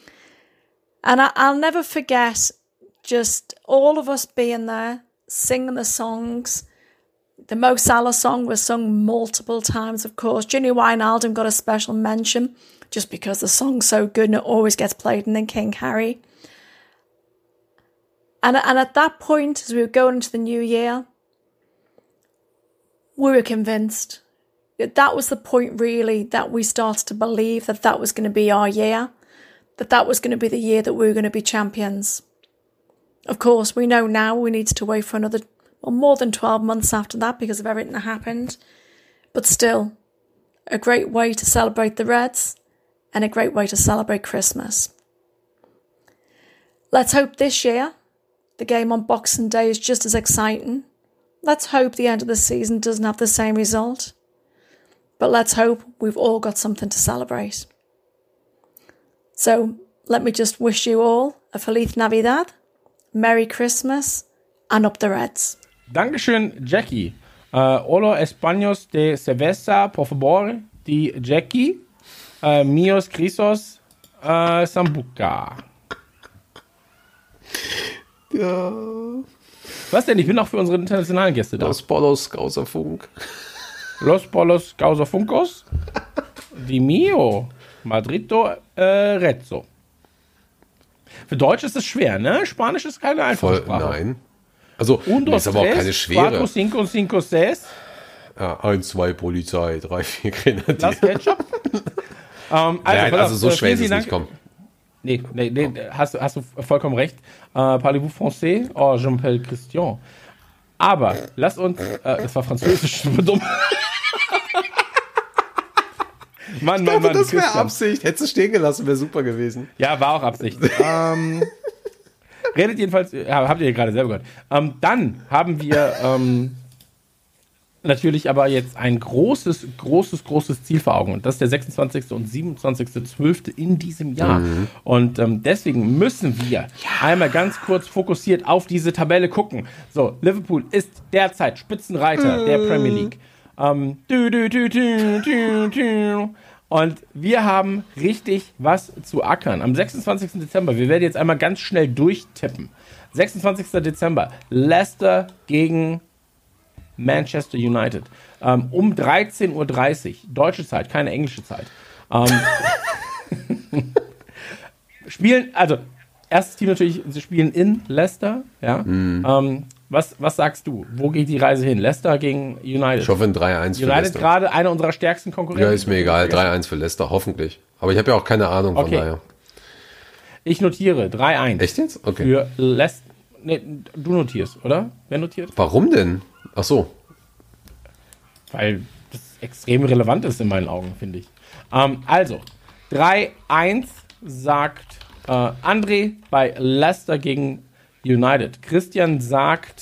And I, I'll never forget just all of us being there, singing the songs, The Mo Salah song was sung multiple times, of course. Ginny Wijnaldum got a special mention just because the song's so good and it always gets played in the King Harry. And, and at that point, as we were going into the new year, we were convinced. That was the point, really, that we started to believe that that was going to be our year, that that was going to be the year that we were going to be champions. Of course, we know now we needed to wait for another, well, more than twelve months after that because of everything that happened. But still, a great way to celebrate the Reds and a great way to celebrate Christmas. Let's hope this year the game on Boxing Day is just as exciting. Let's hope the end of the season doesn't have the same result. But let's hope we've all got something to celebrate. So let me just wish you all a Feliz Navidad, Merry Christmas, and up the Reds. Dankeschön, Jackie. Uh, Hola Españos de cerveza, por favor, die Jackie. Uh, Mios Christos uh, Sambuca. Ja. Was denn? Ich bin auch für unsere internationalen Gäste da. Los Polos Gauser Funk. Los Polos Gauser Funkos. Di mio. Madrito äh, Rezzo. Für Deutsch ist es schwer, ne? Spanisch ist keine einfache Voll, Sprache. Nein. Also, Uno, ist aber auch keine schwere. Cuatro, cinco, cinco, seis. Ja, eins, zwei Polizei, drei, vier Grenadier. Las Ketchup. ähm, also, Nein, also so auf, schwer ist es Dank. nicht, komm. Nee, nee, nee hast, hast du vollkommen recht. Äh, Parlez-vous français? Oh, je m'appelle Christian. Aber, lass uns, äh, das war Französisch, dumm. Mann, ich Mann, dachte, Mann, das wäre Christian. Absicht. Hättest du stehen gelassen, wäre super gewesen. Ja, war auch Absicht. ähm, redet jedenfalls, ja, habt ihr gerade selber gehört. Ähm, dann haben wir ähm, natürlich aber jetzt ein großes, großes, großes Ziel vor Augen. Und das ist der sechsundzwanzigste und siebenundzwanzigste zwölfte in diesem Jahr. Mhm. Und ähm, deswegen müssen wir einmal ganz kurz fokussiert auf diese Tabelle gucken. So, Liverpool ist derzeit Spitzenreiter mhm. der Premier League. Ähm, du, du, du, du, du, du. Und wir haben richtig was zu ackern. Am sechsundzwanzigsten Dezember, wir werden jetzt einmal ganz schnell durchtippen. sechsundzwanzigsten Dezember, Leicester gegen Manchester United. Ähm, um dreizehn Uhr dreißig, deutsche Zeit, keine englische Zeit. Ähm, spielen, also, erstes Team natürlich, sie spielen in Leicester. Ja. Mhm. Ähm, was, was sagst du? Wo geht die Reise hin? Leicester gegen United? Ich hoffe ein drei eins für United Leicester. gerade einer unserer stärksten Konkurrenten. Ja, ist mir egal. drei eins für Leicester, hoffentlich. Aber ich habe ja auch keine Ahnung, von Okay. daher. Ich notiere drei eins. Echt jetzt? Okay. Für Leicester. Nee, du notierst, oder? Wer notiert? Warum denn? Ach so. Weil das extrem relevant ist in meinen Augen, finde ich. Ähm, also, drei eins sagt äh, André bei Leicester gegen United. Christian sagt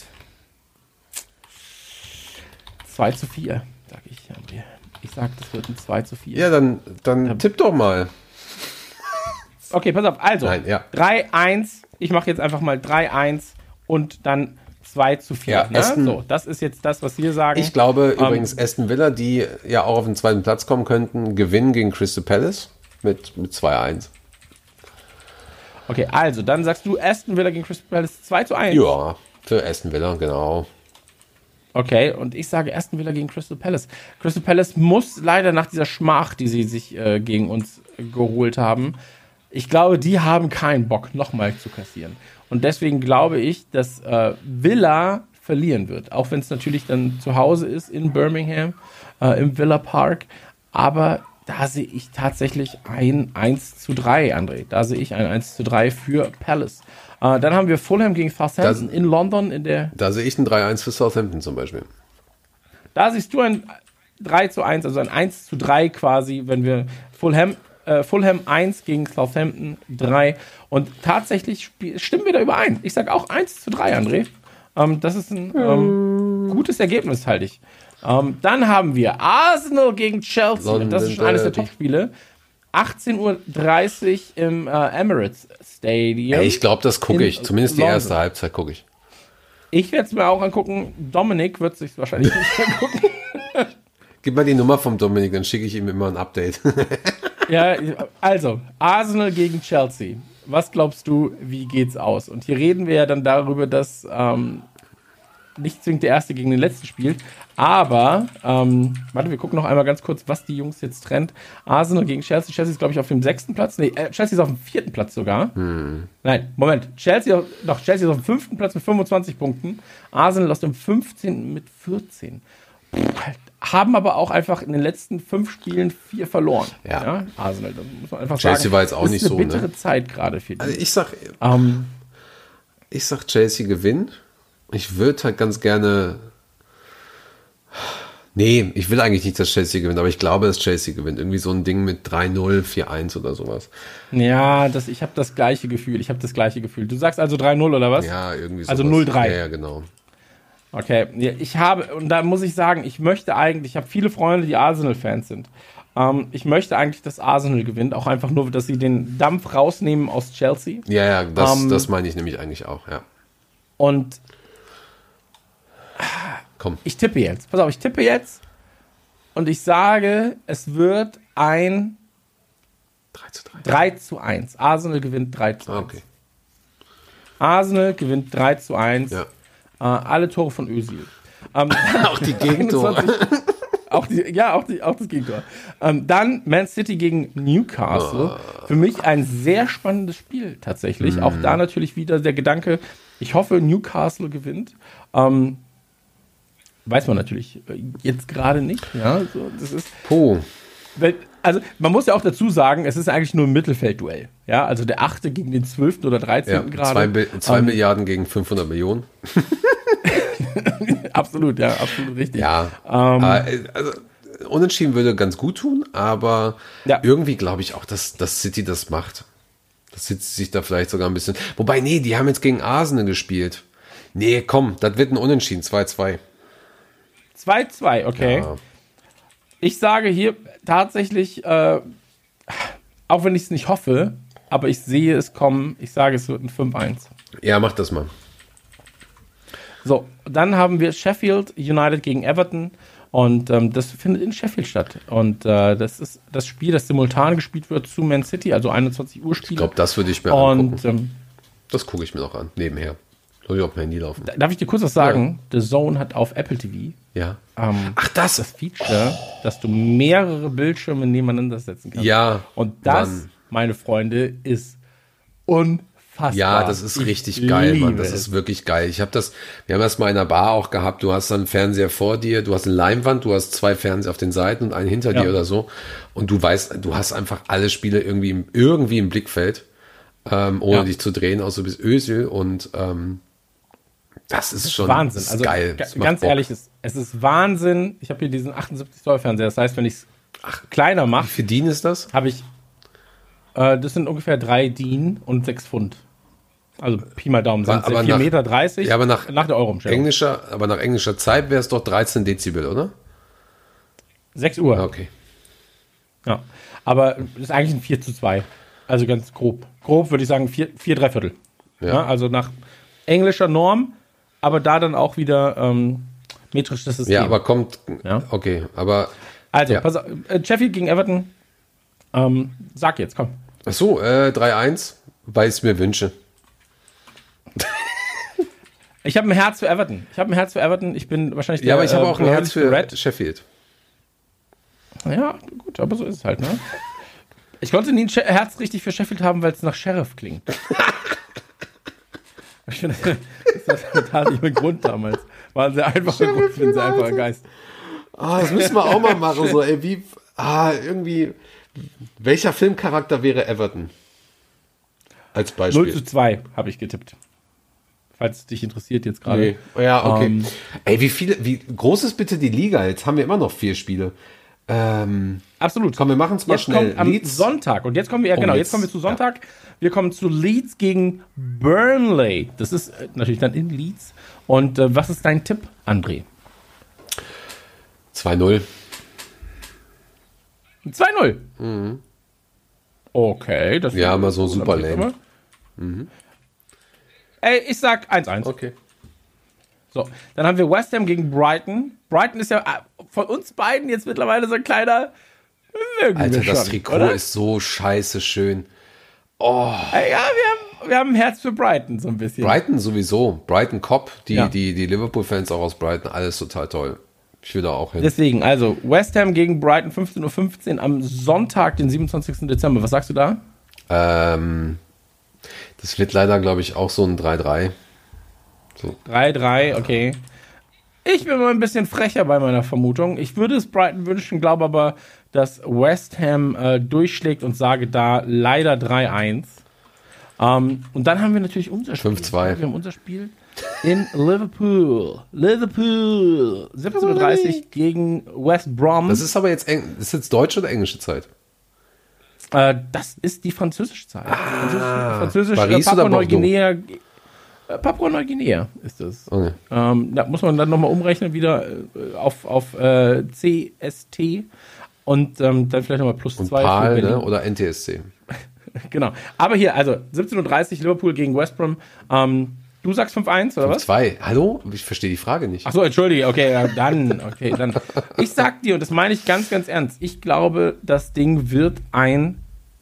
zwei zu vier, sag ich. André. Ich sag, das wird ein zwei zu vier. Ja, dann, dann ähm, tipp doch mal. Okay, pass auf. Also, Nein, ja. drei eins. Ich mache jetzt einfach mal drei eins und dann zwei zu vier. Ja, ne? Aston, so, das ist jetzt das, was wir sagen. Ich glaube ähm, übrigens, Aston Villa, die ja auch auf den zweiten Platz kommen könnten, gewinnen gegen Crystal Palace mit, mit zwei eins. Okay, also, dann sagst du Aston Villa gegen Crystal Palace zwei zu eins. Ja, für Aston Villa, genau. Okay, und ich sage Aston Villa gegen Crystal Palace. Crystal Palace muss leider nach dieser Schmach, die sie sich äh, gegen uns geholt haben, ich glaube, die haben keinen Bock, nochmal zu kassieren. Und deswegen glaube ich, dass äh, Villa verlieren wird. Auch wenn es natürlich dann zu Hause ist in Birmingham, äh, im Villa Park. Aber da sehe ich tatsächlich ein eins zu drei, André. Da sehe ich ein eins zu drei für Palace. Äh, dann haben wir Fulham gegen Southampton in London. In der da sehe ich ein drei eins für Southampton zum Beispiel. Da siehst du ein drei zu eins, also ein eins zu drei quasi, wenn wir Fulham, äh, Fulham eins gegen Southampton drei. Und tatsächlich spiel, stimmen wir da überein. Ich sage auch eins zu drei, André. Ähm, das ist ein ähm, gutes Ergebnis, halte ich. Ähm, dann haben wir Arsenal gegen Chelsea. London das ist schon eines der Derby. Topspiele. achtzehn Uhr dreißig im äh, Emirates Stadium. Ey, ich glaube, das gucke ich. in Zumindest die London. erste Halbzeit gucke ich. Ich werde es mir auch angucken. Dominik wird es sich wahrscheinlich nicht angucken. Gib mal die Nummer vom Dominik, dann schicke ich ihm immer ein Update. Ja, also, Arsenal gegen Chelsea. Was glaubst du, wie geht's aus? Und hier reden wir ja dann darüber, dass ähm, nicht zwingend der Erste gegen den Letzten spielt. Aber, ähm, warte, wir gucken noch einmal ganz kurz, was die Jungs jetzt trennt. Arsenal gegen Chelsea. Chelsea ist, glaube ich, auf dem sechsten Platz. Nee, äh, Chelsea ist auf dem vierten Platz sogar. Hm. Nein, Moment. Chelsea, doch, Chelsea ist auf dem fünften Platz mit fünfundzwanzig Punkten. Arsenal aus dem fünfzehnten mit vierzehn. Puh, haben aber auch einfach in den letzten fünf Spielen vier verloren. Ja. ja Arsenal, das muss man einfach Chelsea sagen. war jetzt auch das nicht ist so, eine bittere ne? Zeit gerade für die. Also ich sag, ähm, ich sag Chelsea gewinnt. Ich würde halt ganz gerne. Nee, ich will eigentlich nicht, dass Chelsea gewinnt, aber ich glaube, dass Chelsea gewinnt. Irgendwie so ein Ding mit drei null, vier eins oder sowas. Ja, das, ich habe das gleiche Gefühl. Ich habe das gleiche Gefühl. Du sagst also drei null oder was? Ja, irgendwie so. Also null drei. Ja, ja, genau. Okay, ja, ich habe, und da muss ich sagen, ich möchte eigentlich, ich habe viele Freunde, die Arsenal-Fans sind. Ähm, ich möchte eigentlich, dass Arsenal gewinnt, auch einfach nur, dass sie den Dampf rausnehmen aus Chelsea. Ja, ja, das, ähm, das meine ich nämlich eigentlich auch, ja. Und Komm. Ich tippe jetzt. Pass auf, ich tippe jetzt und ich sage, es wird ein drei zu drei. drei zu eins. Arsenal gewinnt drei zu eins. Okay. Arsenal gewinnt drei zu eins. Ja. Äh, alle Tore von Özil. Ähm, auch die Gegentore. auch die, ja, auch, die, auch das Gegentor. Ähm, dann Man City gegen Newcastle. Oh. Für mich ein sehr spannendes Spiel tatsächlich. Mm. Auch da natürlich wieder der Gedanke, ich hoffe, Newcastle gewinnt. Ähm, weiß man natürlich jetzt gerade nicht. Ja, so, das ist. Puh. Also, man muss ja auch dazu sagen, es ist eigentlich nur ein Mittelfeldduell. Ja, also der achte gegen den zwölften oder dreizehnten Ja, gerade. zwei, zwei ähm, Milliarden gegen fünfhundert Millionen. Absolut, ja, absolut richtig. Ja, ähm, also Unentschieden würde ganz gut tun, aber ja. irgendwie glaube ich auch, dass, dass City das macht. Das sitzt sich da vielleicht sogar ein bisschen. Wobei, nee, die haben jetzt gegen Arsenal gespielt. Nee, komm, das wird ein Unentschieden, zwei zwei. zwei zwei, okay. Ja. Ich sage hier tatsächlich, äh, auch wenn ich es nicht hoffe, aber ich sehe es kommen, ich sage, es wird ein fünf eins. Ja, mach das mal. So, dann haben wir Sheffield United gegen Everton und ähm, das findet in Sheffield statt. Und äh, das ist das Spiel, das simultan gespielt wird zu Man City, also einundzwanzig Uhr Spiel. Ich glaube, das würde ich mir und, angucken. Ähm, das gucke ich mir noch an, nebenher. Soll ich auf dem Handy laufen? Darf ich dir kurz was sagen? Ja. The Zone hat auf Apple T V ja. ähm, Ach, das? das Feature, dass du mehrere Bildschirme nebeneinander setzen kannst. Ja. Und das, Mann. meine Freunde, ist unfassbar. Ja, das ist ich richtig geil, Mann. Das es. ist wirklich geil. Ich habe das, wir haben das mal in der Bar auch gehabt. Du hast dann einen Fernseher vor dir, du hast eine Leinwand, du hast zwei Fernseher auf den Seiten und einen hinter ja. dir oder so. Und du weißt, du hast einfach alle Spiele irgendwie, im, irgendwie im Blickfeld, ähm, ohne ja. dich zu drehen, außer du bist Özil und ähm, das ist, das ist schon Wahnsinn. Das ist also geil. Das ganz Bock. ehrlich, es, es ist Wahnsinn. Ich habe hier diesen achtundsiebzig Zoll Fernseher. Das heißt, wenn ich es kleiner mache, wie viel D I N ist das? Habe ich. Äh, das sind ungefähr drei D I N und sechs Pfund. Also Pi mal Daumen sind aber vier nach, Meter dreißig. Ja, aber nach, nach der Euro-Umstellung. Englischer, aber nach englischer Zeit wäre es doch dreizehn Dezibel, oder? sechs Uhr. Okay. Ja. Aber das ist eigentlich ein vier zu zwei. Also ganz grob. Grob würde ich sagen vier, vier drei Viertel. Ja. Ja, also nach englischer Norm. Aber da dann auch wieder ähm, metrisch das System. Ja, aber kommt. Ja. Okay, aber. Also, ja. pass auf, äh, Sheffield gegen Everton. Ähm, sag jetzt, komm. Ach so, äh, drei eins, weil ich es mir wünsche. Ich habe ein Herz für Everton. Ich habe ein Herz für Everton. Ich bin wahrscheinlich der Ja, aber ich habe auch ein Herz für Red. Sheffield. Ja, gut, aber so ist es halt, ne? Ich konnte nie ein She- Herz richtig für Sheffield haben, weil es nach Sheriff klingt. Ich finde, das war total nicht mein Grund damals. War ein sehr einfacher Grund, ich bin ein sehr einfacher Geist. Ah, das müssen wir auch mal machen, so, ey, wie, ah, irgendwie, welcher Filmcharakter wäre Everton? Als Beispiel. null zu zwei habe ich getippt. Falls es dich interessiert jetzt gerade. Nee. Ja, okay. Ähm, ey, wie viele, wie groß ist bitte die Liga? Jetzt haben wir immer noch vier Spiele. Ähm, Absolut. Komm, wir machen es mal jetzt schnell. Kommt am Leeds. Sonntag. Und jetzt kommen wir, ja, Oh, genau, jetzt, jetzt kommen wir zu Sonntag. Ja. Wir kommen zu Leeds gegen Burnley. Das ist äh, natürlich dann in Leeds. Und äh, was ist dein Tipp, André? zwei null. zwei null? Mhm. Okay. Das Ja, ist, mal so das super ist lame. Mhm. Ey, ich sag eins eins. Okay. So, dann haben wir West Ham gegen Brighton. Brighton ist ja äh, von uns beiden jetzt mittlerweile so ein kleiner... Alter, das schon, Trikot oder? ist so scheiße schön. Oh. Äh, ja, wir haben... wir haben ein Herz für Brighton so ein bisschen. Brighton sowieso. Brighton Cop, die, Ja. die, die Liverpool-Fans auch aus Brighton, alles total toll. Ich will da auch hin. Deswegen, also West Ham gegen Brighton, fünfzehn Uhr fünfzehn am Sonntag, den siebenundzwanzigsten Dezember. Was sagst du da? Ähm, das wird leider, glaube ich, auch so ein drei drei. So. drei drei, okay. Ich bin mal ein bisschen frecher bei meiner Vermutung. Ich würde es Brighton wünschen, glaube aber, dass West Ham äh, durchschlägt und sage da leider drei eins. Ähm, und dann haben wir natürlich unser Spiel. fünf zwei. Wir haben unser Spiel in Liverpool. Liverpool. siebzehn Uhr dreißig gegen West Brom. Das ist aber jetzt, Eng das ist jetzt deutsche oder englische Zeit? Äh, das ist die französische Zeit. Ah, Französisch, Paris äh, oder Papua-Neuguinea. Äh, Papua-Neuguinea ist es. Okay. Ähm, da muss man dann nochmal umrechnen, wieder äh, auf, auf äh, C S T und ähm, dann vielleicht nochmal plus Und zwei. PAL, für Berlin. ne? Oder N T S C. Genau. Aber hier, also siebzehn Uhr dreißig Liverpool gegen West Brom. Ähm, du sagst fünf eins, oder was? fünf zwei. Hallo? Ich verstehe die Frage nicht. Ach so, entschuldige. Okay, ja, dann. Okay, dann. Ich sag dir, und das meine ich ganz, ganz ernst, ich glaube, das Ding wird ein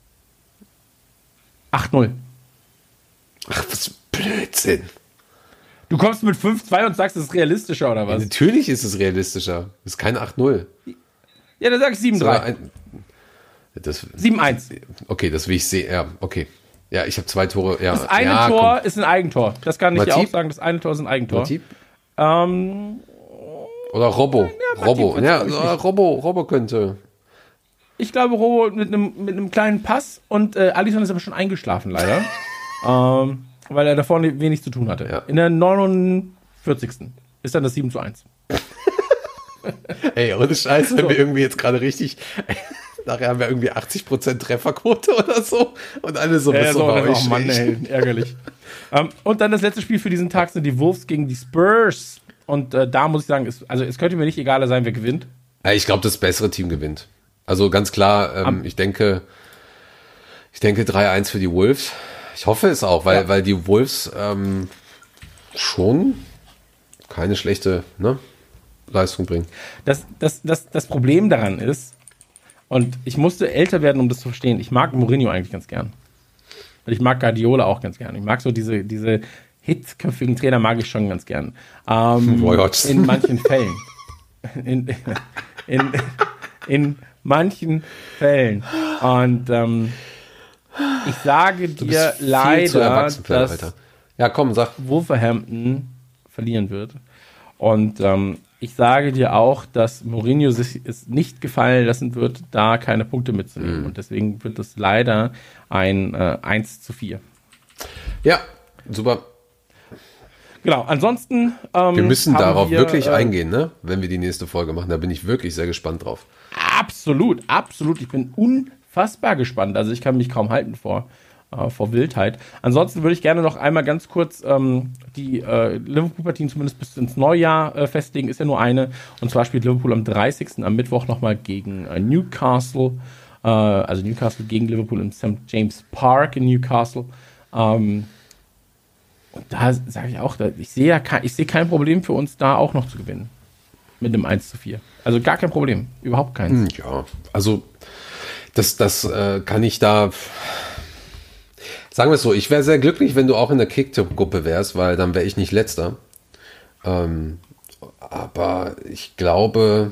acht null. Ach, was Blödsinn. Du kommst mit fünf zwei und sagst, es ist realistischer, oder Ja, was? natürlich ist es realistischer. Das ist keine acht null. Ja, dann sag ich sieben drei. Das, sieben eins. Okay, das will ich sehen. Ja, okay. Ja, ich habe zwei Tore. Ja, Das eine ja, Tor komm. ist ein Eigentor. Das kann ich dir Matip? auch sagen. Das eine Tor ist ein Eigentor. Matip? Ähm, Oder Robbo. Matip Robbo. wird's, Ja, glaub ich, äh, nicht. Robbo, Robbo könnte. ich glaube, Robo mit einem mit einem kleinen Pass und äh, Alisson ist aber schon eingeschlafen, leider. ähm, weil er da vorne wenig zu tun hatte. Ja. In der neunundvierzigsten ist dann das sieben zu eins. Ey, ohne Scheiß, wenn So. wir irgendwie jetzt gerade richtig. Nachher haben wir irgendwie achtzig Prozent Trefferquote oder so. Und alle so, Ja, bist so, du bei das euch ist auch Mann, schlecht. ey, ärgerlich. ähm, und dann das letzte Spiel für diesen Tag sind die Wolves gegen die Spurs. Und äh, da muss ich sagen, es, also es könnte mir nicht egaler sein, wer gewinnt. Ja, ich glaube, das bessere Team gewinnt. Also ganz klar, ähm, ich denke, ich denke drei eins für die Wolves. Ich hoffe es auch, weil, Ja. weil die Wolves ähm, schon keine schlechte ne, Leistung bringen. Das, das, das, das Problem daran ist, und ich musste älter werden, um das zu verstehen, ich mag Mourinho eigentlich ganz gern. Und ich mag Guardiola auch ganz gern. Ich mag so diese, diese hitzköpfigen Trainer mag ich schon ganz gern. Ähm, Roy Hodgson. in manchen Fällen. In, in, in manchen Fällen. Und ähm, ich sage Du dir bist viel zu leider, erwachsen für dass Alter. Ja, komm, sag. Wolverhampton verlieren wird. Und ähm, ich sage dir auch, dass Mourinho sich es nicht gefallen lassen wird, da keine Punkte mitzunehmen. Mhm. Und deswegen wird es leider ein äh, eins zu vier. Ja, super. Genau, ansonsten ähm, Wir müssen haben darauf wir, wirklich äh, eingehen, ne? Wenn wir die nächste Folge machen. Da bin ich wirklich sehr gespannt drauf. Absolut, absolut. Ich bin unfassbar gespannt. Also ich kann mich kaum halten vor, äh, vor Wildheit. Ansonsten würde ich gerne noch einmal ganz kurz ähm, die äh, Liverpool-Partien zumindest bis ins Neujahr äh, festlegen. Ist ja nur eine. Und zwar spielt Liverpool am dreißigsten am Mittwoch nochmal gegen äh, Newcastle. Äh, also Newcastle gegen Liverpool im Saint James Park in Newcastle. Ähm, und da sage ich auch, da- ich sehe ja kein, ich sehe kein Problem für uns, da auch noch zu gewinnen. Mit einem eins zu vier. Also gar kein Problem. Überhaupt keins. Hm, ja, also das, das äh, kann ich da. Sagen wir es so, ich wäre sehr glücklich, wenn du auch in der Kick-Gruppe wärst, weil dann wäre ich nicht letzter. Ähm, aber ich glaube.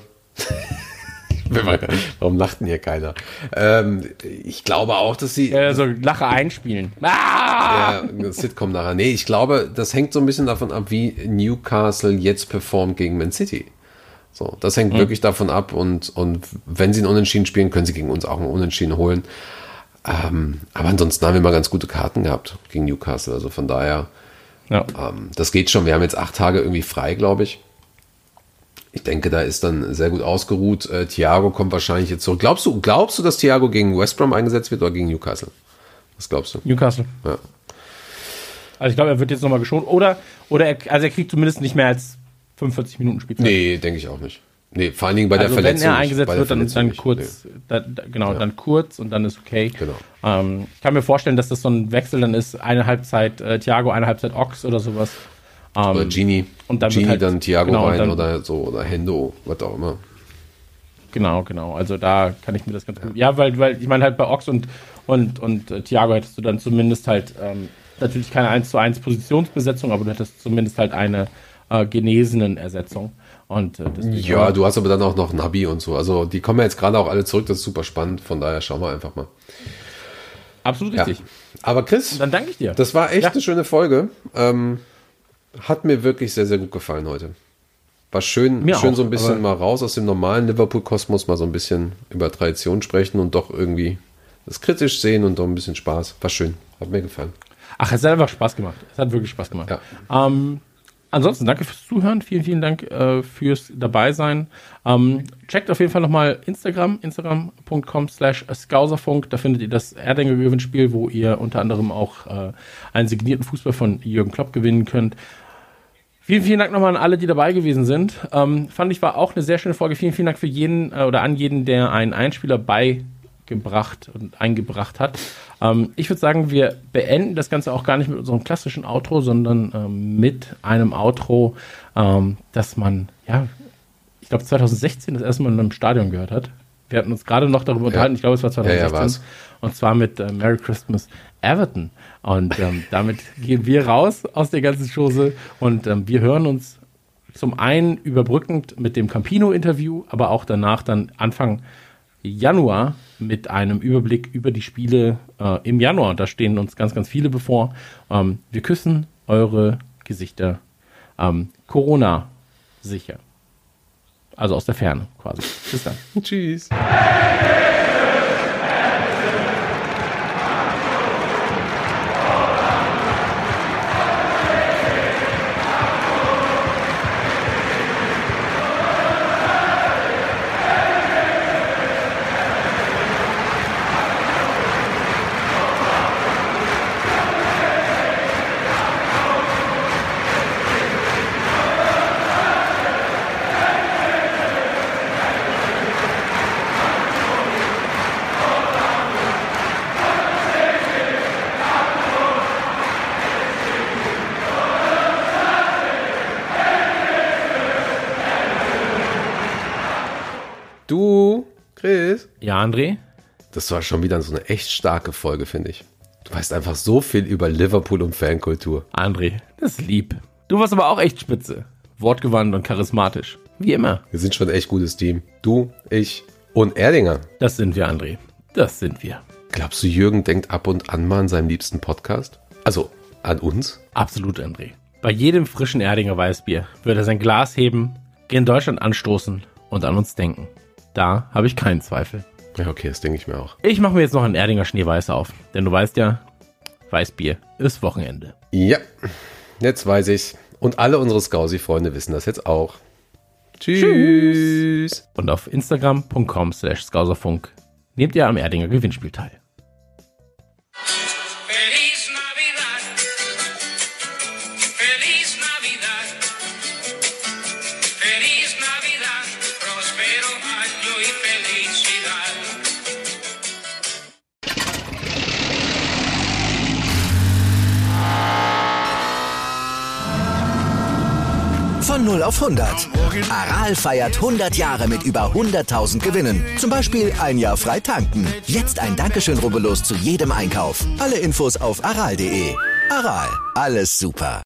Warum lacht denn hier keiner? Ähm, ich glaube auch, dass sie. Äh, so Lache einspielen. Ah! Ja, Sitcom nachher. Nee, ich glaube, das hängt so ein bisschen davon ab, wie Newcastle jetzt performt gegen Man City. So, das hängt Mhm. wirklich davon ab und, und wenn sie einen Unentschieden spielen, können sie gegen uns auch einen Unentschieden holen. Ähm, aber ansonsten haben wir mal ganz gute Karten gehabt gegen Newcastle. Also von daher, ja. ähm, das geht schon. Wir haben jetzt acht Tage irgendwie frei, glaube ich. Ich denke, da ist dann sehr gut ausgeruht. Äh, Thiago kommt wahrscheinlich jetzt zurück. Glaubst du, glaubst du, dass Thiago gegen West Brom eingesetzt wird oder gegen Newcastle? Was glaubst du? Newcastle. Ja. Also ich glaube, er wird jetzt nochmal geschont. Oder, oder er, also er kriegt zumindest nicht mehr als fünfundvierzig Minuten Spielzeit. Nee, denke ich auch nicht. Nee, vor allen Dingen bei der also Verletzung. wenn er nicht. eingesetzt Bei der wird, dann, Verletzung dann nicht. kurz. Nee. Da, da, genau, Ja. dann kurz und dann ist okay. Genau. Ähm, ich kann mir vorstellen, dass das so ein Wechsel dann ist. Eine Halbzeit äh, Thiago, eine Halbzeit Ox oder sowas. Ähm, Oder Genie. und dann Genie, wird halt- dann Thiago genau, und rein dann- oder so. Oder Hendo, was auch immer. Genau, genau. Also da kann ich mir das ganz gut. Ja, weil, weil ich meine halt bei Ox und, und, und äh, Thiago hättest du dann zumindest halt ähm, natürlich keine eins zu eins Positionsbesetzung, aber du hättest zumindest halt eine äh, genesenen Ersetzung. Und, äh, ja, du hast aber dann auch noch Nabi und so. Also die kommen ja jetzt gerade auch alle zurück, das ist super spannend. Von daher schauen wir einfach mal. Absolut richtig. Ja. Aber Chris, dann danke ich dir. Das war echt ja. eine schöne Folge. Ähm, hat mir wirklich sehr, sehr gut gefallen heute. War schön, mir schön auch, so ein bisschen mal raus aus dem normalen Liverpool-Kosmos, mal so ein bisschen über Tradition sprechen und doch irgendwie das kritisch sehen und doch ein bisschen Spaß. War schön. Hat mir gefallen. Ach, es hat einfach Spaß gemacht. Es hat wirklich Spaß gemacht. Ja. Ähm, ansonsten danke fürs Zuhören. Vielen, vielen Dank äh, fürs Dabeisein. Ähm, checkt auf jeden Fall nochmal Instagram, instagram punkt com slash skauserfunk. Da findet ihr das Erdinger Gewinnspiel, wo ihr unter anderem auch äh, einen signierten Fußball von Jürgen Klopp gewinnen könnt. Vielen, vielen Dank nochmal an alle, die dabei gewesen sind. Ähm, fand ich, war auch eine sehr schöne Folge. Vielen, vielen Dank für jeden äh, oder an jeden, der einen Einspieler beigebracht und eingebracht hat. Ähm, ich würde sagen, wir beenden das Ganze auch gar nicht mit unserem klassischen Outro, sondern ähm, mit einem Outro, ähm, das man, ja, ich glaube zwanzig sechzehn das erste Mal in einem Stadion gehört hat. Wir hatten uns gerade noch darüber unterhalten, ja. ich glaube, es war zwanzig sechzehn. Ja, ja, und zwar mit äh, Merry Christmas Everton. Und ähm, damit gehen wir raus aus der ganzen Chose und ähm, wir hören uns zum einen überbrückend mit dem Campino-Interview, aber auch danach dann Anfang Januar mit einem Überblick über die Spiele äh, im Januar. Und da stehen uns ganz, ganz viele bevor. Ähm, wir küssen eure Gesichter ähm, Corona-sicher. Also aus der Ferne quasi. Bis dann. Tschüss. Du, Chris? Ja, André? Das war schon wieder so eine echt starke Folge, finde ich. Du weißt einfach so viel über Liverpool und Fankultur. André, das ist lieb. Du warst aber auch echt spitze. Wortgewandt und charismatisch. Wie immer. Wir sind schon ein echt gutes Team. Du, ich und Erdinger. Das sind wir, André. Das sind wir. Glaubst du, Jürgen denkt ab und an mal an seinem liebsten Podcast? Also, an uns? Absolut, André. Bei jedem frischen Erdinger Weißbier würde er sein Glas heben, gen Deutschland anstoßen und an uns denken. Da habe ich keinen Zweifel. Ja, okay, das denke ich mir auch. Ich mache mir jetzt noch einen Erdinger Schneeweiß auf. Denn du weißt ja, Weißbier ist Wochenende. Ja, jetzt weiß ich's. Und alle unsere Skausi-Freunde wissen das jetzt auch. Tschüss. Tschüss. Und auf instagram punkt com slash skauserfunk nehmt ihr am Erdinger Gewinnspiel teil. Von null auf hundert. Aral feiert hundert Jahre mit über hunderttausend Gewinnen. Zum Beispiel ein Jahr frei tanken. Jetzt ein Dankeschön, rubbellos zu jedem Einkauf. Alle Infos auf aral punkt de. Aral, alles super.